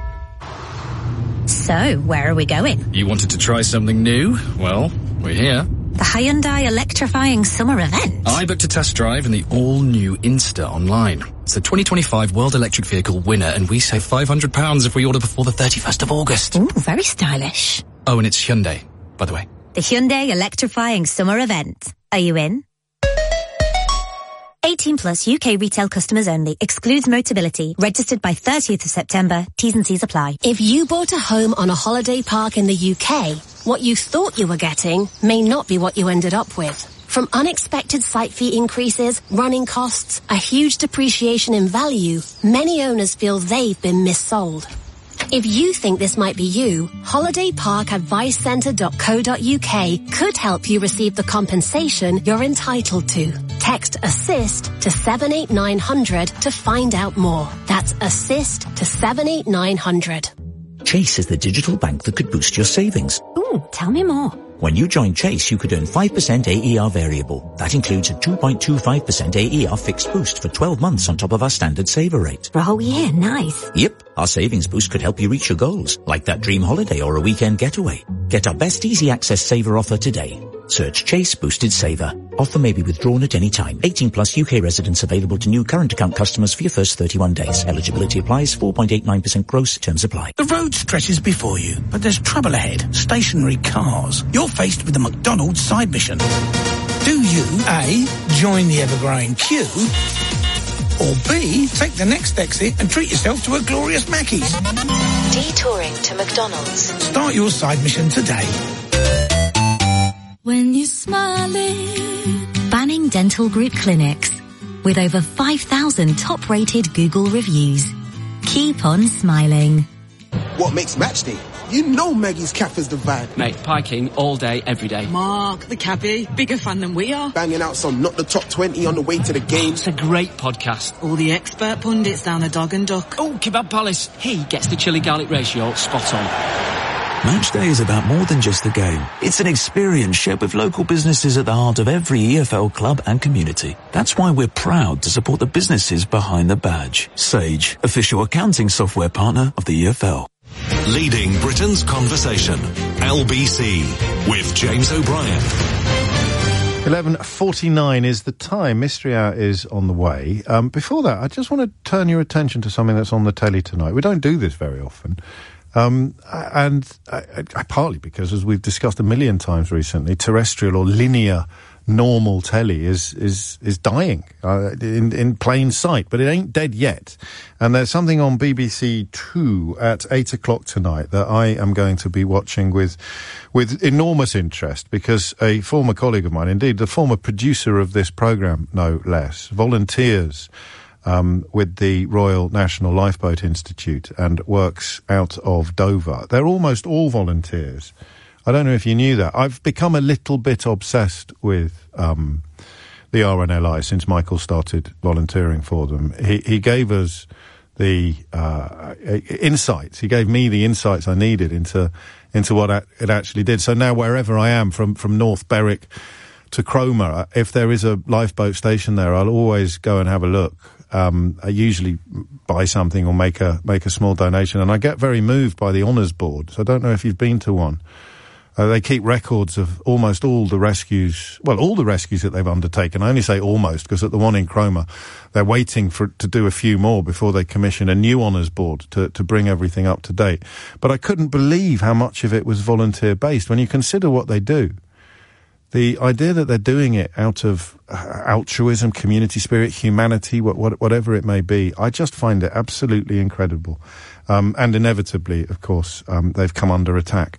So, where are we going? You wanted to try something new? Well, we're here. The Hyundai Electrifying Summer Event. I booked a test drive in the all-new Insta online. It's the twenty twenty-five World Electric Vehicle winner, and we save five hundred pounds if we order before the thirty-first of August. Ooh, very stylish. Oh, and it's Hyundai, by the way. The Hyundai Electrifying Summer Event. Are you in? eighteen plus U K retail customers only. Excludes Motability. Registered by thirtieth of September. T's and C's apply. If you bought a home on a holiday park in the U K, what you thought you were getting may not be what you ended up with. From unexpected site fee increases, running costs, a huge depreciation in value, many owners feel they've been missold. If you think this might be you, holiday park advice centre dot co dot U K could help you receive the compensation you're entitled to. Text ASSIST to seven eight nine hundred to find out more. That's ASSIST to seven eight nine hundred. Chase is the digital bank that could boost your savings. Ooh, tell me more. When you join Chase, you could earn five percent A E R variable. That includes a two point two five percent A E R fixed boost for twelve months on top of our standard saver rate. For a whole year, nice. Yep, our savings boost could help you reach your goals, like that dream holiday or a weekend getaway. Get our best easy access saver offer today. Search Chase Boosted Saver. Offer may be withdrawn at any time. eighteen plus U K residents available to new current account customers for your first thirty-one days. Eligibility applies. four point eight nine percent gross. Terms apply. The road stretches before you, but there's trouble ahead. Stationary cars. You're faced with the McDonald's side mission. Do you, A, join the ever-growing queue, or B, take the next exit and treat yourself to a glorious Mackey's? Detouring to McDonald's. Start your side mission today. When you're smiling. Banning Dental Group Clinics. With over five thousand top-rated Google reviews. Keep on smiling. What makes match day? You know Maggie's Cafe is the vibe. Mate, Pie King all day, every day. Mark, the cabbie, bigger fan than we are. Banging out some Not the Top twenty on the way to the games. It's a great podcast. All the expert pundits down the Dog and Duck. Oh, Kebab Palace. He gets the chili garlic ratio spot on. Match day is about more than just the game. It's an experience shared with local businesses at the heart of every E F L club and community. That's why we're proud to support the businesses behind the badge. Sage, official accounting software partner of the E F L. Leading Britain's conversation. L B C with James O'Brien. eleven forty-nine is the time. Mystery Hour is on the way. Um, before that, I just want to turn your attention to something that's on the telly tonight. We don't do this very often. Um, and I, I, partly because, as we've discussed a million times recently, terrestrial or linear normal telly is is is dying uh, in in plain sight, but it ain't dead yet. And there's something on B B C Two at eight o'clock tonight that I am going to be watching with with enormous interest, because a former colleague of mine, indeed the former producer of this programme, no less, volunteers Um, with the Royal National Lifeboat Institute and works out of Dover. They're almost all volunteers. I don't know if you knew that. I've become a little bit obsessed with um, the R N L I since Michael started volunteering for them. He, he gave us the uh, insights. He gave me the insights I needed into into what it actually did. So now wherever I am, from, from North Berwick to Cromer, if there is a lifeboat station there, I'll always go and have a look. Um, I usually buy something or make a make a small donation, and I get very moved by the honours board. So I don't know if you've been to one. Uh, they keep records of almost all the rescues, well, all the rescues that they've undertaken. I only say almost because at the one in Cromer, they're waiting for to do a few more before they commission a new honours board to, to bring everything up to date. But I couldn't believe how much of it was volunteer based when you consider what they do. The idea that they're doing it out of uh, altruism, community spirit, humanity, what, what, whatever it may be, I just find it absolutely incredible. Um, and inevitably, of course, um, they've come under attack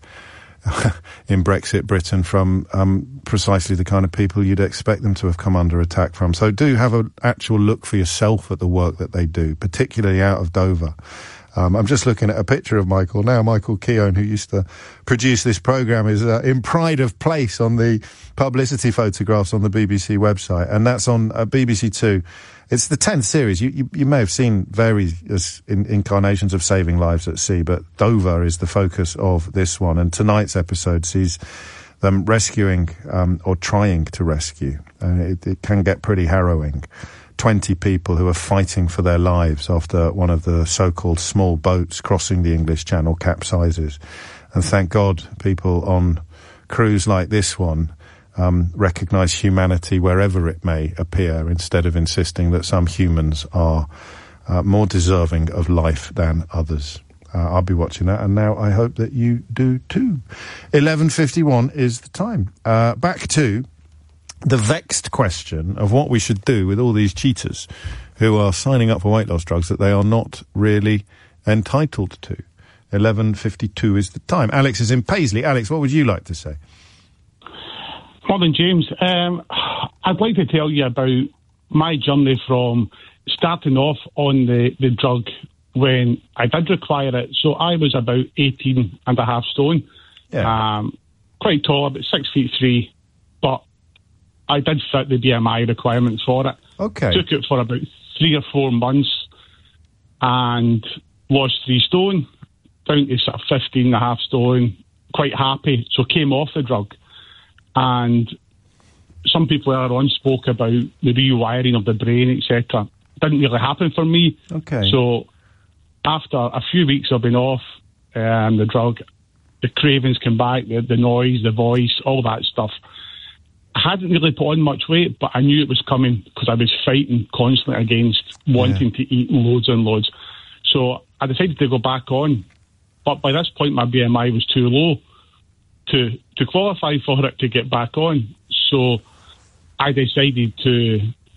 in Brexit Britain from um, precisely the kind of people you'd expect them to have come under attack from. So do have an actual look for yourself at the work that they do, particularly out of Dover. Um, I'm just looking at a picture of Michael now. Michael Keown, who used to produce this programme, is uh, in pride of place on the publicity photographs on the B B C website, and that's on uh, B B C Two. It's the tenth series. You, you, you may have seen various in, incarnations of Saving Lives at Sea, but Dover is the focus of this one, and tonight's episode sees them rescuing, um, or trying to rescue. And it, it can get pretty harrowing. twenty people who are fighting for their lives after one of the so-called small boats crossing the English Channel capsizes. And thank God people on cruise like this one um, recognise humanity wherever it may appear, instead of insisting that some humans are uh, more deserving of life than others. Uh, I'll be watching that, and now I hope that you do too. eleven fifty-one is the time. Uh, back to the vexed question of what we should do with all these cheaters who are signing up for weight loss drugs that they are not really entitled to. eleven fifty-two is the time. Alex is in Paisley. Alex, what would you like to say? Morning, James. Um, I'd like to tell you about my journey from starting off on the, the drug when I did require it. So I was about eighteen and a half stone. Yeah. Um, quite tall, about six feet three, but I did fit the B M I requirements for it. Okay. Took it for about three or four months and lost three stone, down to sort of fifteen and a half stone, quite happy. So came off the drug. And some people earlier on spoke about the rewiring of the brain, et cetera. Didn't really happen for me. Okay. So after a few weeks of being off um, the drug, the cravings came back, the, the noise, the voice, all that stuff. I hadn't really put on much weight, but I knew it was coming because I was fighting constantly against wanting yeah. to eat loads and loads. So I decided to go back on. But by this point, my B M I was too low to to qualify for it to get back on. So I decided to,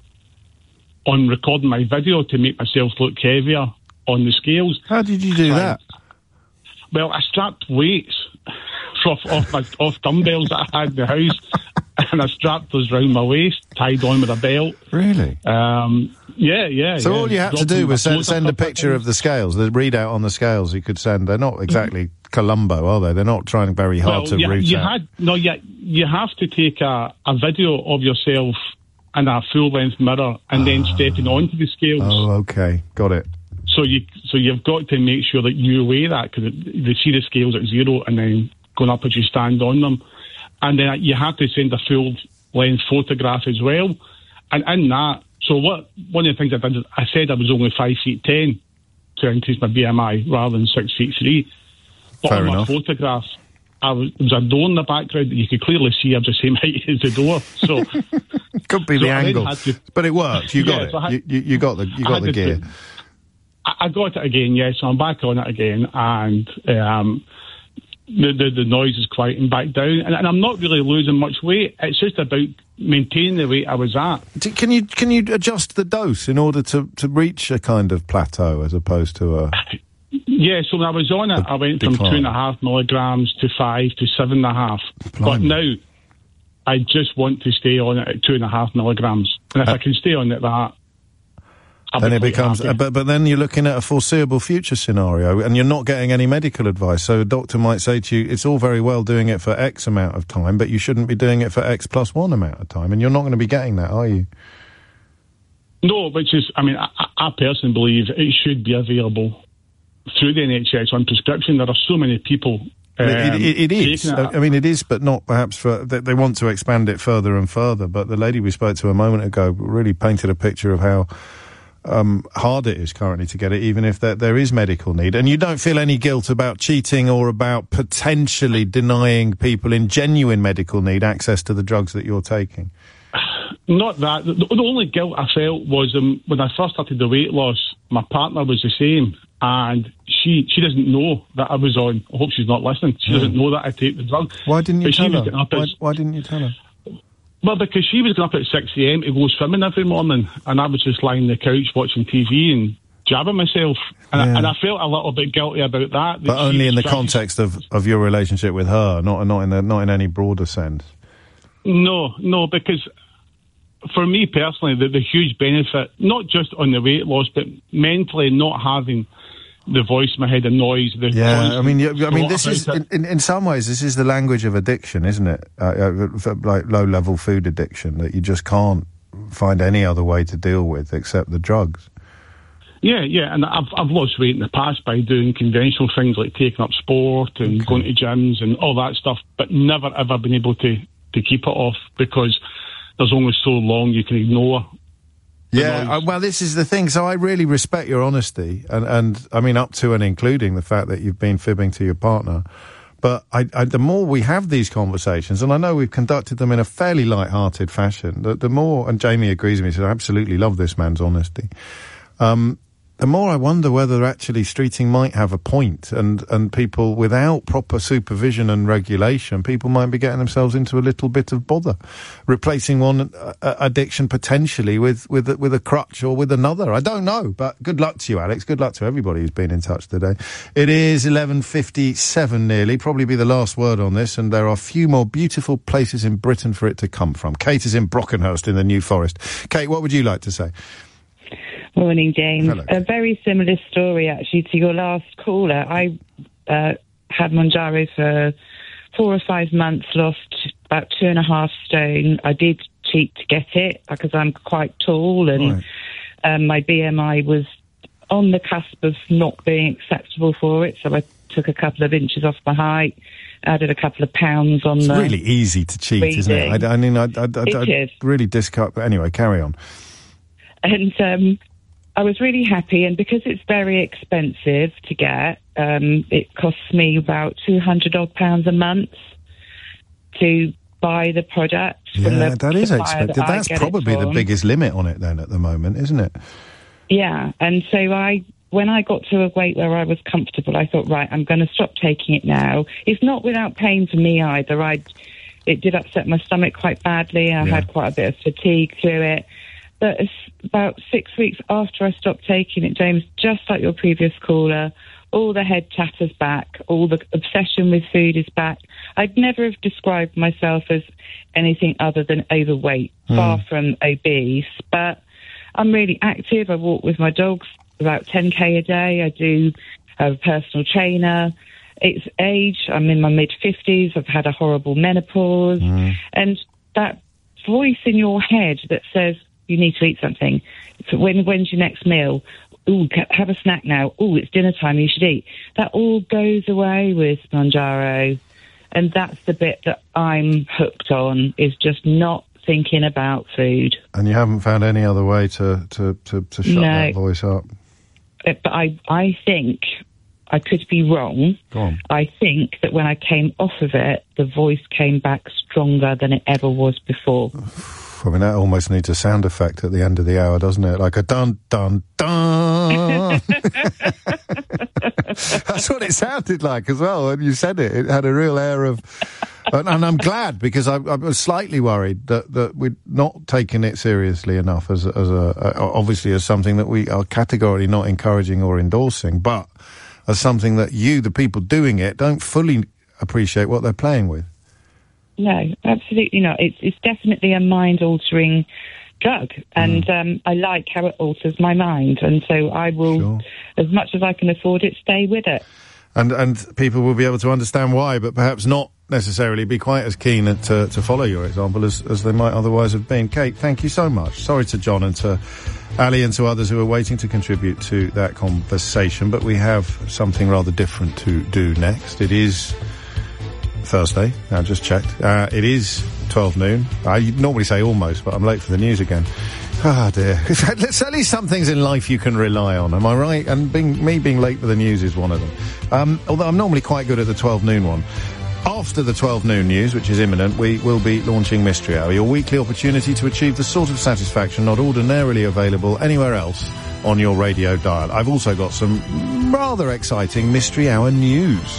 on recording my video, to make myself look heavier on the scales. How did you do that? Well, I strapped weights off, off, my, off dumbbells that I had in the house, and I strapped those round my waist, tied on with a belt. Really? Um, yeah, yeah. So yeah. all you had to do was send, send a picture of the scales, the readout on the scales you could send. They're not exactly Columbo, are they? They're not trying very hard well, to you, root you out. had no, you, you have to take a, a video of yourself in a full-length mirror and uh, then stepping onto the scales. Oh, okay. Got it. So you, so you've got to make sure that you weigh that, because they see the scales at zero and then going up as you stand on them. And then you have to send a full-length photograph as well. And in that, so what? One of the things I did is I said I was only five feet ten to increase my B M I rather than six feet three. But Fair on enough. my photograph, I was, there was a door in the background that you could clearly see I was the same height as the door. So could be so the I then angle, had to- but it worked. You got Yeah, it. so I had- you, you, you got the you I got had the to gear. do- I I got it again, yes. So I'm back on it again, and um, the, the the noise is quieting back down, and, and I'm not really losing much weight. It's just about maintaining the weight I was at. D- Can you can you adjust the dose in order to, to reach a kind of plateau as opposed to a? Yeah, so when I was on it, I went from decline. two and a half milligrams to five to seven and a half. But Blimey. now, I just want to stay on it at two and a half milligrams, and if Uh, I can stay on it that. I'll Then be it quite becomes, happy. uh, but but then you're looking at a foreseeable future scenario, and you're not getting any medical advice. So a doctor might say to you, "It's all very well doing it for X amount of time, but you shouldn't be doing it for X plus one amount of time," and you're not going to be getting that, are you? No, which is, I mean, I, I personally believe it should be available through the N H S on prescription. There are so many people. Um, it, it, it is. taking it. I mean, it is, but not perhaps for. They, they want to expand it further and further. But the lady we spoke to a moment ago really painted a picture of how um, hard it is currently to get it, even if there, there is medical need. And you don't feel any guilt about cheating or about potentially denying people in genuine medical need access to the drugs that you're taking. Not that. The, the only guilt I felt was um, when I first started the weight loss, my partner was the same, and she she doesn't know that I was on. I hope she's not listening. She Yeah. doesn't know that I take the drug. Why didn't you But she tell was her? getting up Why, at- why didn't you tell her? Well, because she was getting up at six a.m. to go swimming every morning, and I was just lying on the couch watching T V and jabbing myself. And, Yeah. I, and I felt a little bit guilty about that. that But she only in the was trying- context of, of your relationship with her, not not in the, not in any broader sense. No, no, because for me personally, the, the huge benefit, not just on the weight loss, but mentally not having the voice in my head, the noise, the Yeah, I constant mean, you, I mean, thought this is about in, it. in, in some ways this is the language of addiction, isn't it? Uh, uh, for, like low level food addiction that you just can't find any other way to deal with except the drugs. Yeah, yeah, and I've I've lost weight in the past by doing conventional things like taking up sport and going to gyms and all that stuff, but never ever been able to, to keep it off because there's only so long you can ignore. Yeah, uh, well, this is the thing. So I really respect your honesty, and, and I mean, up to and including the fact that you've been fibbing to your partner. But I, I, the more we have these conversations, and I know we've conducted them in a fairly light-hearted fashion, the, the more, and Jamie agrees with me, says, I absolutely love this man's honesty. Um, the more I wonder whether actually streeting might have a point, and, and people without proper supervision and regulation, people might be getting themselves into a little bit of bother, replacing one uh, addiction potentially with, with, with a crutch or with another. I don't know, but good luck to you, Alex. Good luck to everybody who's been in touch today. It is eleven fifty-seven nearly, probably be the last word on this, and there are a few more beautiful places in Britain for it to come from. Kate is in Brockenhurst in the New Forest. Kate, what would you like to say? Morning, James. Hello. A very similar story, actually, to your last caller. I uh, had Mounjaro for four or five months, lost about two and a half stone. I did cheat to get it because I'm quite tall, and Right. um, my B M I was on the cusp of not being acceptable for it, so I took a couple of inches off my height, added a couple of pounds on It's the... really easy to cheat, isn't it? reading. I, I mean, I, I, I, It I is. really discard. But anyway, carry on. And um, I was really happy, and because it's very expensive to get, um, it costs me about two hundred odd pounds a month to buy the product. Yeah, from the that is supplier expected. that I That's get it probably the from. biggest limit on it then at the moment, isn't it? Yeah, and so I, when I got to a weight where I was comfortable, I thought, right, I'm going to stop taking it now. It's not without pain for me either. I, it did upset my stomach quite badly. I Yeah. had quite a bit of fatigue through it. But it's about six weeks after I stopped taking it, James, just like your previous caller, all the head chatter's back, all the obsession with food is back. I'd never have described myself as anything other than overweight, Mm. far from obese, but I'm really active. I walk with my dogs about ten K a day. I do have a personal trainer. It's age. I'm in my mid-fifties. I've had a horrible menopause. Mm. And that voice in your head that says, you need to eat something. So when, when's your next meal? Ooh, ca- have a snack now. Ooh, it's dinner time, you should eat. That all goes away with Mounjaro. And that's the bit that I'm hooked on, is just not thinking about food. And you haven't found any other way to, to, to, to shut No. that voice up? Uh, But I, I think, I could be wrong, Go on. I think that when I came off of it, the voice came back stronger than it ever was before. I mean, that almost needs a sound effect at the end of the hour, doesn't it? Like a dun, dun, dun. That's what it sounded like as well when you said it. It had a real air of... And, and I'm glad, because I, I was slightly worried that, that we'd not taken it seriously enough as, a- as a, a, obviously as something that we are categorically not encouraging or endorsing, but as something that you, the people doing it, don't fully appreciate what they're playing with. No, absolutely not. It's it's definitely a mind-altering drug, and um, I like how it alters my mind, and so I will, Sure. as much as I can afford it, stay with it. And and people will be able to understand why, but perhaps not necessarily be quite as keen to, to follow your example as, as they might otherwise have been. Kate, thank you so much. Sorry to John and to Ali and to others who are waiting to contribute to that conversation, but we have something rather different to do next. It is Thursday, I just checked. Uh, it is twelve noon. I normally say almost, but I'm late for the news again. Ah, dear. There's at least some things in life you can rely on, am I right? And being, me being late for the news is one of them. Um, although I'm normally quite good at the twelve noon one. After the twelve noon news, which is imminent, we will be launching Mystery Hour, your weekly opportunity to achieve the sort of satisfaction not ordinarily available anywhere else on your radio dial. I've also got some rather exciting Mystery Hour news.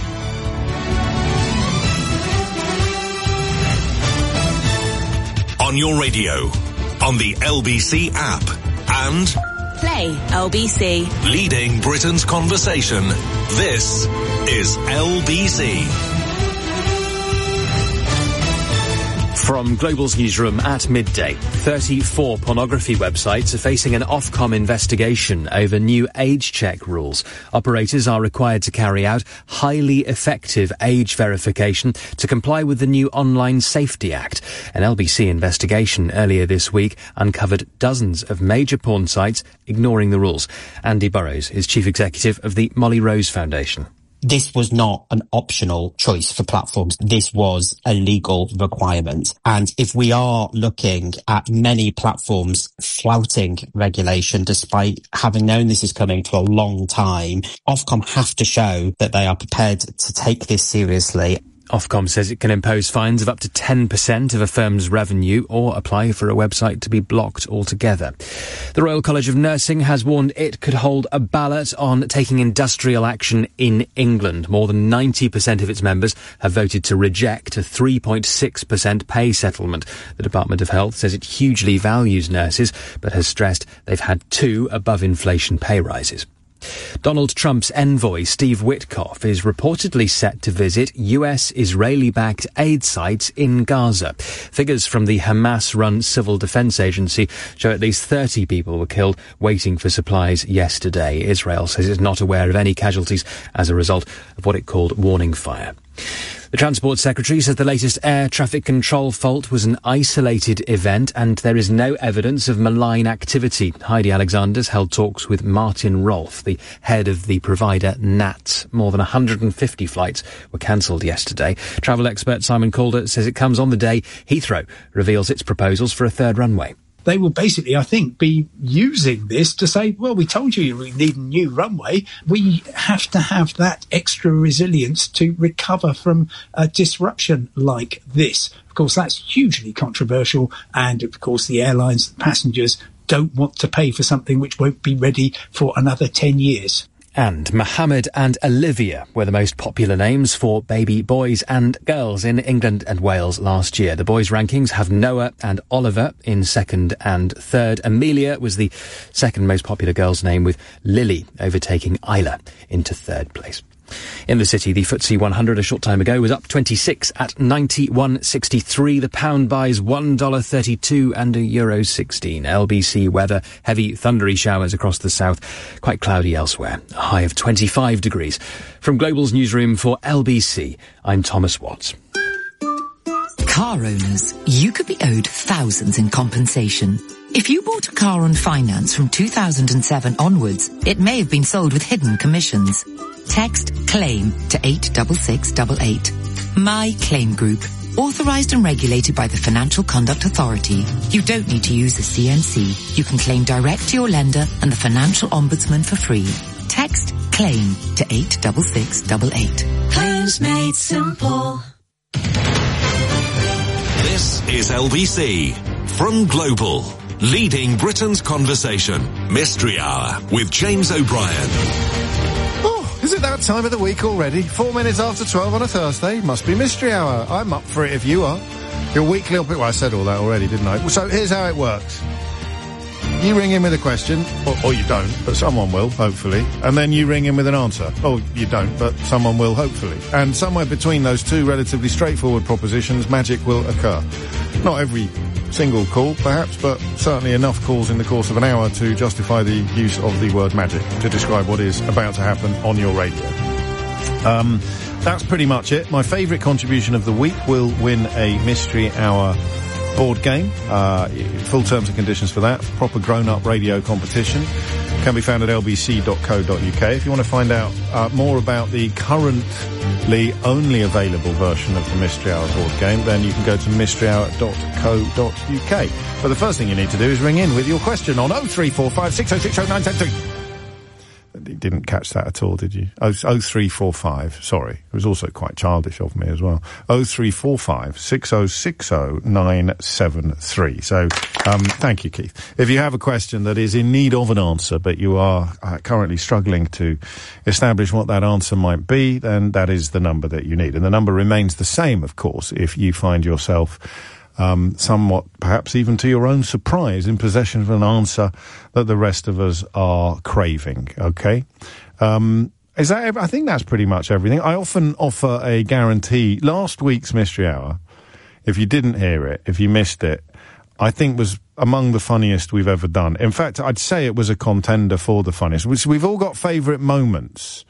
On your radio, on the L B C app, and Play L B C. leading Britain's conversation. This is L B C. From Global's newsroom at midday, thirty-four pornography websites are facing an Ofcom investigation over new age check rules. Operators are required to carry out highly effective age verification to comply with the new Online Safety Act. An L B C investigation earlier this week uncovered dozens of major porn sites ignoring the rules. Andy Burrows is chief executive of the Molly Rose Foundation. This was not an optional choice for platforms. This was a legal requirement. And if we are looking at many platforms flouting regulation, despite having known this is coming for a long time, Ofcom have to show that they are prepared to take this seriously. Ofcom says it can impose fines of up to ten percent of a firm's revenue or apply for a website to be blocked altogether. The Royal College of Nursing has warned it could hold a ballot on taking industrial action in England. More than ninety percent of its members have voted to reject a three point six percent pay settlement. The Department of Health says it hugely values nurses, but has stressed they've had two above-inflation pay rises. Donald Trump's envoy, Steve Witkoff, is reportedly set to visit U S Israeli-backed aid sites in Gaza. Figures from the Hamas-run Civil Defense Agency show at least thirty people were killed waiting for supplies yesterday. Israel says it's not aware of any casualties as a result of what it called warning fire. The Transport Secretary says the latest air traffic control fault was an isolated event and there is no evidence of malign activity. Heidi Alexander's held talks with Martin Rolfe, the head of the provider N A T. More than one hundred fifty flights were cancelled yesterday. Travel expert Simon Calder says it comes on the day Heathrow reveals its proposals for a third runway. they will basically, I think, be using this to say, well, we told you you need a new runway. We have to have that extra resilience to recover from a disruption like this. Of course, that's hugely controversial. And of course, the airlines, the passengers don't want to pay for something which won't be ready for another ten years. And Mohammed and Olivia were the most popular names for baby boys and girls in England and Wales last year. The boys' rankings have Noah and Oliver in second and third. Amelia was the second most popular girl's name, with Lily overtaking Isla into third place. In the city, the F T S E one hundred a short time ago was up twenty-six at ninety-one sixty-three. The pound buys one dollar thirty-two and a euro sixteen. L B C weather, heavy thundery showers across the south, quite cloudy elsewhere. A high of twenty-five degrees. From Global's newsroom for L B C, I'm Thomas Watts. Car owners, you could be owed thousands in compensation. If you bought a car on finance from two thousand seven onwards, it may have been sold with hidden commissions. Text CLAIM to eight six six eight eight. My Claim Group. Authorised and regulated by the Financial Conduct Authority. You don't need to use a C N C. You can claim direct to your lender and the Financial Ombudsman for free. Text CLAIM to eight six six eight eight. Claims made simple. This is L B C from Global, leading Britain's conversation. Mystery Hour with James O'Brien. Is it that time of the week already? Four minutes after twelve on a Thursday. Must be Mystery Hour. I'm up for it if you are. Your weekly... Well, I said all that already, didn't I? So here's how it works. You ring in with a question, or, or you don't, but someone will, hopefully. And then you ring in with an answer. Oh, you don't, but someone will, hopefully. And somewhere between those two relatively straightforward propositions, magic will occur. Not every single call, perhaps, but certainly enough calls in the course of an hour to justify the use of the word magic to describe what is about to happen on your radio. Um, that's pretty much it. My favourite contribution of the week will win a Mystery Hour board game. Uh, full terms and conditions for that. Proper grown-up radio competition. Can be found at l b c dot co dot u k. If you want to find out uh, more about the currently only available version of the Mystery Hour board game, then you can go to mystery hour dot co dot u k. But the first thing you need to do is ring in with your question on oh three four five, six oh six oh, nine seven three. You didn't catch that at all, did you? Oh, three four five. Sorry. It was also quite childish of me as well. oh three four five, six oh six oh, nine seven three. So, um, thank you, Keith. If you have a question that is in need of an answer, but you are uh, currently struggling to establish what that answer might be, then that is the number that you need. And the number remains the same, of course, if you find yourself Um, somewhat, perhaps even to your own surprise, in possession of an answer that the rest of us are craving, okay? Um, is that, ev- I think that's pretty much everything. I often offer a guarantee. Last week's Mystery Hour, if you didn't hear it, if you missed it, I think was among the funniest we've ever done. In fact, I'd say it was a contender for the funniest. We've all got favourite moments.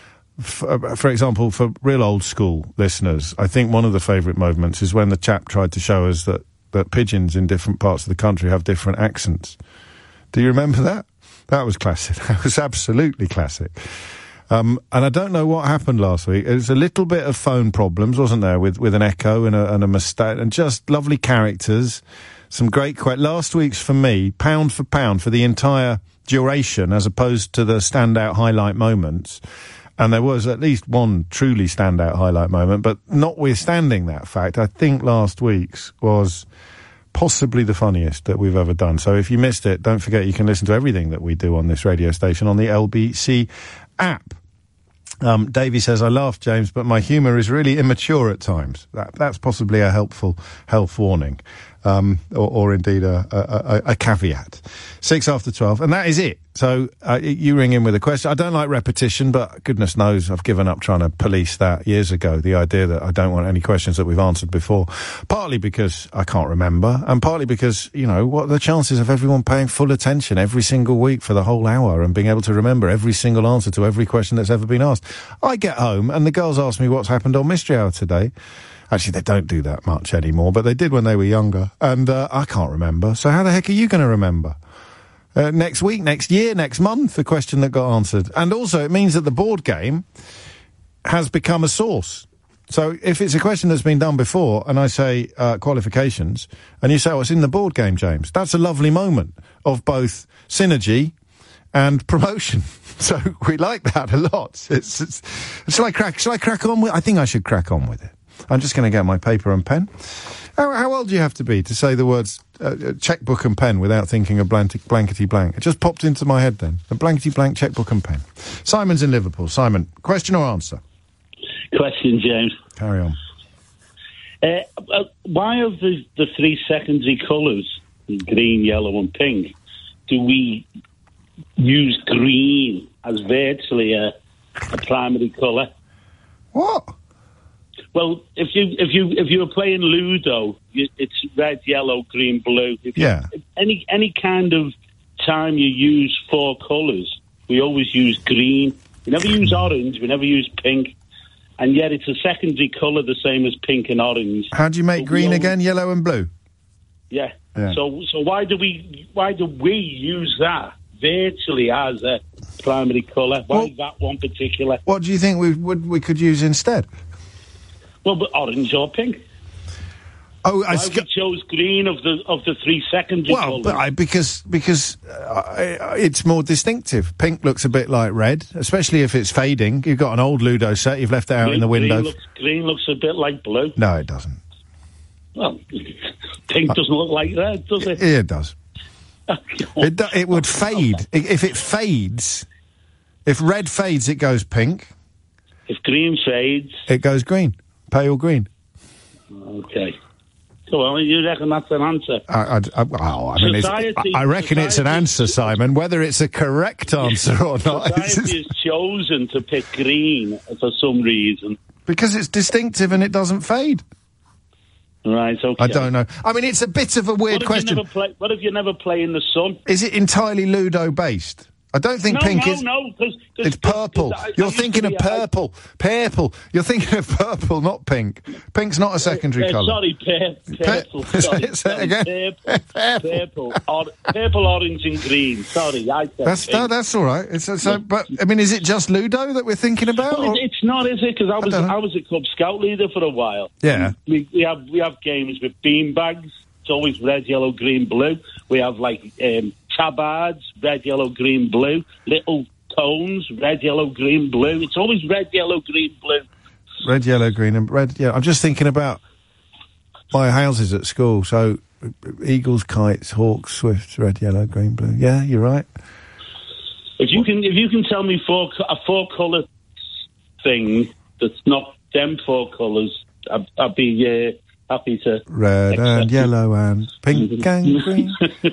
For, for example, for real old school listeners, I think one of the favourite moments is when the chap tried to show us that, that pigeons in different parts of the country have different accents. Do you remember that? That was classic. That was absolutely classic. Um, and I don't know what happened last week. There was a little bit of phone problems, wasn't there, with, with an echo and a, and a mistake, and just lovely characters. Some great que- Last week's, for me, pound for pound, for the entire duration, as opposed to the standout highlight moments. And there was at least one truly standout highlight moment, but notwithstanding that fact, I think last week's was possibly the funniest that we've ever done. So if you missed it, don't forget you can listen to everything that we do on this radio station on the L B C app. Um, Davey says, I laugh, James, but my humour is really immature at times. That, that's possibly a helpful health warning. Um, or, or indeed a, a, a caveat. Six after twelve, and that is it. So uh, you ring in with a question. I don't like repetition, but goodness knows I've given up trying to police that years ago. The idea that I don't want any questions that we've answered before, partly because I can't remember, and partly because, you know, what are the chances of everyone paying full attention every single week for the whole hour and being able to remember every single answer to every question that's ever been asked? I get home and the girls ask me what's happened on Mystery Hour today. Actually, they don't do that much anymore, but they did when they were younger. And uh, I can't remember. So how the heck are you going to remember? Uh, next week, next year, next month, the question that got answered. And also, it means that the board game has become a source. So if it's a question that's been done before, and I say uh, qualifications, and you say, oh, it's in the board game, James, that's a lovely moment of both synergy and promotion. So we like that a lot. It's, it's, shall I crack, shall I crack on with I think I should crack on with it. I'm just going to get my paper and pen. How, how old do you have to be to say the words uh, checkbook and pen without thinking of blank, blankety blank? It just popped into my head then. A blankety blank checkbook and pen. Simon's in Liverpool. Simon, question or answer? Question, James. Carry on. Uh, uh, why of the, the three secondary colours, green, yellow and pink, do we use green as virtually a, a primary colour? What? Well, if you if you if you were playing Ludo, you, it's red, yellow, green, blue. If yeah. You, if any any kind of time you use four colours, we always use green. We never use orange. We never use pink. And yet it's a secondary colour, the same as pink and orange. How do you make but green always, again? Yellow and blue. Yeah. yeah. So so why do we why do we use that virtually as a primary colour? Why well, that one particular? What do you think we would we could use instead? Well, but orange or pink. Oh, Why I sc- we chose green of the of the three secondary well, colours? But I, because because uh, it's more distinctive. Pink looks a bit like red, especially if it's fading. You've got an old Ludo set. You've left it out green, in the window. Green looks, green looks a bit like blue. No, it doesn't. Well, pink uh, doesn't look like red, does it? Yeah, it does. it do, it would fade if it fades. If red fades, it goes pink. If green fades, it goes green. Pale green. Okay. So, well, you reckon that's an answer? I, I, I, well, I mean, society, it's, I, I reckon society, it's an answer, Simon. Whether it's a correct answer or not, society has chosen to pick green for some reason because it's distinctive and it doesn't fade. Right. Okay. I don't know. I mean, it's a bit of a weird what question. Play, what if you never play in the sun? Is it entirely Ludo based? I don't think no, pink no, is. No, no, it's purple. Cause I, You're I thinking of be, purple. I, purple. You're thinking of purple, not pink. Pink's not a secondary uh, colour. Sorry, pur- purple. Pur- sorry, say sorry, it again. Purple, purple, or, purple, orange, and green. Sorry, I said that's pink. no, that's all right. It's, it's, so, but I mean, is it just Ludo that we're thinking about? Well, it's not, is it? Because I was I, I was a club scout leader for a while. Yeah. We, we have we have games with bean bags. It's always red, yellow, green, blue. We have like um, tabards, red, yellow, green, blue. Little cones, red, yellow, green, blue. It's always red, yellow, green, blue. Red, yellow, green, and red. Yeah, I'm just thinking about my houses at school. So eagles, kites, hawks, swifts, red, yellow, green, blue. Yeah, you're right. If you can, if you can tell me four a four colour thing that's not them four colours, I'd, I'd be. Uh, Happy to red and yellow and pink and green.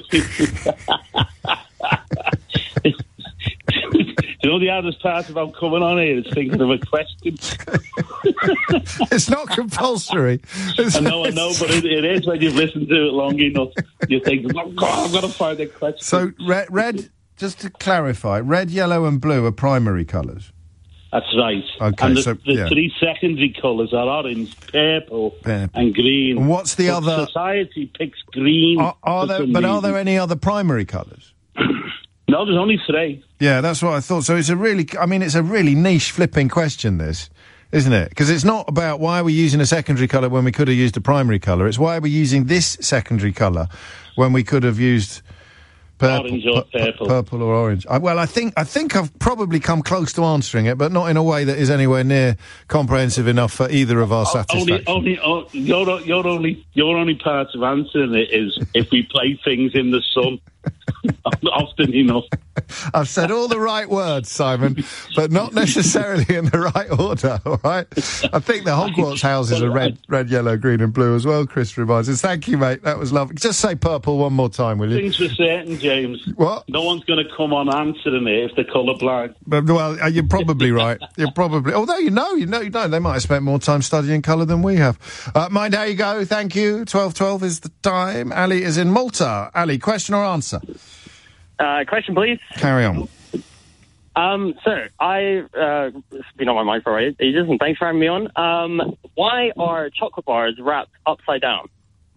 You know the hardest part about coming on here is thinking of a question. It's not compulsory. It's, I know, I know, but it, it is when you've listened to it long enough. You think, oh God, I've got to find a question. So red, red. Just to clarify, red, yellow, and blue are primary colours. That's right. Okay, and the, so, the yeah. three secondary colours are orange, purple, purple, and green. And what's the but other? Society picks green. Are, are there? But reason. are there any other primary colours? No, there's only three. Yeah, that's what I thought. So it's a really, I mean, it's a really niche flipping question, this, isn't it? Because it's not about why are we using a secondary colour when we could have used a primary colour. It's why are we using this secondary colour when we could have used purple, orange or purple, purple or orange. I, well, I think I think I've probably come close to answering it, but not in a way that is anywhere near comprehensive enough for either of our satisfaction. Only, only, oh, your, your only, your only part of answering it is if we play things in the sun. Often enough. I've said all the right words, Simon, but not necessarily in the right order, all right? I think the Hogwarts houses are red, red, yellow, green and blue as well, Chris reminds us. Thank you, mate. That was lovely. Just say purple one more time, will you? Things for certain, James. What? No one's going to come on answering it if they're colourblind. But, well, you're probably right. You're probably... Although, you know, you know, you know, they might have spent more time studying colour than we have. Uh, mind how you go. Thank you. twelve twelve is the time. Ali is in Malta. Ali, question or answer? Uh, question, please. Carry on. Um, so, I, uh, it's been on my mind for ages, and thanks for having me on. Um, why are chocolate bars wrapped upside down?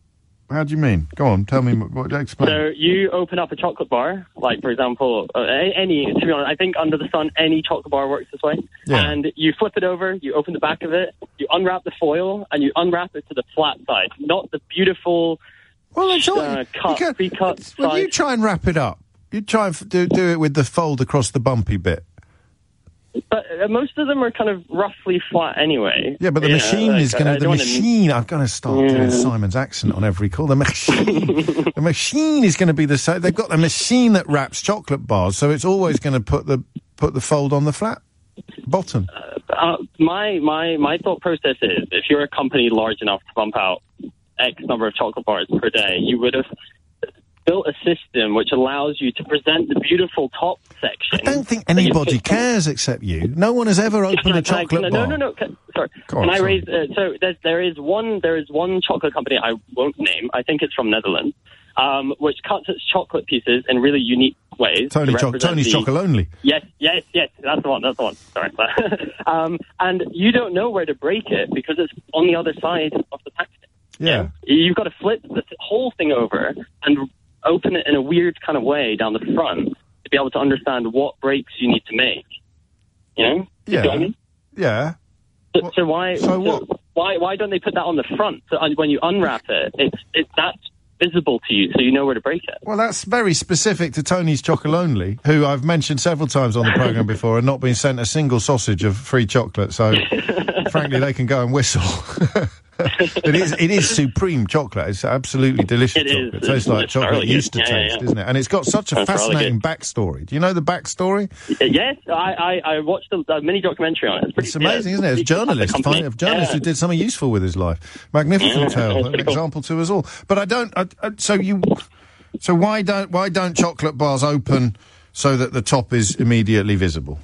How do you mean? Go on, tell me. What, explain. So you open up a chocolate bar, like, for example, uh, any, to be honest, I think under the sun, any chocolate bar works this way. Yeah. And you flip it over, you open the back of it, you unwrap the foil, and you unwrap it to the flat side, not the beautiful well, it's all, uh, cut, you pre-cut Well, side. you try and wrap it up. You try and f- do, do it with the fold across the bumpy bit. But uh, most of them are kind of roughly flat anyway. Yeah, but the You know, machine like, is going I to... The don't machine... I'm going to start doing Yeah. Simon's accent on every call. The machine... the machine is going to be the same. They've got a machine that wraps chocolate bars, so it's always going to put the put the fold on the flat bottom. Uh, my my my thought process is, if you're a company large enough to pump out X number of chocolate bars per day, you would have built a system which allows you to present the beautiful top section. I don't think anybody cares except you. No one has ever opened Can I- a can I- chocolate can I- bar. No, no, no. Can, sorry. Go on, can I sorry. raise? Uh, so there's, there is one. There is one chocolate company I won't name. I think it's from Netherlands, um, which cuts its chocolate pieces in really unique ways. Tony to Cho- represent Tony's the- Chocolate Only. Yes, yes, yes. That's the one. That's the one. Sorry. um, and you don't know where to break it because it's on the other side of the packaging. Yeah. You've got to flip the th- whole thing over and open it in a weird kind of way down the front to be able to understand what breaks you need to make. You know? You Yeah. see what I mean? Yeah. So, so why? so what? Why? Why don't they put that on the front? So uh, when you unwrap it, it's it's that's visible to you, so you know where to break it. Well, that's very specific to Tony's Chocolate Only, who I've mentioned several times on the programme before and not been sent a single sausage of free chocolate, so frankly they can go and whistle. it is it is supreme chocolate. It's absolutely delicious It is. chocolate. It tastes like It's chocolate really used to good. Yeah, taste, yeah. isn't it? And it's got such a That's really fascinating good. backstory. Do you know the backstory? Yes, I, I, I watched a, a mini documentary on it. It's, pretty, It's amazing, yeah, isn't it? It's a journalist, company. find a journalist Yeah. who did something useful with his life. Magnificent Yeah, tale, it's an pretty cool. example to us all. But I don't. I, I, so you, so why don't why don't chocolate bars open so that the top is immediately visible?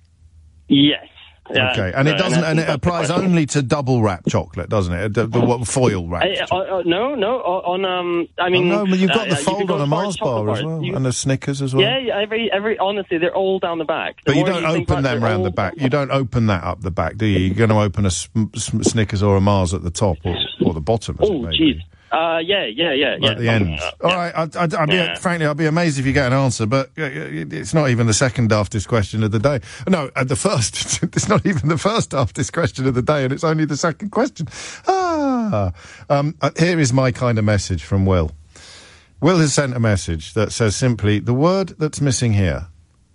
Yes. Yeah, Okay, and it so- doesn't, I and think it that's the applies question. only to double wrap chocolate, doesn't it? The, the what, foil wrap. I, uh, uh, no, no, on um, I mean, oh, no, but you've got uh, the you could fold go on a as far as Mars chocolate bar as bars. well, You- and a Snickers as well. Yeah, yeah, every, every, honestly, they're all down the back. The But you more don't you think open about it, them they're round the all- back. You don't open that up the back, do you? You're going to open a sm- sm- Snickers or a Mars at the top or, or the bottom. as it Oh, may be. jeez. Uh, yeah, yeah, yeah, yeah. At the something end. like that. All right, I'd, I'd, I'd be, Yeah. frankly, I'd be amazed if you get an answer, but uh, it's not even the second daftest question of the day. No, uh, the first. It's not even the first daftest question of the day, and it's only the second question. Ah. Um, uh, here is my kind of message from Will. Will has sent a message that says simply, the word that's missing here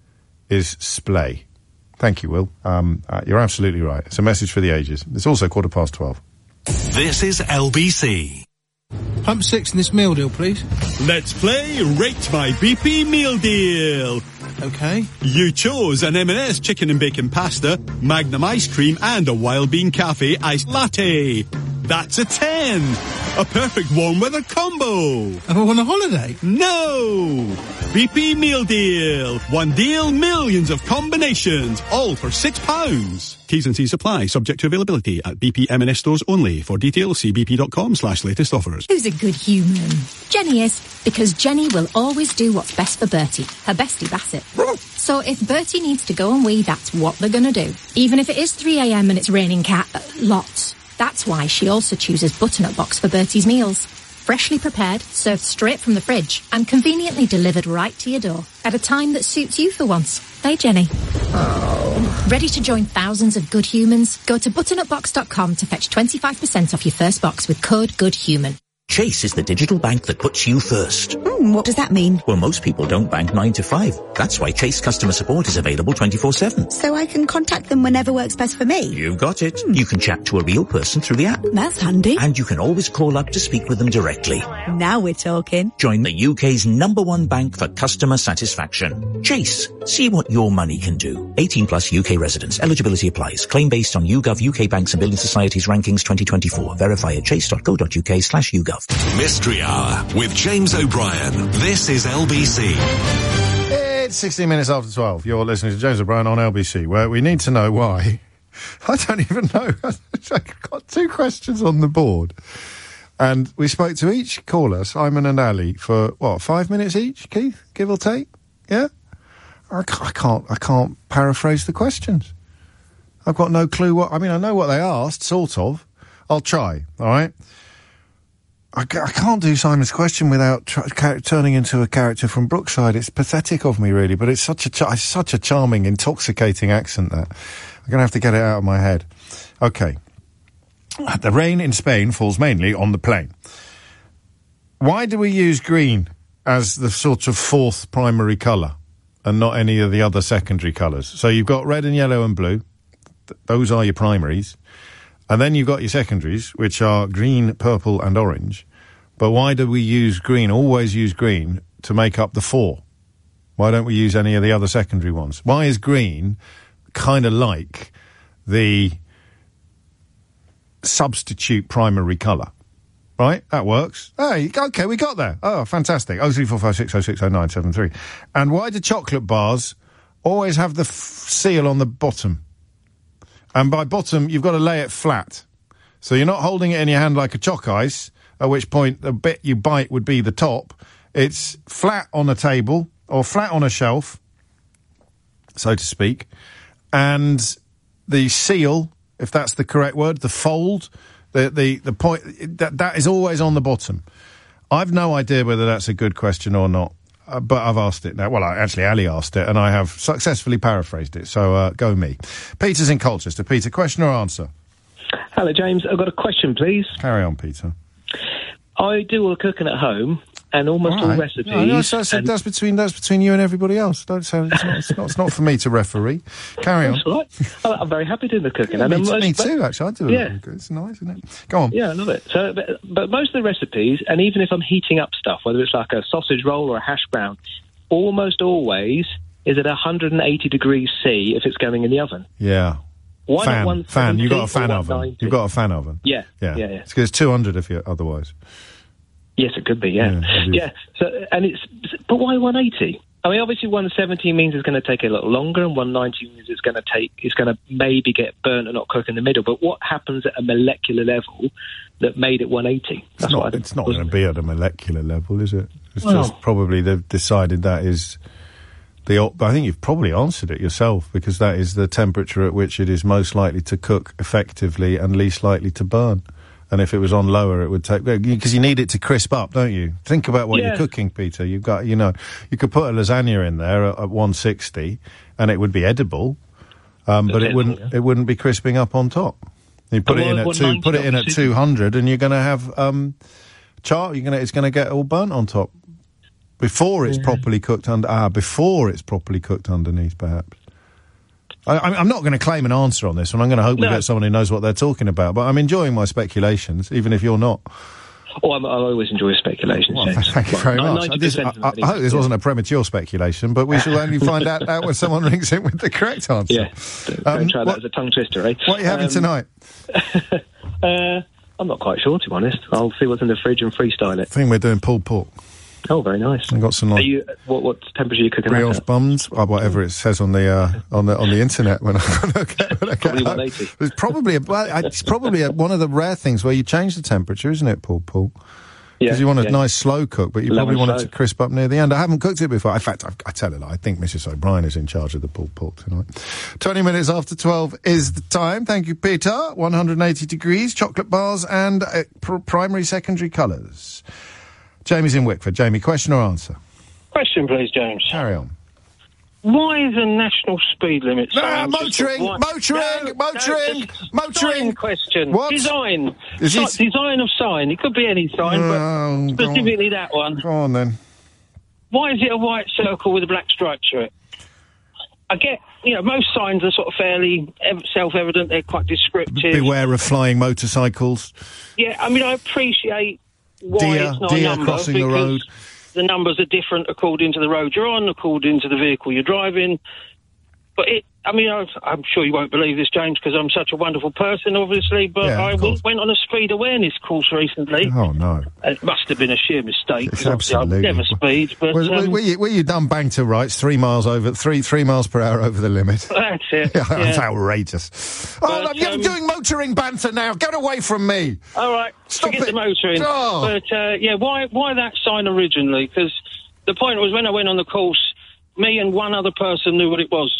is splay. Thank you, Will. Um, uh, you're absolutely right. It's a message for the ages. It's also quarter past twelve. This is L B C. Pump six in this meal deal, please. Let's play Rate My B P Meal Deal. Okay. You chose an M and S chicken and bacon pasta, Magnum ice cream, and a Wild Bean Cafe iced latte. That's a ten. A perfect warm weather combo. Am I on a holiday? No. B P Meal Deal. One deal, millions of combinations, all for six pounds. T's and C's apply, subject to availability at B P M and S stores only. For details, see bp.com slash latest offers. Who's a good human? Jenny is, because Jenny will always do what's best for Bertie, her bestie Bassett. So if Bertie needs to go and wee, that's what they're going to do. Even if it is three a.m. and it's raining cat uh, lots. That's why she also chooses Butternut Box for Bertie's meals. Freshly prepared, served straight from the fridge, and conveniently delivered right to your door at a time that suits you for once. Hey, Jenny. Oh. Ready to join thousands of good humans? Go to butternut box dot com to fetch twenty-five percent off your first box with code GOODHUMAN. Chase is the digital bank that puts you first. Mm, what does that mean? Well, most people don't bank nine to five. That's why Chase customer support is available twenty-four seven. So I can contact them whenever works best for me? You got it. You can chat to a real person through the app. That's handy. And you can always call up to speak with them directly. Now we're talking. Join the U K's number one bank for customer satisfaction. Chase. See what your money can do. eighteen plus U K residents. Eligibility applies. Claim based on YouGov U K Banks and Building Societies Rankings twenty twenty-four. Verify at chase.co.uk slash YouGov. Mystery Hour with James O'Brien. This is L B C. It's sixteen minutes after twelve. You're listening to James O'Brien on L B C, where we need to know why. I don't even know. I've got two questions on the board. And we spoke to each caller, Simon and Ali, for, what, five minutes each, Keith? Give or take? Yeah? I ca- I can't, I can't paraphrase the questions. I've got no clue what... I mean, I know what they asked, sort of. I'll try, all right? I, ca- I can't do Simon's question without tr- ca- turning into a character from Brookside. It's pathetic of me, really, but it's such a ch- it's such a charming, intoxicating accent that I'm going to have to get it out of my head. Okay. The rain in Spain falls mainly on the plain. Why do we use green as the sort of fourth primary colour and not any of the other secondary colours? So you've got red and yellow and blue. Th- those are your primaries. And then you've got your secondaries, which are green, purple and orange. But why do we use green, always use green, to make up the four? Why don't we use any of the other secondary ones? Why is green kind of like the substitute primary colour? Right? That works. Hey, okay, we got there. Oh, fantastic. oh three four five six oh six oh nine seven three. And why do chocolate bars always have the f- seal on the bottom? And by bottom, you've got to lay it flat. So you're not holding it in your hand like a chalk ice, at which point the bit you bite would be the top. It's flat on a table, or flat on a shelf, so to speak. And the seal, if that's the correct word, the fold, the, the, the point, that, that is always on the bottom. I've no idea whether that's a good question or not. Uh, but I've asked it now. Well, I, actually, Ali asked it, and I have successfully paraphrased it. So, uh, go me. Peter's in Colchester. Peter, question or answer? Hello, James. I've got a question, please. Carry on, Peter. I do all the cooking at home, and almost all, right. recipes. No, no, so, so and that's between that's between you and everybody else. Don't say it's not. It's not, it's not for me to referee. Carry on. That's all right. I- I'm very happy doing the cooking. Yeah, and me, I'm too, most- me too, actually. I do it. Yeah. It's nice, isn't it? Go on. Yeah, I love it. So, but, but most of the recipes, and even if I'm heating up stuff, whether it's like a sausage roll or a hash brown, almost always is at one hundred eighty degrees C if it's going in the oven. Yeah. Why fan, not one fan. You got a fan or oven. one ninety? You've got a fan oven. Yeah, Yeah. yeah, yeah. It's, it's two hundred if you otherwise. Yes, it could be. Yeah, Yeah, yeah. it is. So, and it's but why one eighty? I mean, obviously, one seventy means it's going to take a little longer, and one ninety means it's going to take it's going to maybe get burnt and not cook in the middle. But what happens at a molecular level that made it one eighty? It's not, it's not going to be at a molecular level, is it? It's Well- just probably they've decided that is the. op- I think you've probably answered it yourself, because that is the temperature at which it is most likely to cook effectively and least likely to burn. And if it was on lower, it would take, because you need it to crisp up, don't you? Think about what Yeah. you're cooking, Peter. You've got, you know, you could put a lasagna in there at, at one sixty, and it would be edible, um, but it Edible, wouldn't. yeah. It wouldn't be crisping up on top. You put And it in why at one two. ninety Put it in at obviously? two hundred, and you're going to have um, char. You're going to. It's going to get all burnt on top before it's Yeah. properly cooked under. Ah, before it's properly cooked underneath, perhaps. I, I'm I'm not going to claim an answer on this one. I'm going to hope we No. get someone who knows what they're talking about. But I'm enjoying my speculations, even if you're not. Oh, I'm, I always enjoy speculations. Well, James. thank you very Well, much. I, ninety this, I, percent of I, them I hope this anyway. wasn't a premature speculation, but we shall only find out, out when someone rings in with the correct answer. Yeah, don't, Um, don't try that what- as a tongue twister, eh? What are you having Um, tonight? Uh, I'm not quite sure, to be honest. I'll see what's in the fridge and freestyle it. I think we're doing pulled pork. Oh, very nice. I got some Are like you? What, what temperature are you cooking that brioche at? buns, or whatever it says on the uh, on the on the internet. When I, when I get, when I get Probably home. one eighty. It's probably a, well, it's probably a, one of the rare things where you change the temperature, isn't it, Paul? Paul. Because Yeah, you want a yeah. nice slow cook, but you Lemon probably want it slow. to crisp up near the end. I haven't cooked it before. In fact, I, I tell it, I think Missus O'Brien is in charge of the pulled pork tonight. twenty minutes after twelve is the time. Thank you, Peter. one hundred eighty degrees, chocolate bars and uh, pr- primary, secondary colours. Jamie's in Wickford. Jamie, question or answer? Question, please, James. Carry on. Why is a national speed limit Ah, sign just a motoring, white- motoring, No, motoring, no, just motoring. Sign question. What? Design. Is Si- it- Design of sign. It could be any sign, Oh, but go on. specifically that one. Go on, then. Why is it a white circle with a black stripe through it? I get, you know, most signs are sort of fairly ev- self-evident. They're quite descriptive. Beware of flying motorcycles. Yeah, I mean, I appreciate why Deer- it's not deer a number crossing the because road. the numbers are different according to the road you're on, according to the vehicle you're driving. But it, I mean, I, I'm sure you won't believe this, James, because I'm such a wonderful person, obviously. But Yeah, of I w- course. went on a speed awareness course recently. Oh, no. It must have been a sheer mistake. It's 'cause obviously absolutely. I'd never speed, but Were, were, um, were you, were you done bang to rights, three miles over, three three miles per hour over the limit? that's it. Yeah, that's yeah. outrageous. Oh, But, I'm, you're um, doing motoring banter now. Get away from me. All right, Stop forget it. the motoring. Oh. But uh, yeah, why why that sign originally? Because the point was when I went on the course, me and one other person knew what it was.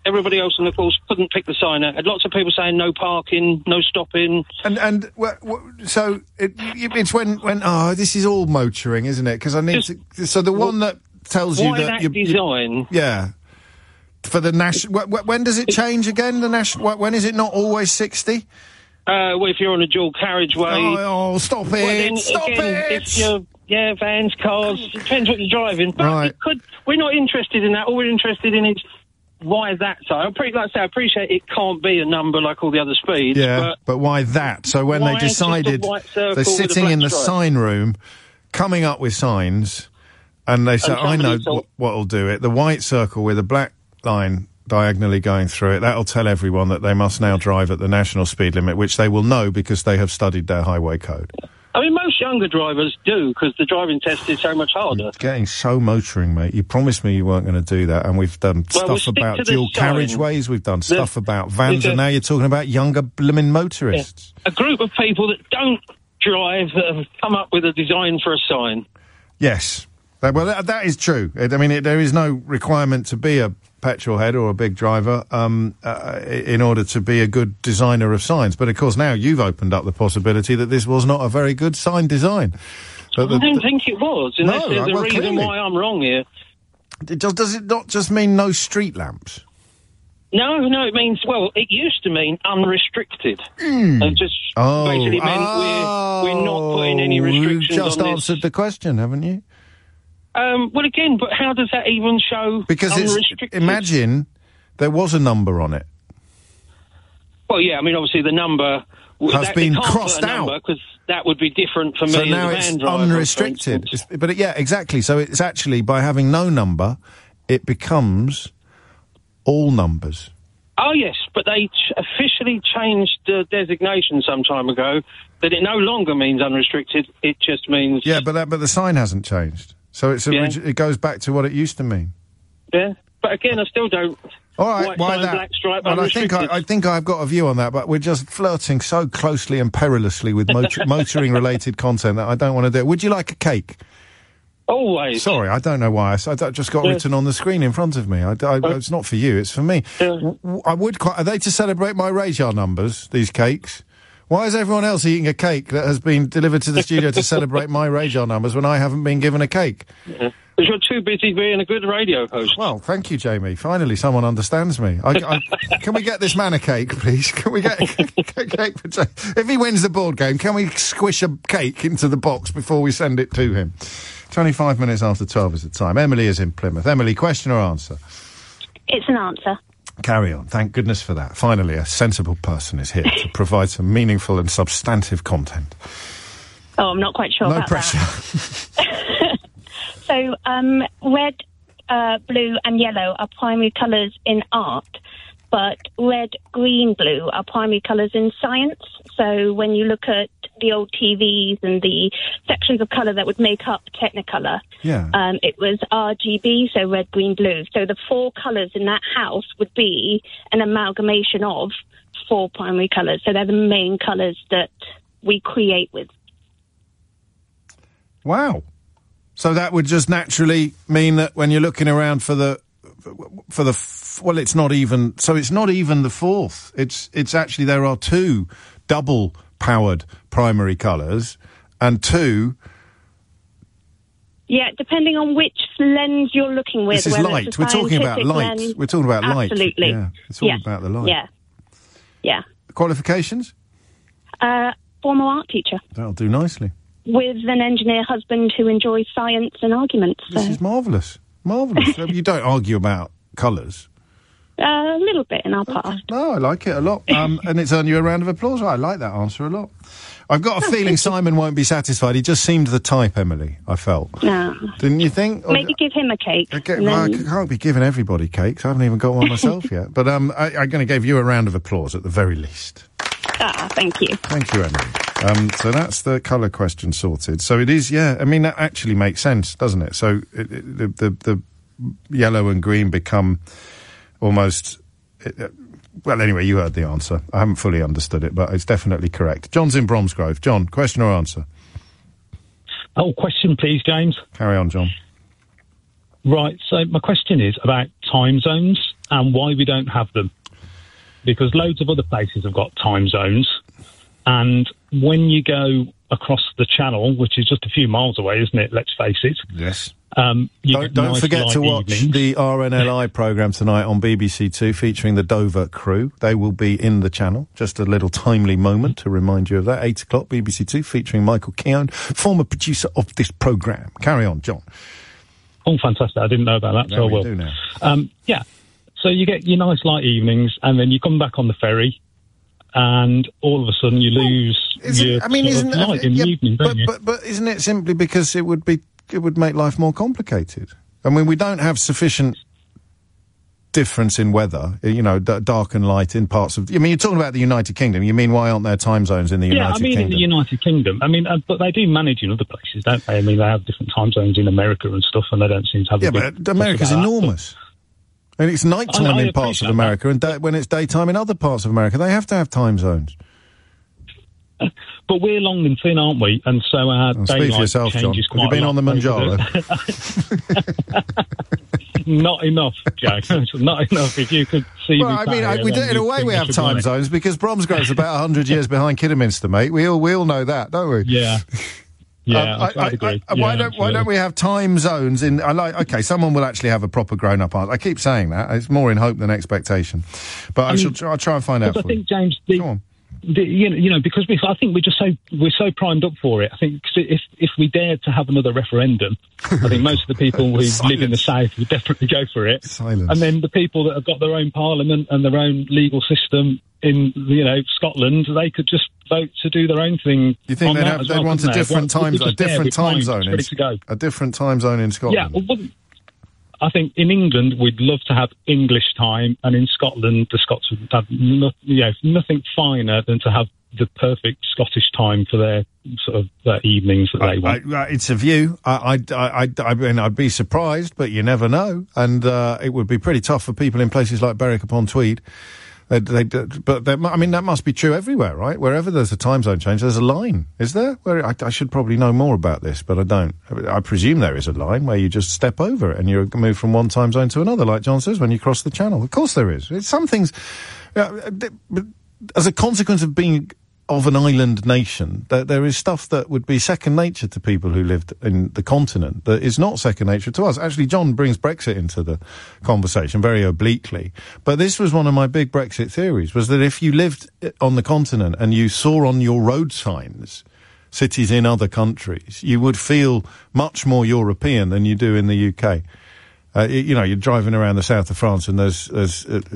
everybody else on the course couldn't pick the sign out. Had lots of people saying no parking, no stopping. And and wh- wh- so it, it's when when oh this is all motoring, isn't it? Because I need Just, to. So the one that tells you why that, that you, design? You, yeah. For the national, wh- wh- when does it change again? The national, when is it not always sixty? Uh, well, if you're on a dual carriageway. Oh, oh stop it! Well, then, stop again, it! If you're, yeah, vans, cars, it depends what you're driving. But Right. it could, we're not interested in that. All we're interested in is why that. So, I pre- like I say, I appreciate it can't be a number like all the other speeds. Yeah, but, but why that? So when why they just a decided white circle they're with a sitting black in the stripe? sign room, coming up with signs, and they say, And "I know somebody told- what, what'll do it." The white circle with a black line diagonally going through it, that'll tell everyone that they must now drive at the national speed limit, which they will know because they have studied their highway code. I mean, most younger drivers do, because the driving test is so much harder. Getting so motoring, mate. You promised me you weren't going to do that, and we've done Well, we'll stuff stick about to the dual sign. carriageways, we've done The- stuff about vans, there's a- and now you're talking about younger blimmin' motorists. A group of people that don't drive that have come up with a design for a sign. Yes. Uh, Well, that, that is true. It, I mean, it, there is no requirement to be a petrol head or a big driver um, uh, in order to be a good designer of signs. But, of course, now you've opened up the possibility that this was not a very good sign design. But the- I don't the- think it was, unless No, there's right, a well, reason clearly. why I'm wrong here. it does, does it not just mean no street lamps? No, no, it means, well, it used to mean unrestricted. Mm. It just Oh, basically meant we're, we're not putting any restrictions You've just on answered the question, haven't you? this. Um, well, again, but how does that even show Because it's, unrestricted? imagine there was a number on it. Well, yeah, I mean, obviously the number... Has that, been they can't crossed put a number out. because that would be different for me So as now a it's van driver. for unrestricted. instance. It's- but it, yeah, exactly. So it's actually, by having no number, it becomes all numbers. Oh, yes, but they ch- officially changed the designation some time ago that it no longer means unrestricted, it just means... Yeah, but that, but the sign hasn't changed. So it's Yeah. origi- it goes back to what it used to mean. Yeah, but again, I still don't... All right, White why sign, that? black stripe, Well, I think I, unrestricted. I think I've got a view on that, but we're just flirting so closely and perilously with motor- motoring-related content that I don't want to do it. Would you like a cake? Always. Sorry, I don't know why. I, s- I d- just got Yeah. written on the screen in front of me. I, I, it's not for you, it's for me. W- w- I would quite... Are they to celebrate my radar numbers, these cakes? Why is everyone else eating a cake that has been delivered to the studio to celebrate my radar numbers when I haven't been given a cake? Yeah. Because you're too busy being a good radio host. Well, thank you, Jamie. Finally, someone understands me. I, I, can we get this man a cake, please? Can we get a, a cake for Jamie? If he wins the board game, can we squish a cake into the box before we send it to him? twenty-five minutes after twelve is the time. Emily is in Plymouth. Emily, question or answer? It's an answer. Carry on. Thank goodness for that. Finally, a sensible person is here to provide some meaningful and substantive content. Oh, I'm not quite sure No about pressure. that. So, um, red, uh, blue and yellow are primary colours in art, but red, green, blue are primary colours in science. So when you look at the old T Vs and the sections of colour that would make up Technicolor, Yeah. um, it was R G B, so red, green, blue. So the four colours in that house would be an amalgamation of four primary colours. So they're the main colours that we create with. Wow. So that would just naturally mean that when you're looking around for the, for the, f- well, it's not even, so it's not even the fourth. It's, it's actually, there are two double powered primary colours and two, Yeah, depending on which lens you're looking with. this is whether light. it's a We're talking about scientific light. lens. We're talking about light. Absolutely. Yeah. It's all Yeah. about the light. Yeah. Yeah. Qualifications? Uh, former art teacher That'll do nicely. with an engineer husband who enjoys science and arguments. So. This is marvellous. Marvellous. You don't argue about colours. Uh, a little bit in our past. No, I like it a lot. Um, and it's earned you a round of applause. I like that answer a lot. I've got a feeling Simon won't be satisfied. He just seemed the type, Emily, I felt. No. Didn't you think? Or- Maybe give him a cake. I get- and well, I then- can't be giving everybody cakes. I haven't even got one myself yet. But um, I, I'm going to give you a round of applause at the very least. Ah, thank you. Thank you, Emily. Um, so that's the colour question sorted. So it is, yeah. I mean, that actually makes sense, doesn't it? So it, it, the, the the yellow and green become almost. It, uh, well, anyway, you heard the answer. I haven't fully understood it, but it's definitely correct. John's in Bromsgrove. John, question or answer? Oh, question, please, James. Carry on, John. Right, so my question is about time zones. and why we don't have them. Because loads of other places have got time zones, and when you go across the channel, which is just a few miles away, isn't it? Let's face it. Yes. Um, you don't get don't nice forget to light watch evenings. the R N L I programme tonight on B B C Two featuring the Dover crew. They will be in the channel. Just a little timely moment to remind you of that. Eight o'clock, B B C Two, featuring Michael Keown, former producer of this programme. Carry on, John. Oh, fantastic. I didn't know about that, There so I we will. do now. Um, yeah. So you get your nice light evenings, and then you come back on the ferry, and all of a sudden you lose Isn't- your I mean, sort isn't of light in yeah, the evening, don't but, you? but but isn't it simply because it would be it would make life more complicated? I mean, we don't have sufficient difference in weather, you know, d- dark and light in parts of. I mean, you're talking about the United Kingdom. You mean why aren't there time zones in the yeah, United I mean, Kingdom? in the United Kingdom. I mean, uh, but they do manage in other places, don't they? I mean, they have different time zones in America and stuff, and they don't seem to have. Yeah, a big but America's fuss about that. enormous. And it's nighttime I- I in parts of appreciate America, and da- when it's daytime in other parts of America, they have to have time zones. But we're long and thin, aren't we? And so our Well, speak for daylight yourself, John. changes Have you quite been a on the lot Manjaro? Not enough, Jack. Not enough. If you could see Well, me I mean, sat I, here, we do, then in a you'd way, think we I have should time run it. zones because Bromsgrove's about one hundred years behind Kidderminster, mate. We all we all know that, don't we? Yeah. Yeah, Um, I, I agree. I- why Yeah, don't why absolutely. don't we have time zones in? I like okay, someone will actually have a proper grown up answer. I keep saying that it's more in hope than expectation, but I, I mean, shall try, I'll try and find out. Because For I you. think, James, the, the, you know, you know, because we, I think we're just so we're so primed up for it. I think 'cause if if we dared to have another referendum, I think most of the people who live in the south would definitely go for it. Silence. And then the people that have got their own parliament and their own legal system in, you know, Scotland, they could just vote to do their own thing. You think on they'd, that have, as they'd well, want a couldn't they? different Well, time we're a just there different with time primed, zone just in, ready to go. a different time zone in Yeah, Scotland? well, wouldn't- I think in England we'd love to have English time, and in Scotland the Scots would have no, yeah, nothing finer than to have the perfect Scottish time for their sort of uh, evenings that they want. I, I, it's a view. I, I, I, I mean, I'd be surprised, but you never know. And uh, it would be pretty tough for people in places like Berwick upon Tweed. They, they, but they, I mean, that must be true everywhere, right? Wherever there's a time zone change, there's a line, is there? Where I, I should probably know more about this, but I don't. I presume there is a line where you just step over it and you move from one time zone to another, like John says, when you cross the channel. Of course there is. It's some things, uh, as a consequence of being of an island nation, that there is stuff that would be second nature to people who lived in the continent that is not second nature to us. Actually, John brings Brexit into the conversation very obliquely. But this was one of my big Brexit theories, was that if you lived on the continent and you saw on your road signs cities in other countries, you would feel much more European than you do in the U K. Uh, you know, you're driving around the south of France and there's, there's uh,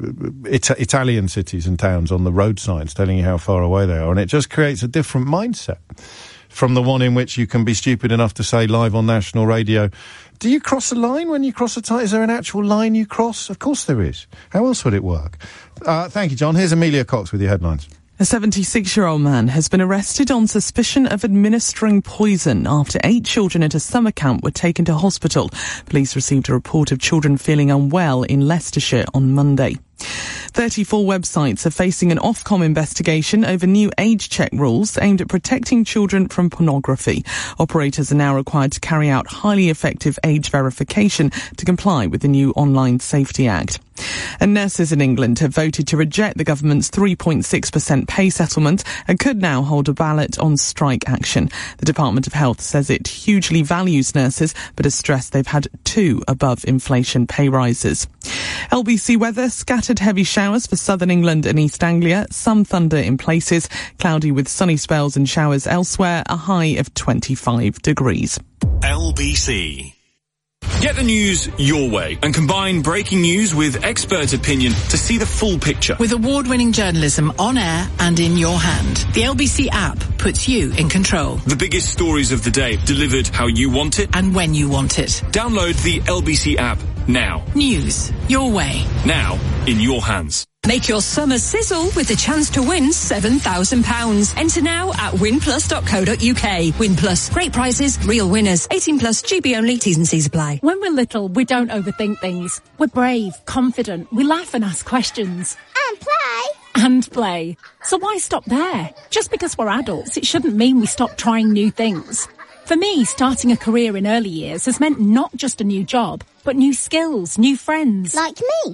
It- Italian cities and towns on the road signs telling you how far away they are. And it just creates a different mindset from the one in which you can be stupid enough to say live on national radio, do you cross a line when you cross a time? Is there an actual line you cross? Of course there is. How else would it work? Uh, thank you, John. Here's Amelia Cox with your headlines. A seventy-six-year-old man has been arrested on suspicion of administering poison after eight children at a summer camp were taken to hospital. Police received a report of children feeling unwell in Leicestershire on Monday. thirty-four websites are facing an Ofcom investigation over new age check rules aimed at protecting children from pornography. Operators are now required to carry out highly effective age verification to comply with the new Online Safety Act. And nurses in England have voted to reject the government's three point six percent pay settlement and could now hold a ballot on strike action. The Department of Health says it hugely values nurses, but has stressed they've had two above-inflation pay rises. L B C weather, scattered heavy showers for southern England and East Anglia, some thunder in places, cloudy with sunny spells and showers elsewhere, a high of twenty-five degrees. L B C. Get the news your way and combine breaking news with expert opinion to see the full picture. With award-winning journalism on air and in your hand, the L B C app puts you in control. The biggest stories of the day delivered how you want it and when you want it. Download the L B C app now. News your way. Now in your hands. Make your summer sizzle with the chance to win seven thousand pounds. Enter now at win plus dot co dot uk. Win Plus. Great prizes, real winners. eighteen plus, G B only, T's and C's apply. When we're little, we don't overthink things. We're brave, confident, we laugh and ask questions. And play. And play. So why stop there? Just because we're adults, it shouldn't mean we stop trying new things. For me, starting a career in early years has meant not just a new job, but new skills, new friends. Like me.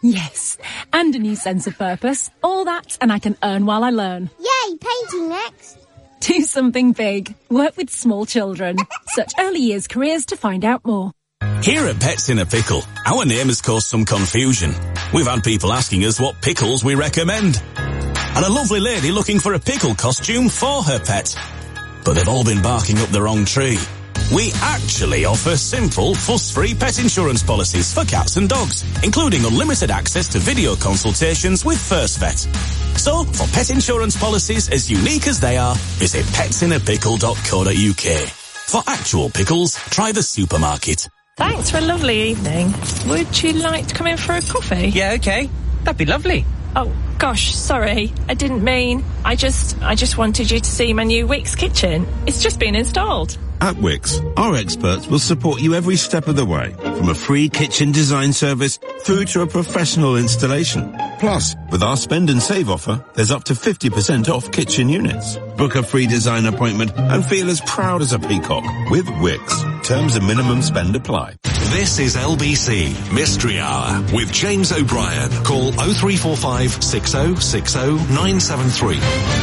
Yes, and a new sense of purpose. All that, and I can earn while I learn. Yay, painting next. Do something big. Work with small children. Search early years careers to find out more. Here at Pets in a Pickle, our name has caused some confusion. We've had people asking us what pickles we recommend. And a lovely lady looking for a pickle costume for her pet. But they've all been barking up the wrong tree. We actually offer simple, fuss-free pet insurance policies for cats and dogs, including unlimited access to video consultations with First Vet. So, for pet insurance policies as unique as they are, visit pets in a pickle dot co dot uk. For actual pickles, try the supermarket. Thanks for a lovely evening. Would you like to come in for a coffee? Yeah, okay. That'd be lovely. Oh, gosh, sorry. I didn't mean... I just... I just wanted you to see my new Wix kitchen. It's just been installed. At Wix, our experts will support you every step of the way, from a free kitchen design service through to a professional installation. Plus, with our spend and save offer, there's up to fifty percent off kitchen units. Book a free design appointment and feel as proud as a peacock with Wix. Terms and minimum spend apply. This is L B C Mystery Hour with James O'Brien. Call oh three four five, six oh six oh, nine seven three.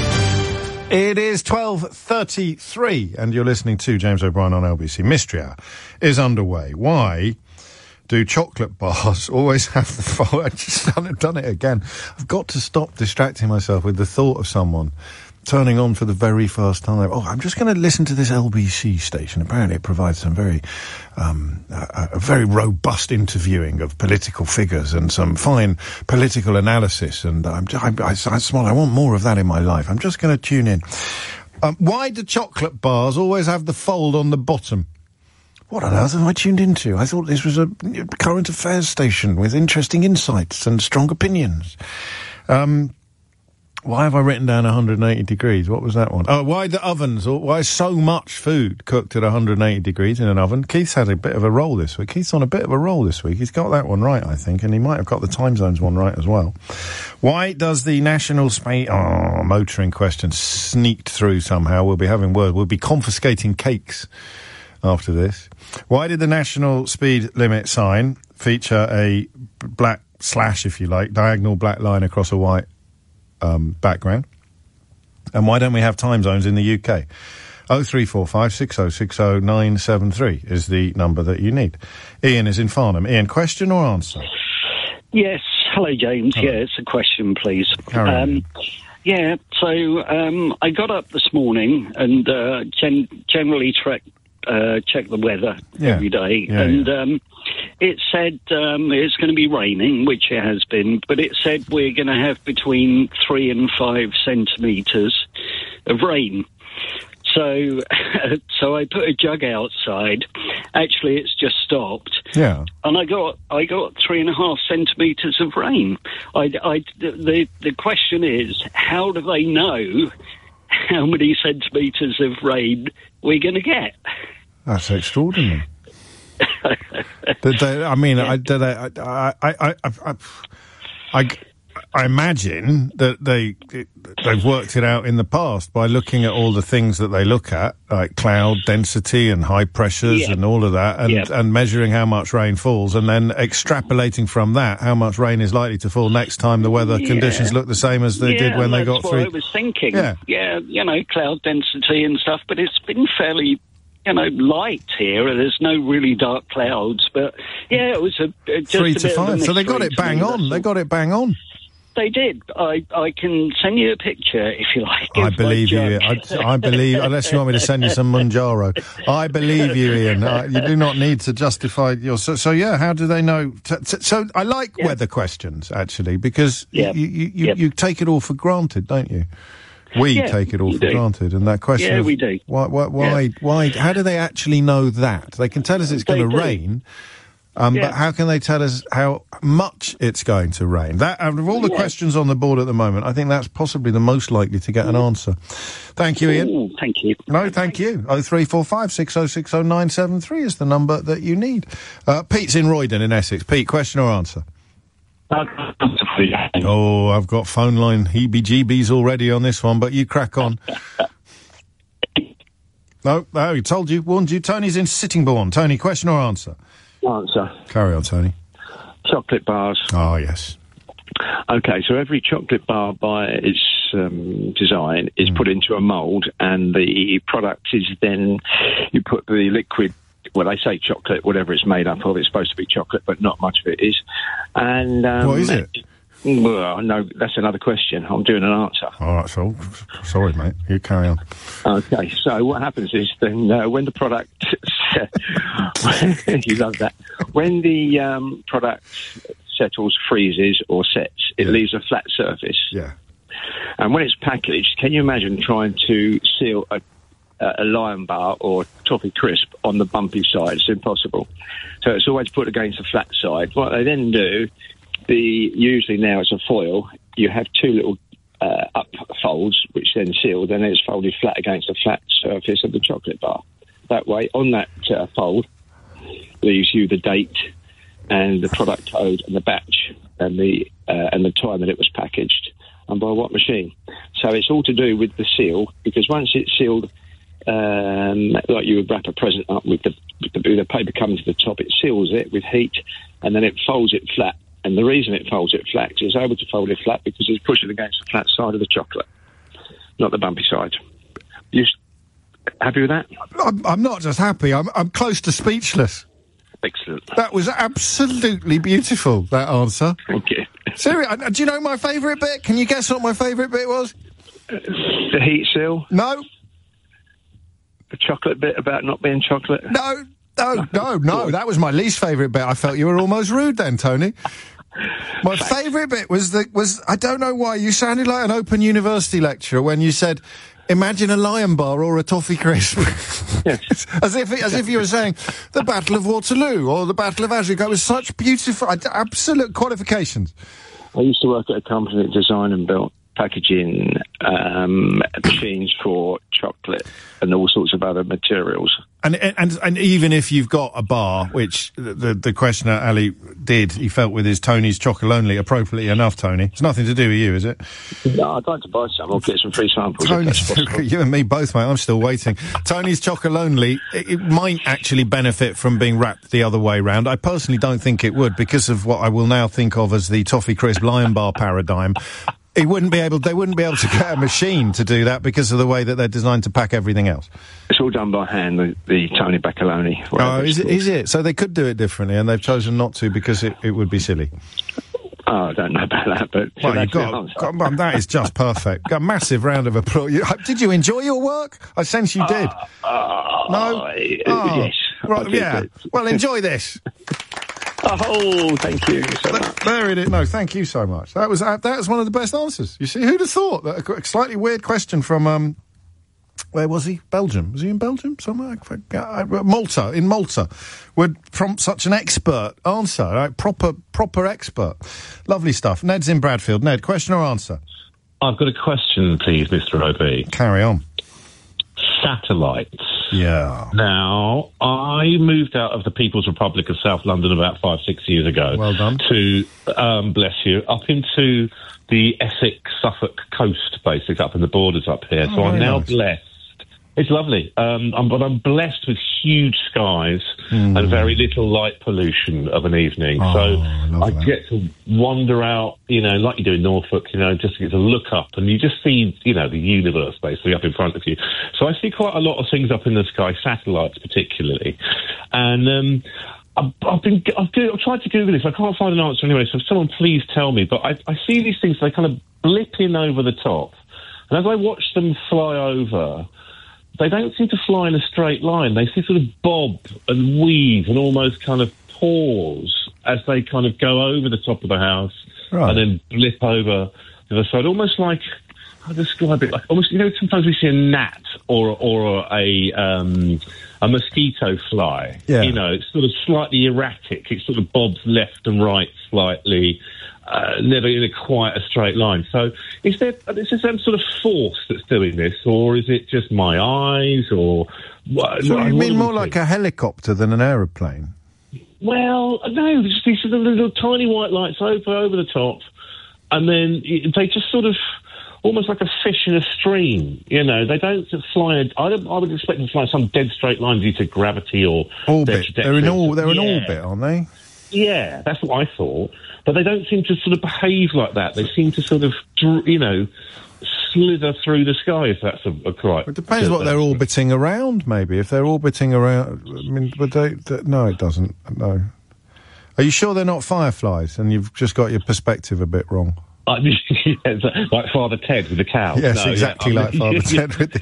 It is twelve thirty-three, and you're listening to James O'Brien on L B C. Mystery Hour is underway. Why do chocolate bars always have the fault? I've just done it, done it again. I've got to stop distracting myself with the thought of someone turning on for the very first time. Oh, I'm just going to listen to this L B C station. Apparently it provides some very, um, a, a very robust interviewing of political figures and some fine political analysis. And I'm, I, I, I smile. I want more of that in my life. I'm just going to tune in. Um, why do chocolate bars always have the fold on the bottom? What on earth have I tuned into? I thought this was a current affairs station with interesting insights and strong opinions. Um, Why have I written down one hundred eighty degrees? What was that one? Oh, why the ovens? Or why so much food cooked at one hundred eighty degrees in an oven? Keith's had a bit of a roll this week. Keith's on a bit of a roll this week. He's got that one right, I think, and he might have got the time zones one right as well. Why does the national speed... Oh, motoring question sneaked through somehow. We'll be having word. We'll be confiscating cakes after this. Why did the national speed limit sign feature a black slash, if you like, diagonal black line across a white Um, background? And why don't we have time zones in the U K? oh three four five, six oh six oh, nine seven three is the number that you need. Ian is in Farnham. Ian, question or answer? Yes. Hello, James. Hello. Yeah, it's a question, please. Carry on. Um, yeah, so um, I got up this morning and uh, gen- generally tra- uh, check the weather Yeah. every day. Yeah, and yeah. Um, it said um, it's going to be raining, which it has been, but it said we're going to have between three and five centimetres of rain. So, so I put a jug outside. Actually, it's just stopped. Yeah. And I got I got three and a half centimetres of rain. I, I, the the question is, how do they know how many centimetres of rain we're going to get? That's extraordinary. Did they, I mean, I, did they, I, I, I, I, I, I imagine that they they've worked it out in the past by looking at all the things that they look at, like cloud density and high pressures Yeah. and all of that, and, Yeah. and measuring how much rain falls, and then extrapolating from that how much rain is likely to fall next time the weather Yeah. conditions look the same as they yeah, did when they that's got what three. I was thinking. Yeah. yeah, you know, cloud density and stuff, but it's been fairly, you know, light here. There's no really dark clouds, but yeah, it was a, a just Three a to bit of a five. So they got mystery it to bang me, on. that's They all. got it bang on. They did. I, I can send you a picture if you like. I of my believe you. jug. I, I believe, unless you want me to send you some Manjaro. I believe you, Ian. Uh, you do not need to justify your... So, so yeah, how do they know? T- t- so I like Yeah. weather questions, actually, because Yeah. you, you, you, Yeah. you take it all for granted, don't you? We Yeah, take it all we for do. granted, and that question Yeah, of we do. Why, why, why, why, how do they actually know that? They can tell us it's They going to do. rain, um, Yeah. but how can they tell us how much it's going to rain? That, out of all the Yeah. questions on the board at the moment, I think that's possibly the most likely to get an answer. Thank you, Ian. Ooh, thank you. No, thank you. Oh three four five six oh six oh nine seven three is the number that you need. Uh, Pete's in Roydon in Essex. Pete, question or answer? Oh, I've got phone line heebie-jeebies already on this one, but you crack on. No, no, he told you, warned you. Tony's in Sittingbourne. Tony, question or answer? Answer. Carry on, Tony. Chocolate bars. Oh, yes. Okay, so every chocolate bar by its um, design is Mm. put into a mould, and the product is then, you put the liquid, well, they say chocolate, whatever it's made up of, it's supposed to be chocolate, but not much of it is. And um, What is it? Well, no, that's another question. I'm doing an answer. All right, so sorry, mate. You carry on. Okay, so what happens is then uh, when the product, you love that, when the um, product settles, freezes or sets, it leaves a flat surface. Yeah. And when it's packaged, can you imagine trying to seal a, a Lion Bar or Toffee Crisp on the bumpy side? It's impossible. So it's always put against the flat side. What they then do, the usually now it's a foil, you have two little uh, up folds which then seal, then it's folded flat against the flat surface of the chocolate bar. That way, on that uh, fold, leaves you the date and the product code and the batch and the uh, and the time that it was packaged and by what machine. So it's all to do with the seal, because once it's sealed, um, like you would wrap a present up with the, with the, with the paper coming to the top, it seals it with heat and then it folds it flat. And the reason it folds it flat is it's able to fold it flat because it's pushing against the flat side of the chocolate, not the bumpy side. You s- happy with that? I'm, I'm not just happy, I'm, I'm close to speechless. Excellent. That was absolutely beautiful, that answer. Thank you. Seriously, uh, do you know my favourite bit? Can you guess what my favourite bit was? The heat seal? No. The chocolate bit about not being chocolate? No, no, no, no. That was my least favourite bit. I felt you were almost rude then, Tony. My favourite bit was the was I don't know why you sounded like an Open University lecturer when you said, "Imagine a Lion Bar or a Toffee Crisp," yes. as if as if you were saying the Battle of Waterloo or the Battle of Agincourt. It was such beautiful, absolute qualifications. I used to work at a company that designed and built packaging um, machines for chocolate and all sorts of other materials. And, and and even if you've got a bar, which the the questioner Ali did, he felt with his Tony's Chocolonely appropriately enough. Tony, it's nothing to do with you, is it? No, I'd like to buy some or get some free samples. Tony's, you and me both, mate. I'm still waiting. Tony's Chocolonely, it, it might actually benefit from being wrapped the other way round. I personally don't think it would, because of what I will now think of as the Toffee Crisp Lion Bar paradigm. It wouldn't be able. They wouldn't be able to get a machine to do that because of the way that they're designed to pack everything else. It's all done by hand. The, the Tony Bacaloni. Oh, is it? Is it? So they could do it differently, and they've chosen not to because it, it would be silly. Oh, I don't know about that, but well, you got, got um, that is just perfect. Got a massive round of applause. You, did you enjoy your work? I sense you did. Uh, uh, no. Uh, oh, yes. Right. Yeah. Well, enjoy this. Oh, thank you so much. There it is. No, thank you so much. That was uh, that was one of the best answers. You see, who'd have thought that a slightly weird question from um, where was he? Belgium. Was he in Belgium somewhere? I forget. Malta. In Malta, would prompt such an expert answer. Right? Proper, proper expert. Lovely stuff. Ned's in Bradfield. Ned, question or answer? I've got a question, please, Mister O B. Carry on. Satellites. Yeah. Now, I moved out of the People's Republic of South London about five, six years ago. Well done. To, um, bless you, up into the Essex, Suffolk coast, basically, up in the borders up here. Oh, so I'm now nice. blessed. It's lovely, um, I'm, but I'm blessed with huge skies mm. and very little light pollution of an evening. Oh, so I that. get to wander out, you know, like you do in Norfolk, you know, just to get to look up, and you just see, you know, the universe basically up in front of you. So I see quite a lot of things up in the sky, satellites particularly, and um, I've, I've been, I've, I've tried to Google this. I can't find an answer anyway. So someone please tell me. But I, I see these things; they kind of blip in over the top, and as I watch them fly over, they don't seem to fly in a straight line. They seem to sort of bob and weave and almost kind of pause as they kind of go over the top of the house right. and then blip over the other side. Almost like, I'll describe it like, almost, you know, sometimes we see a gnat or, or a, um, a mosquito fly. Yeah. You know, it's sort of slightly erratic. It sort of bobs left and right slightly. Uh, never in a quite a straight line. So is there, is there some sort of force that's doing this, or is it just my eyes, or... What, So what, you what mean do we more think? like a helicopter than an aeroplane? Well, no, just these little, little tiny white lights over, over the top, and then it, they just sort of... almost like a fish in a stream, you know. They don't sort of fly... I, don't, I would expect them to fly some dead straight line due to gravity or... Orbit. They're in, all, they're in Yeah. orbit, aren't they? Yeah, that's what I thought. But they don't seem to sort of behave like that. They seem to sort of, dr- you know, slither through the sky, if that's a, a correct. It depends what they're orbiting around, maybe. If they're orbiting around... I mean, but they, they... No, it doesn't. No. Are you sure they're not fireflies and you've just got your perspective a bit wrong? Uh, yeah, like Father Ted with the cow. Yes, no, exactly yeah, like Father Ted with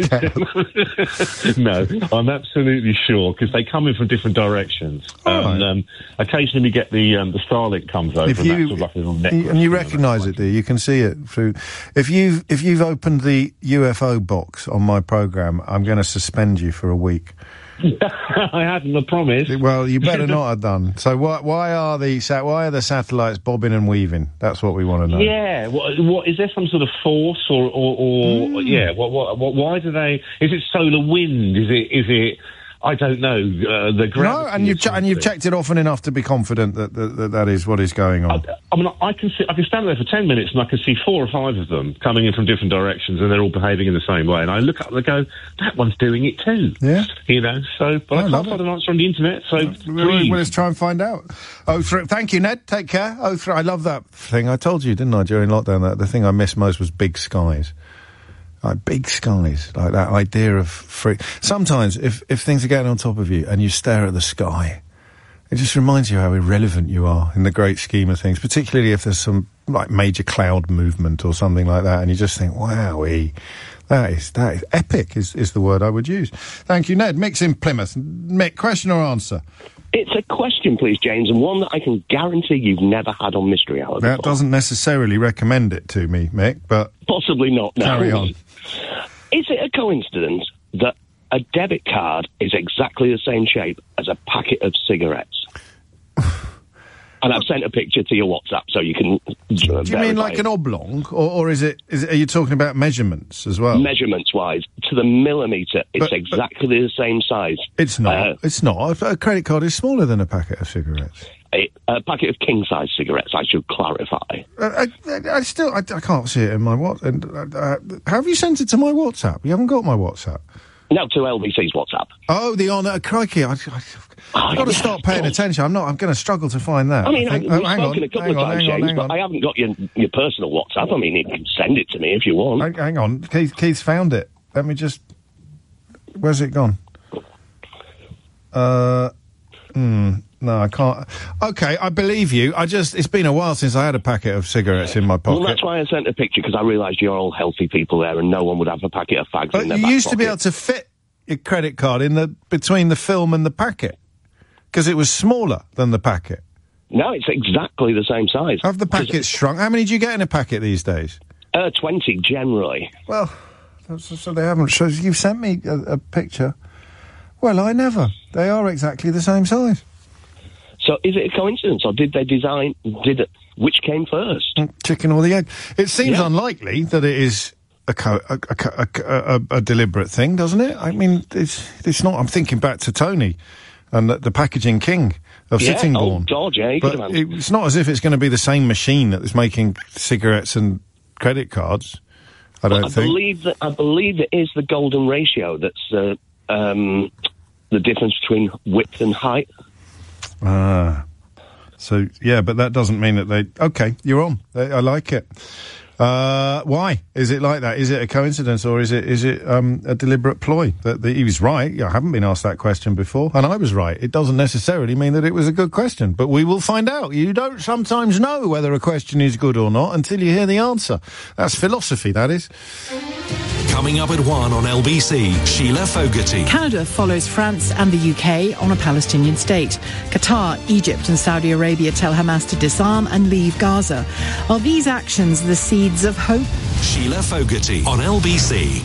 the cow. No, I'm absolutely sure, because they come in from different directions. Oh, and, right. um, occasionally we get the um, the Starlink comes over, If and you- that's sort of like a little network. And you recognise it, do you? You can see it through... If you've, if you've opened the U F O box on my programme, I'm going to suspend you for a week. I hadn't, I promise. Well, you better not have done. So why, why are the sat, why are the satellites bobbing and weaving? That's what we want to know. Yeah, what, what is there some sort of force or, or, or Mm. yeah? What, what, what, why do they? Is it solar wind? Is it? Is it? I don't know. Uh, the gravity. No, and you've che- and you've checked it often enough to be confident that that, that, that is what is going on. I mean, I can see, I can stand there for ten minutes and I can see four or five of them coming in from different directions, and they're all behaving in the same way. And I look up and I go, that one's doing it too. Yeah. You know, so, but I, I I love can't find an answer on the internet, so Well, please. let's try and find out. Oh, three, thank you, Ned. Take care. Oh, three, I love that thing. I told you, didn't I, during lockdown, that the thing I missed most was big skies. Like big skies, like that idea of free. Sometimes, if if things are getting on top of you and you stare at the sky, it just reminds you how irrelevant you are in the great scheme of things. Particularly if there's some like major cloud movement or something like that, and you just think, "Wowee, that is that is epic." Is is the word I would use. Thank you, Ned. Mick's in Plymouth. Mick, question or answer? It's a question, please, James, and one that I can guarantee you've never had on Mystery Hour That before. doesn't necessarily recommend it to me, Mick, but Possibly not, no. carry on. Is it a coincidence that a debit card is exactly the same shape as a packet of cigarettes? And I've sent a picture to your WhatsApp so you can... Do you mean like an oblong, or, or is it? Is it, are you talking about measurements as well? Measurements-wise, to the millimetre, it's But- exactly the same size. It's not. Uh, it's not. A credit card is smaller than a packet of cigarettes. a, a packet of king-size cigarettes, I should clarify. Uh, I, I, I still, I, I can't see it in my what. And uh, uh, how have you sent it to my WhatsApp? You haven't got my WhatsApp. No, to L B C's WhatsApp. Oh, the honour, crikey! I, I, I've got to start paying attention. I'm not. I'm going to struggle to find that. I mean, think. we've Oh, hang spoken on, a couple hang of on, times, hang on, James, hang but on. I haven't got your, your personal WhatsApp. I mean, you can send it to me if you want. Hang, hang on, Keith. Keith's found it. Let me just. Where's it gone? Uh, hmm. No, I can't. Okay, I believe you. I just, it's been a while since I had a packet of cigarettes in my pocket. Well, that's why I sent a picture, because I realised you're all healthy people there and no one would have a packet of fags But in their you back used to be pocket. able to fit your credit card in the, between the film and the packet. Because it was smaller than the packet. No, it's exactly the same size. Have the packets shrunk? How many do you get in a packet these days? Uh, twenty, generally. Well, so, so they haven't, so you've sent me a, a picture. Well, I never. They are exactly the same size. So is it a coincidence, or did they design, did it, which came first? Chicken or the egg? It seems Yeah. unlikely that it is a, co- a, a, co- a, a, a deliberate thing, doesn't it? I mean, it's it's not. I'm thinking back to Tony and the, the packaging king of Yeah, Sittingbourne. oh, God, yeah, he could but have had- it's not as if it's going to be the same machine that is making cigarettes and credit cards. I don't I think. believe that I believe it is the golden ratio that's uh, um, the difference between width and height. Ah. So, yeah, but that doesn't mean that they... Okay, you're on. I, I like it. Uh, why is it like that? Is it a coincidence, or is it is it um, a deliberate ploy? That, that he was right. I haven't been asked that question before, and I was right. It doesn't necessarily mean that it was a good question, but we will find out. You don't sometimes know whether a question is good or not until you hear the answer. That's philosophy, that is. Coming up at one on L B C, Sheila Fogarty. Canada follows France and the U K on a Palestinian state. Qatar, Egypt and Saudi Arabia tell Hamas to disarm and leave Gaza. Are these actions the seeds of hope? Sheila Fogarty on L B C.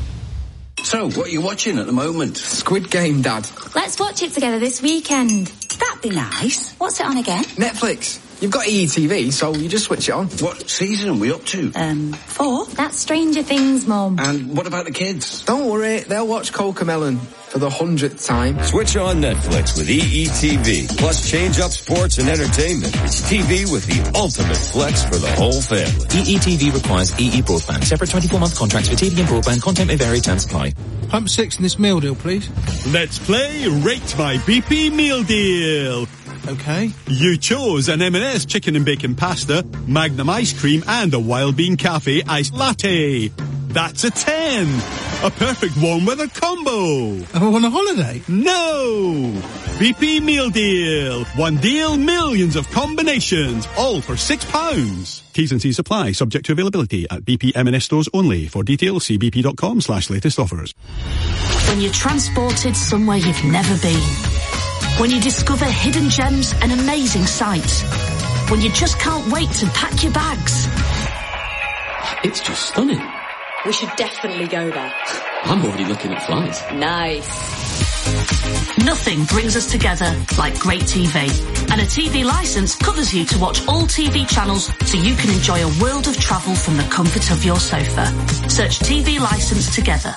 So, what are you watching at the moment? Squid Game, Dad. Let's watch it together this weekend. That'd be nice. What's it on again? Netflix. You've got E E T V, so you just switch it on. What season are we up to? Um, four. That's Stranger Things, Mum. And what about the kids? Don't worry, they'll watch Cocomelon for the hundredth time. Switch on Netflix with E E T V. Plus change up sports and entertainment. It's T V with the ultimate flex for the whole family. E E T V requires E E broadband. Separate twenty-four month contracts for T V and broadband. Content may vary. Terms apply. Pump six in this meal deal, please. Let's play Rate My B P Meal Deal. Okay. You chose an M and S chicken and bacon pasta, Magnum ice cream, and a Wild Bean Cafe iced latte. That's a ten. A perfect warm weather combo. Oh, on a holiday? No. B P Meal Deal. One deal, millions of combinations, all for six pounds. T's and C's apply, subject to availability at B P M and S stores only. For details, see bp.com slash latest offers. When you're transported somewhere you've never been. When you discover hidden gems and amazing sights. When you just can't wait to pack your bags. It's just stunning. We should definitely go there. I'm already looking at flights. Nice. Nothing brings us together like great T V. And a T V licence covers you to watch all T V channels so you can enjoy a world of travel from the comfort of your sofa. Search T V licence together.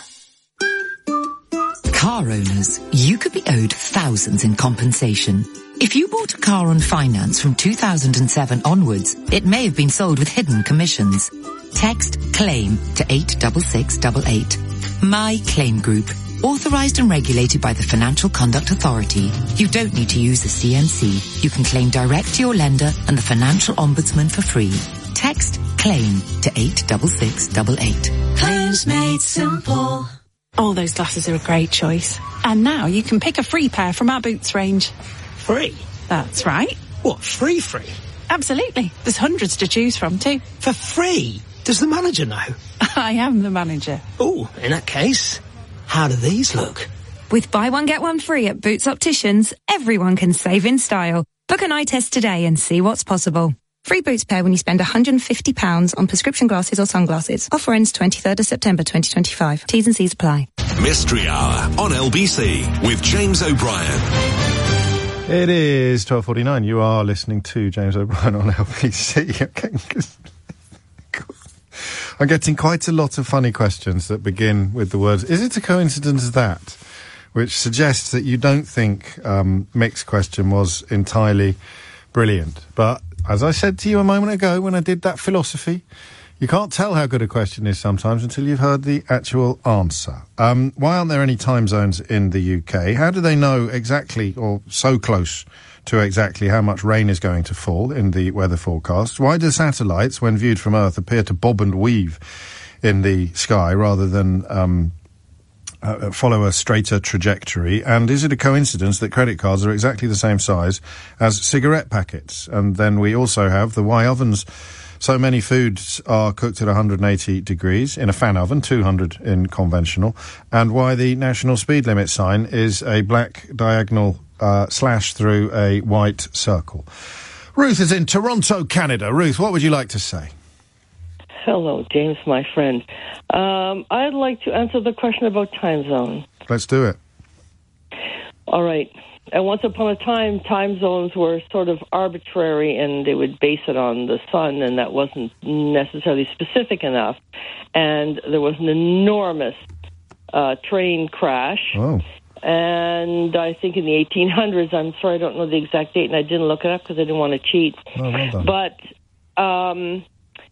Car owners, you could be owed thousands in compensation. If you bought a car on finance from two thousand seven onwards, it may have been sold with hidden commissions. Text CLAIM to eight six six eight eight. My Claim Group. Authorised and regulated by the Financial Conduct Authority. You don't need to use the C M C. You can claim direct to your lender and the Financial Ombudsman for free. Text CLAIM to eight six six eight eight. Claims made simple. All those glasses are a great choice. And now you can pick a free pair from our Boots range. Free? That's right. What, free free? Absolutely. There's hundreds to choose from too. For free? Does the manager know? I am the manager. Oh, in that case, how do these look? With buy one get one free at Boots Opticians, everyone can save in style. Book an eye test today and see what's possible. Free Boots pair when you spend one hundred fifty pounds on prescription glasses or sunglasses. Offer ends twenty-third of September twenty twenty-five. T's and C's apply. Mystery Hour on L B C with James O'Brien. It is twelve forty-nine. You are listening to James O'Brien on L B C. I'm getting quite a lot of funny questions that begin with the words, is it a coincidence that? Which suggests that you don't think um, Mick's question was entirely brilliant. But as I said to you a moment ago when I did that philosophy, you can't tell how good a question is sometimes until you've heard the actual answer. Um, why aren't there any time zones in the U K? How do they know exactly, or so close to exactly, how much rain is going to fall in the weather forecast? Why do satellites, when viewed from Earth, appear to bob and weave in the sky rather than um, uh, follow a straighter trajectory? And is it a coincidence that credit cards are exactly the same size as cigarette packets? And then we also have the why ovens. So many foods are cooked at one hundred eighty degrees in a fan oven, two hundred in conventional, and why the national speed limit sign is a black diagonal uh, slash through a white circle. Ruth is in Toronto, Canada. Ruth, what would you like to say? Hello, James, my friend. Um, I'd like to answer the question about time zone. Let's do it. All right. And once upon a time, time zones were sort of arbitrary, and they would base it on the sun, and that wasn't necessarily specific enough. And there was an enormous uh, train crash. Oh. And I think in the eighteen hundreds, I'm sorry, I don't know the exact date, and I didn't look it up because I didn't want to cheat. Oh, well done. But um,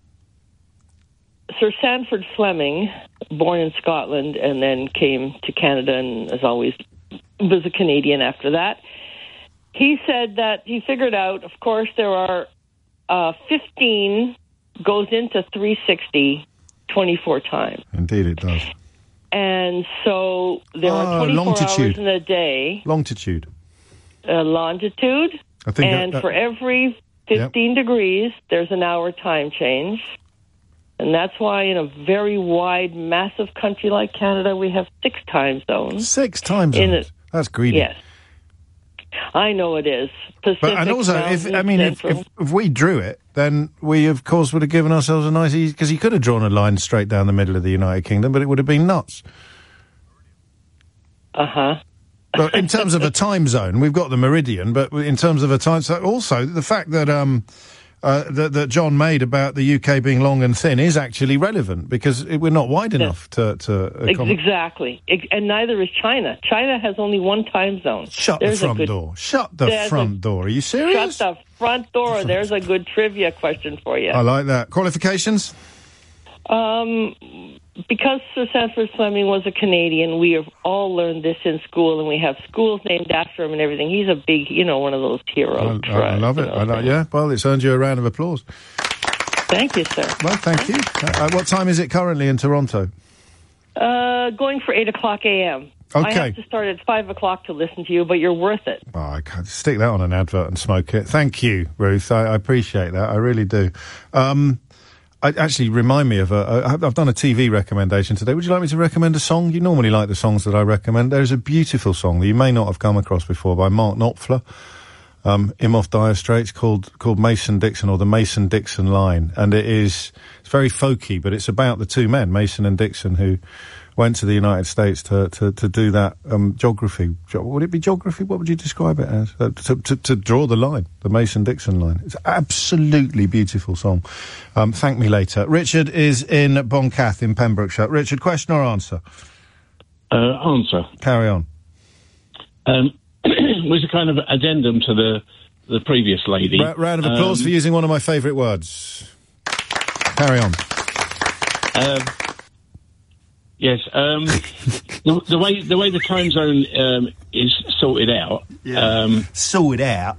Sir Sanford Fleming, born in Scotland and then came to Canada and, as always, was a Canadian after that. He said that he figured out, of course, there are uh, fifteen goes into three sixty twenty-four times. Indeed it does. And so there oh, are twenty-four longitude. hours in a day. Longitude. Uh, longitude. I think and that, that, for every fifteen yep. degrees, there's an hour time change. And that's why in a very wide, massive country like Canada, we have six time zones. Six time zones? A, That's greedy. Yes. I know it is. Pacific, but, and also, if I mean, if, if, if we drew it, then we, of course, would have given ourselves a nice easy... Because he could have drawn a line straight down the middle of the United Kingdom, but it would have been nuts. Uh-huh. But in terms of a time zone, we've got the meridian, but in terms of a time... So also, the fact that... um. Uh, that, that John made about the U K being long and thin is actually relevant because it, we're not wide enough to... to accommodate. Exactly. And neither is China. China has only one time zone. Shut there's the front good, door. Shut the front a, door. Are you serious? Shut the front door. There's a good trivia question for you. I like that. Qualifications? Um, because Sir Sanford Fleming was a Canadian, we have all learned this in school, and we have schools named after him and everything. He's a big, you know, one of those heroes. I, I, I love it. I like, yeah, well, it's earned you a round of applause. Thank you, sir. Well, thank you. Uh, uh, what time is it currently in Toronto? Uh, going for eight o'clock a.m. Okay. I have to start at five o'clock to listen to you, but you're worth it. Oh, I can't stick that on an advert and smoke it. Thank you, Ruth. I, I appreciate that. I really do. Um, I actually remind me of a, a. I've done a T V recommendation today. Would you like me to recommend a song? You normally like the songs that I recommend. There's a beautiful song that you may not have come across before by Mark Knopfler. Um, him off Dire Straits, called called Mason Dixon, or the Mason Dixon Line, and it is it's very folky, but it's about the two men, Mason and Dixon, who went to the United States to to, to do that um, geography. Ge- would it be geography? What would you describe it as? Uh, to, to to draw the line, the Mason Dixon Line. It's an absolutely beautiful song. Um, thank me later. Richard is in Boncath in Pembrokeshire. Richard, question or answer? Uh, answer. Carry on. Um. was a kind of addendum to the the previous lady. Ra- round of applause um, for using one of my favourite words. Carry on. Um, yes. Um, the, the way the way the time zone um, is sorted out. Yeah. Um, sorted out.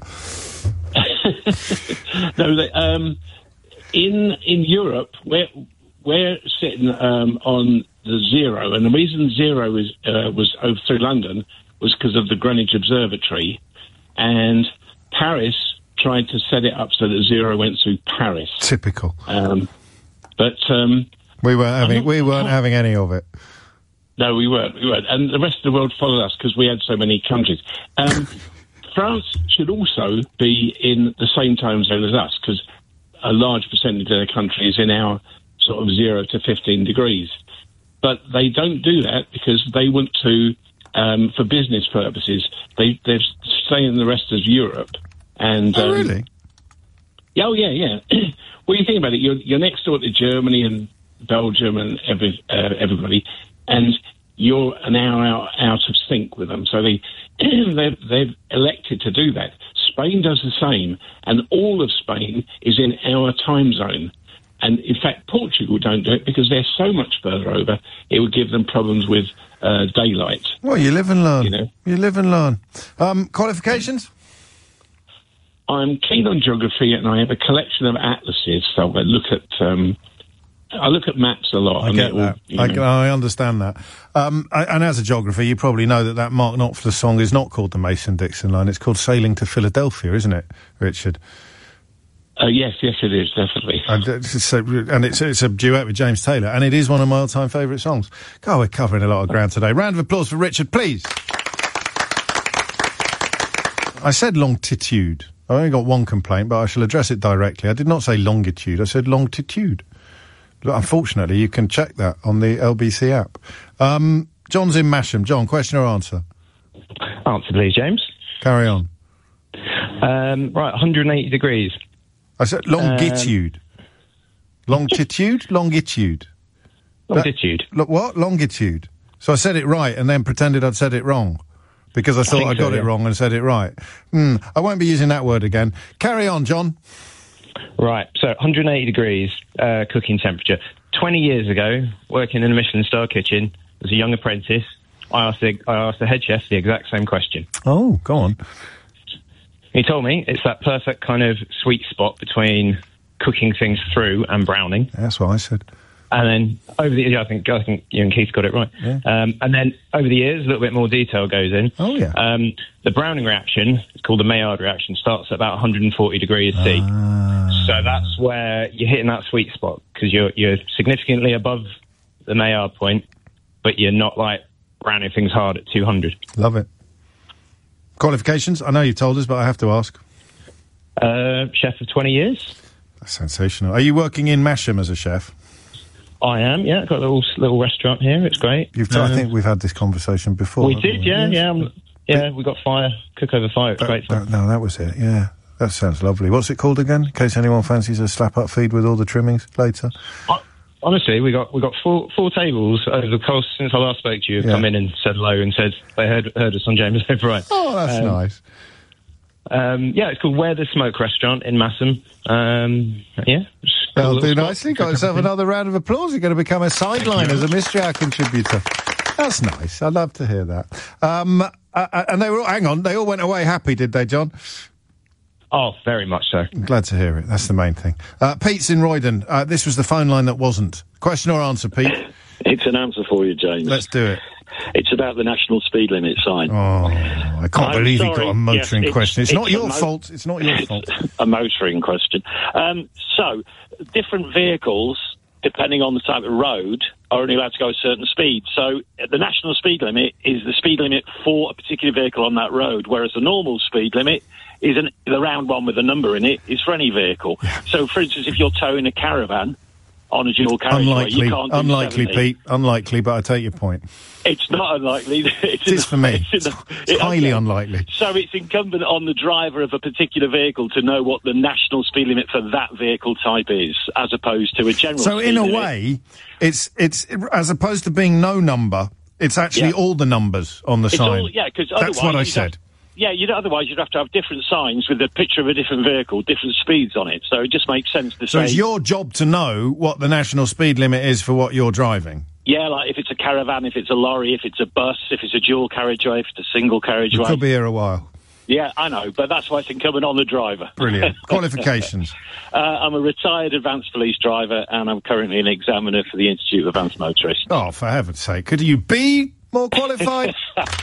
no, they, um, in in Europe, we're we're sitting um, on the zero, and the reason zero is uh, was over through London was because of the Greenwich Observatory, and Paris tried to set it up so that zero went through Paris. Typical. Um, but um, we weren't having we weren't having any of it. No, we weren't. We weren't, and the rest of the world followed us because we had so many countries. Um, France should also be in the same time zone as us because a large percentage of their country is in our sort of zero to fifteen degrees. But they don't do that because they want to. Um, for business purposes, they they're staying in the rest of Europe. And oh, um, really? Oh, yeah, yeah. Well, you think about it, you're you're next door to Germany and Belgium and every uh, everybody, and you're an hour out, out of sync with them. So they they've, they've elected to do that. Spain does the same, and all of Spain is in our time zone. And in fact, Portugal don't do it because they're so much further over. It would give them problems with uh, daylight. Well, you live and learn. You know, you live and learn. Um, qualifications? I'm keen on geography, and I have a collection of atlases. So I look at um, I look at maps a lot. I and get will, that. You I, know, I understand that. Um, I, and as a geographer, you probably know that that Mark Knopfler song is not called the Mason-Dixon Line. It's called Sailing to Philadelphia, isn't it, Richard? Uh, yes, yes, it is, definitely. And it's, a, and it's, it's a duet with James Taylor, and it is one of my all-time favourite songs. God, we're covering a lot of ground today. Round of applause for Richard, please. I said longitude. I only got one complaint, but I shall address it directly. I did not say longitude, I said longitude. Unfortunately, you can check that on the L B C app. Um, John's in Masham. John, question or answer? Answer, please, James. Carry on. Um, right, one hundred eighty degrees. I said longitude. Um, longitude? Longitude. Longitude. That, what? Longitude. So I said it right and then pretended I'd said it wrong. Because I thought I, I got so, yeah. it wrong and said it right. Hmm. I won't be using that word again. Carry on, John. Right, so one hundred eighty degrees uh, cooking temperature. twenty years ago, working in a Michelin-star kitchen as a young apprentice, I asked, the, I asked the head chef the exact same question. Oh, go on. He told me it's that perfect kind of sweet spot between cooking things through and browning. That's what I said. And then over the yeah, I think I think you and Keith got it right. Yeah. Um, and then over the years, a little bit more detail goes in. Oh yeah. Um, the browning reaction, it's called the Maillard reaction, starts at about one hundred forty degrees C. Ah. So that's where you're hitting that sweet spot because you're you're significantly above the Maillard point, but you're not like browning things hard at two hundred. Love it. Qualifications? I know you told us, but I have to ask. Uh, chef of twenty years. That's sensational. Are you working in Masham as a chef? I am, yeah. I've got a little little restaurant here. It's great. You've t- uh, I think we've had this conversation before. We did, we? yeah, yeah. Um, yeah, we got fire, cook over fire. It's that, great fun. That, no, that was it, yeah. That sounds lovely. What's it called again, in case anyone fancies a slap-up feed with all the trimmings later? Uh, honestly, we got we got four four tables over the course since I last spoke to you. Have yeah. come in and said hello and said they heard heard us on James O'Brien. Oh, that's um, nice. Um, yeah, it's called Where the Smoke Restaurant in Massam. Um, yeah. That'll do nicely. Got yourself another round of applause. You're going to become a sideline as a Mystery Hour contributor. That's nice. I'd love to hear that. Um, uh, and they were all, hang on, they all went away happy, did they, John? Oh, very much so. I'm glad to hear it. That's the main thing. Uh, Pete's in Roydon. Uh, this was the phone line that wasn't. Question or answer, Pete? It's an answer for you, James. Let's do it. It's about the national speed limit sign. Oh, I can't I'm believe sorry. you got a motoring Yes, it's- question. It's, it's not a your mo- fault. It's not your fault. A motoring question. Um, so, different vehicles, depending on the type of road, are only allowed to go a certain speed. So, the national speed limit is the speed limit for a particular vehicle on that road, whereas the normal speed limit is an, the round one with a number in it is for any vehicle. So, for instance, if you're towing a caravan on a dual carriageway, Unlikely, you can't do unlikely, seventy. Pete. Unlikely, but I take your point. It's not unlikely. It's It is for me. It's, in the- It's it- highly okay. unlikely. So it's incumbent on the driver of a particular vehicle to know what the national speed limit for that vehicle type is, as opposed to a general So, speed in a limit. way, it's it's as opposed to being no number, it's actually Yeah. all the numbers on the It's sign. all, yeah, because That's otherwise... what I you'd said. Have, yeah, you'd, otherwise you'd have to have different signs with a picture of a different vehicle, different speeds on it. So it just makes sense to So say... it's your job to know what the national speed limit is for what you're driving. Yeah, like if it's a caravan, if it's a lorry, if it's a bus, if it's a dual carriageway, if it's a single You carriageway. could be here a while. Yeah, I know, but that's why it's incumbent on the driver. Brilliant. Qualifications. Uh, I'm a retired advanced police driver, and I'm currently an examiner for the Institute of Advanced Motorists. Oh, for heaven's sake. Could you be more qualified?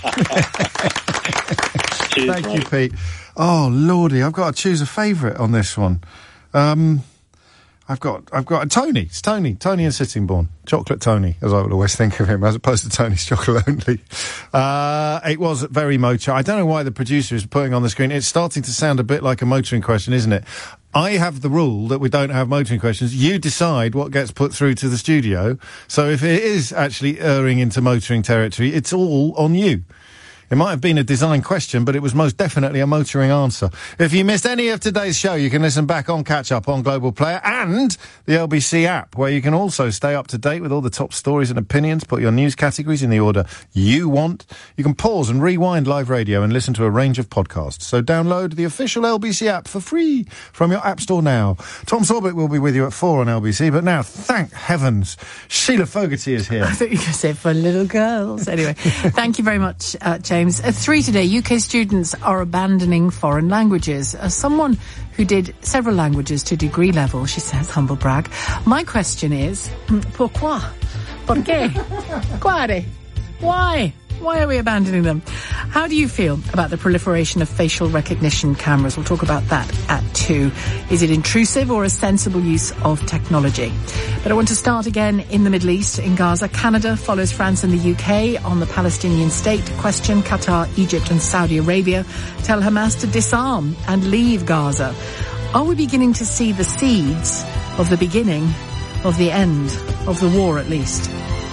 Cheers, Thank you, mate. Pete. Oh, lordy, I've got to choose a favourite on this one. Um, I've got, I've got Tony. It's Tony. Tony and Sittingbourne. Chocolate Tony, as I would always think of him, as opposed to Tony's Chocolate Only. Uh, it was very motor. I don't know why the producer is putting on the screen. It's starting to sound a bit like a motoring question, isn't it? I have the rule that we don't have motoring questions. You decide what gets put through to the studio. So if it is actually erring into motoring territory, it's all on you. It might have been a design question, but it was most definitely a motoring answer. If you missed any of today's show, you can listen back on Catch Up on Global Player and the L B C app, where you can also stay up to date with all the top stories and opinions, put your news categories in the order you want. You can pause and rewind live radio and listen to a range of podcasts. So download the official L B C app for free from your app store now. Tom Sorbet will be with you at four on L B C, but now, thank heavens, Sheila Fogarty is here. I thought you were going to say for little girls. Anyway, thank you very much, uh, James. At three today, U K students are abandoning foreign languages. As someone who did several languages to degree level, she says, humble brag, my question is, pourquoi? ¿Por qué? Quare? Why? Why are we abandoning them? How do you feel about the proliferation of facial recognition cameras? We'll talk about that at two. Is it intrusive or a sensible use of technology? But I want to start again in the Middle East, in Gaza. Canada follows France and the U K on the Palestinian state question. Qatar, Egypt and Saudi Arabia tell Hamas to disarm and leave Gaza. Are we beginning to see the seeds of the beginning of the end of the war, at least?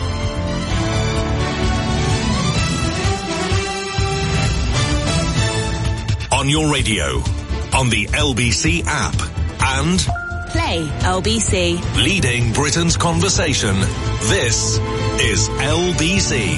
On your radio, on the L B C app, and Play L B C. leading Britain's conversation. This is L B C.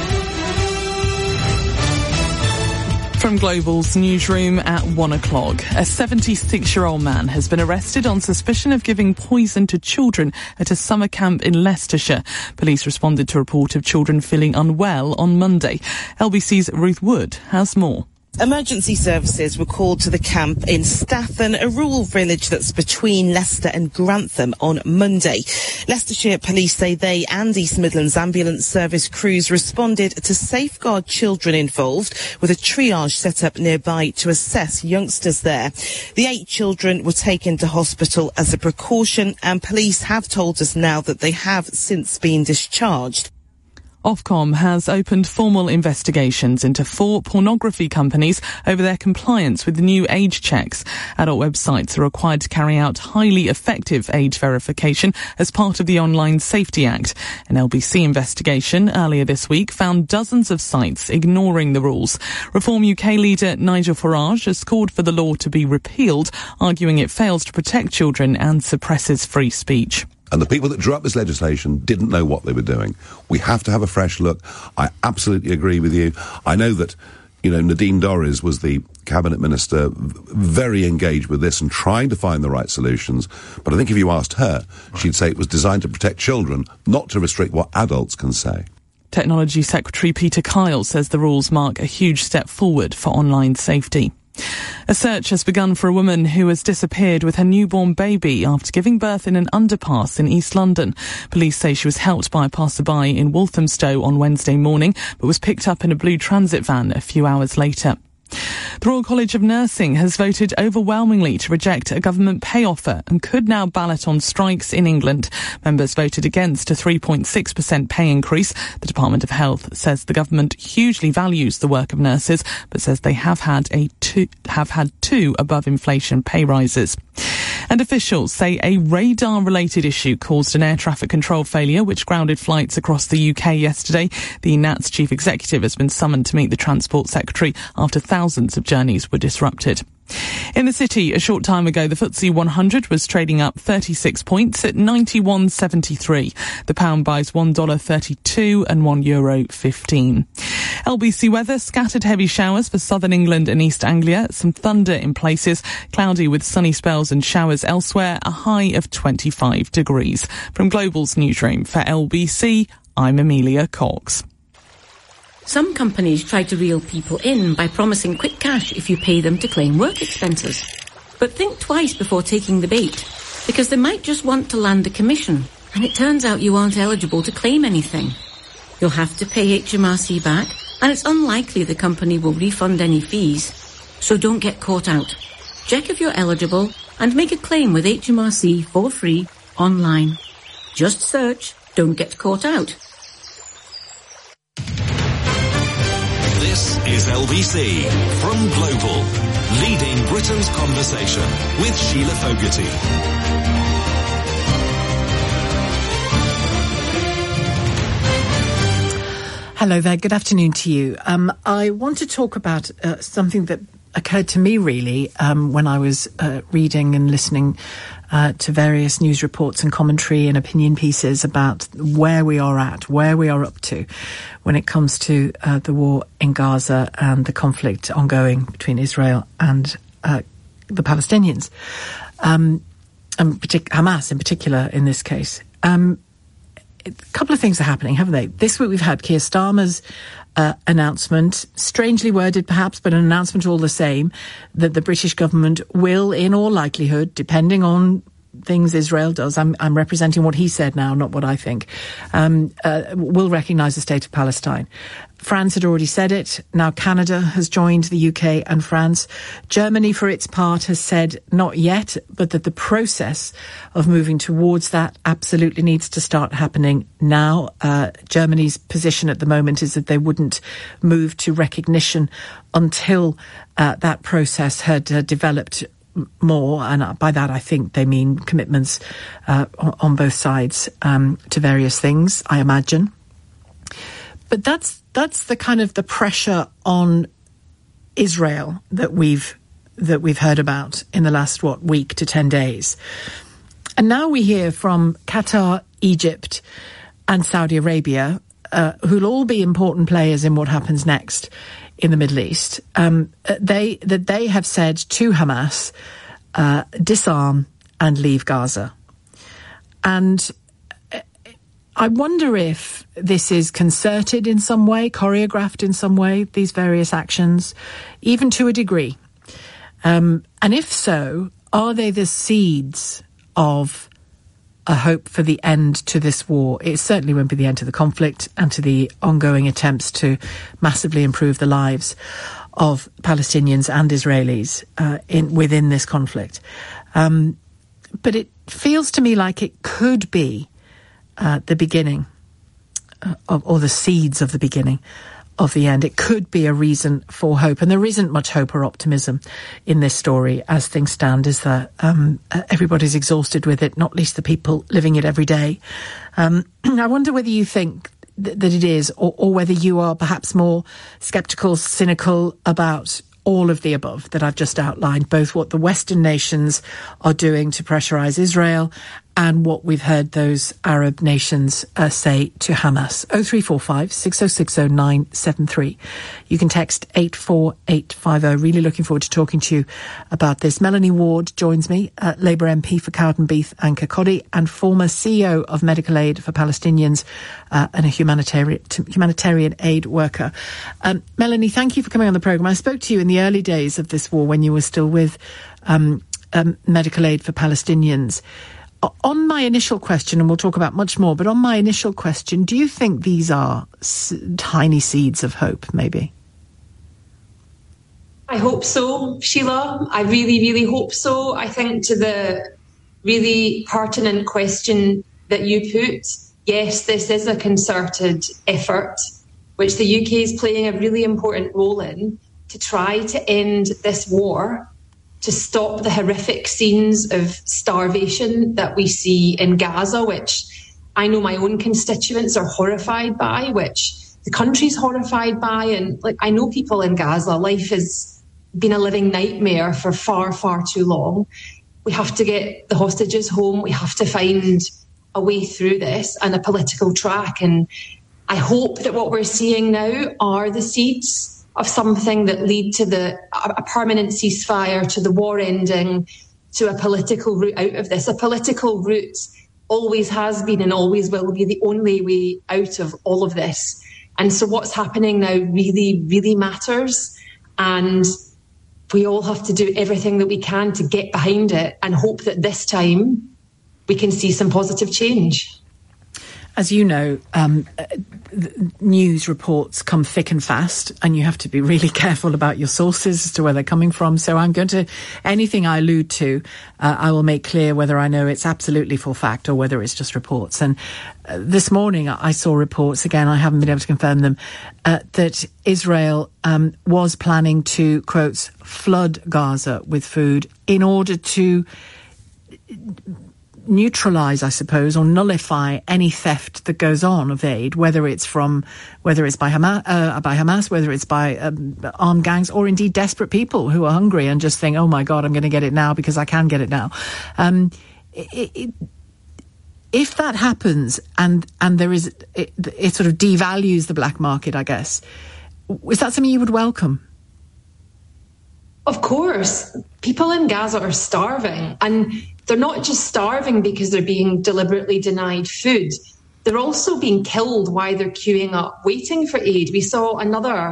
From Global's newsroom at one o'clock, a seventy-six-year-old man has been arrested on suspicion of giving poison to children at a summer camp in Leicestershire. Police responded to a report of children feeling unwell on Monday. L B C's Ruth Wood has more. Emergency services were called to the camp in Stathen, a rural village that's between Leicester and Grantham, on Monday. Leicestershire police say they and East Midlands ambulance service crews responded to safeguard children involved, with a triage set up nearby to assess youngsters there. The eight children were taken to hospital as a precaution, and police have told us now that they have since been discharged. Ofcom has opened formal investigations into four pornography companies over their compliance with the new age checks. Adult websites are required to carry out highly effective age verification as part of the Online Safety Act. An L B C investigation earlier this week found dozens of sites ignoring the rules. Reform U K leader Nigel Farage has called for the law to be repealed, arguing it fails to protect children and suppresses free speech. And the people that drew up this legislation didn't know what they were doing. We have to have a fresh look. I absolutely agree with you. I know that You know, Nadine Dorries was the cabinet minister, very engaged with this and trying to find the right solutions. But I think if you asked her, she'd say it was designed to protect children, not to restrict what adults can say. Technology Secretary Peter Kyle says the rules mark a huge step forward for online safety. A search has begun for a woman who has disappeared with her newborn baby after giving birth in an underpass in East London. Police say she was helped by a passerby in Walthamstow on Wednesday morning, but was picked up in a blue transit van a few hours later. The Royal College of Nursing has voted overwhelmingly to reject a government pay offer and could now ballot on strikes in England. Members voted against a three point six percent pay increase. The Department of Health says the government hugely values the work of nurses, but says they have had a two, have had two above inflation pay rises. And officials say a radar-related issue caused an air traffic control failure which grounded flights across the U K yesterday. The N A T's chief executive has been summoned to meet the Transport Secretary after thousands of journeys were disrupted. In the city, a short time ago, the F T S E one hundred was trading up thirty-six points at ninety-one seventy-three. The pound buys one dollar thirty-two and one euro fifteen. L B C weather, scattered heavy showers for southern England and East Anglia, some thunder in places, cloudy with sunny spells and showers elsewhere, a high of twenty-five degrees. From Global's newsroom for L B C, I'm Amelia Cox. Some companies try to reel people in by promising quick cash if you pay them to claim work expenses. But think twice before taking the bait, because they might just want to land a commission, and it turns out you aren't eligible to claim anything. You'll have to pay H M R C back, and it's unlikely the company will refund any fees. So don't get caught out. Check if you're eligible and make a claim with H M R C for free online. Just search "Don't Get Caught Out." This is L B C from Global, leading Britain's conversation with Sheila Fogarty. Hello there, good afternoon to you. Um, I want to talk about uh, something that occurred to me really um, when I was uh, reading and listening uh, to various news reports and commentary and opinion pieces about where we are at, where we are up to when it comes to uh, the war in Gaza and the conflict ongoing between Israel and uh, the Palestinians, um, and partic- Hamas in particular in this case. Um, a couple of things are happening, haven't they? This week we've had Keir Starmer's uh, announcement, strangely worded perhaps, but an announcement all the same, that the British government will, in all likelihood, depending on things Israel does, I'm, I'm representing what he said now, not what I think, um, uh, will recognise the state of Palestine. France had already said it. Now Canada has joined the U K and France. Germany, for its part, has said not yet, but that the process of moving towards that absolutely needs to start happening now. Uh, Germany's position at the moment is that they wouldn't move to recognition until uh, that process had uh, developed more, and by that I think they mean commitments uh, on both sides um, to various things, I imagine. But that's that's the kind of the pressure on Israel that we've that we've heard about in the last what week to ten days, and now we hear from Qatar, Egypt, and Saudi Arabia, uh, who'll all be important players in what happens next in the Middle East. Um, they that they have said to Hamas, uh, disarm and leave Gaza, and I wonder if this is concerted in some way, choreographed in some way, these various actions, even to a degree. Um, and if so, are they the seeds of a hope for the end to this war? It certainly won't be the end to the conflict and to the ongoing attempts to massively improve the lives of Palestinians and Israelis uh, in within this conflict. Um, but it feels to me like it could be Uh, the beginning uh, of, or the seeds of the beginning of the end. It could be a reason for hope, and there isn't much hope or optimism in this story as things stand. Is that um, everybody's exhausted with it, not least the people living it every day. Um, I wonder whether you think th- that it is, or, or whether you are perhaps more sceptical, cynical about all of the above that I've just outlined, both what the Western nations are doing to pressurise Israel and what we've heard those Arab nations uh, say to Hamas. oh three four five, six oh six oh, nine seven three. You can text eight four eight five oh. Really looking forward to talking to you about this. Melanie Ward joins me, uh, Labour M P for Cowdenbeath and Kirkcaldy, and former C E O of Medical Aid for Palestinians uh, and a humanitarian humanitarian aid worker. Um, Melanie, thank you for coming on the programme. I spoke to you in the early days of this war when you were still with um, um, Medical Aid for Palestinians. On my initial question, and we'll talk about much more, but on my initial question, do you think these are s- tiny seeds of hope, maybe? I hope so, Sheila. I really, really hope so. I think to the really pertinent question that you put, yes, this is a concerted effort, which the U K is playing a really important role in, to try to end this war, to stop the horrific scenes of starvation that we see in Gaza, which I know my own constituents are horrified by, which the country's horrified by. And like, I know people in Gaza, life has been a living nightmare for far, far too long. We have to get the hostages home. We have to find a way through this and a political track. And I hope that what we're seeing now are the seeds of something that lead to the a permanent ceasefire, to the war ending, to a political route out of this. A political route always has been and always will be the only way out of all of this. And so what's happening now really, really matters. And we all have to do everything that we can to get behind it and hope that this time we can see some positive change. As you know, um, news reports come thick and fast, and you have to be really careful about your sources as to where they're coming from. So I'm going to, anything I allude to, uh, I will make clear whether I know it's absolutely full fact or whether it's just reports. And uh, this morning I saw reports, again, I haven't been able to confirm them, uh, that Israel um, was planning to, quote, flood Gaza with food in order to neutralise, I suppose, or nullify any theft that goes on of aid, whether it's from, whether it's by Hamas, uh, by Hamas, whether it's by um, armed gangs, or indeed desperate people who are hungry and just think, "Oh my God, I'm going to get it now because I can get it now." Um, it, it, if that happens, and and there is, it, it sort of devalues the black market, I guess. Is that something you would welcome? Of course. People in Gaza are starving, and they're not just starving because they're being deliberately denied food. They're also being killed while they're queuing up, waiting for aid. We saw another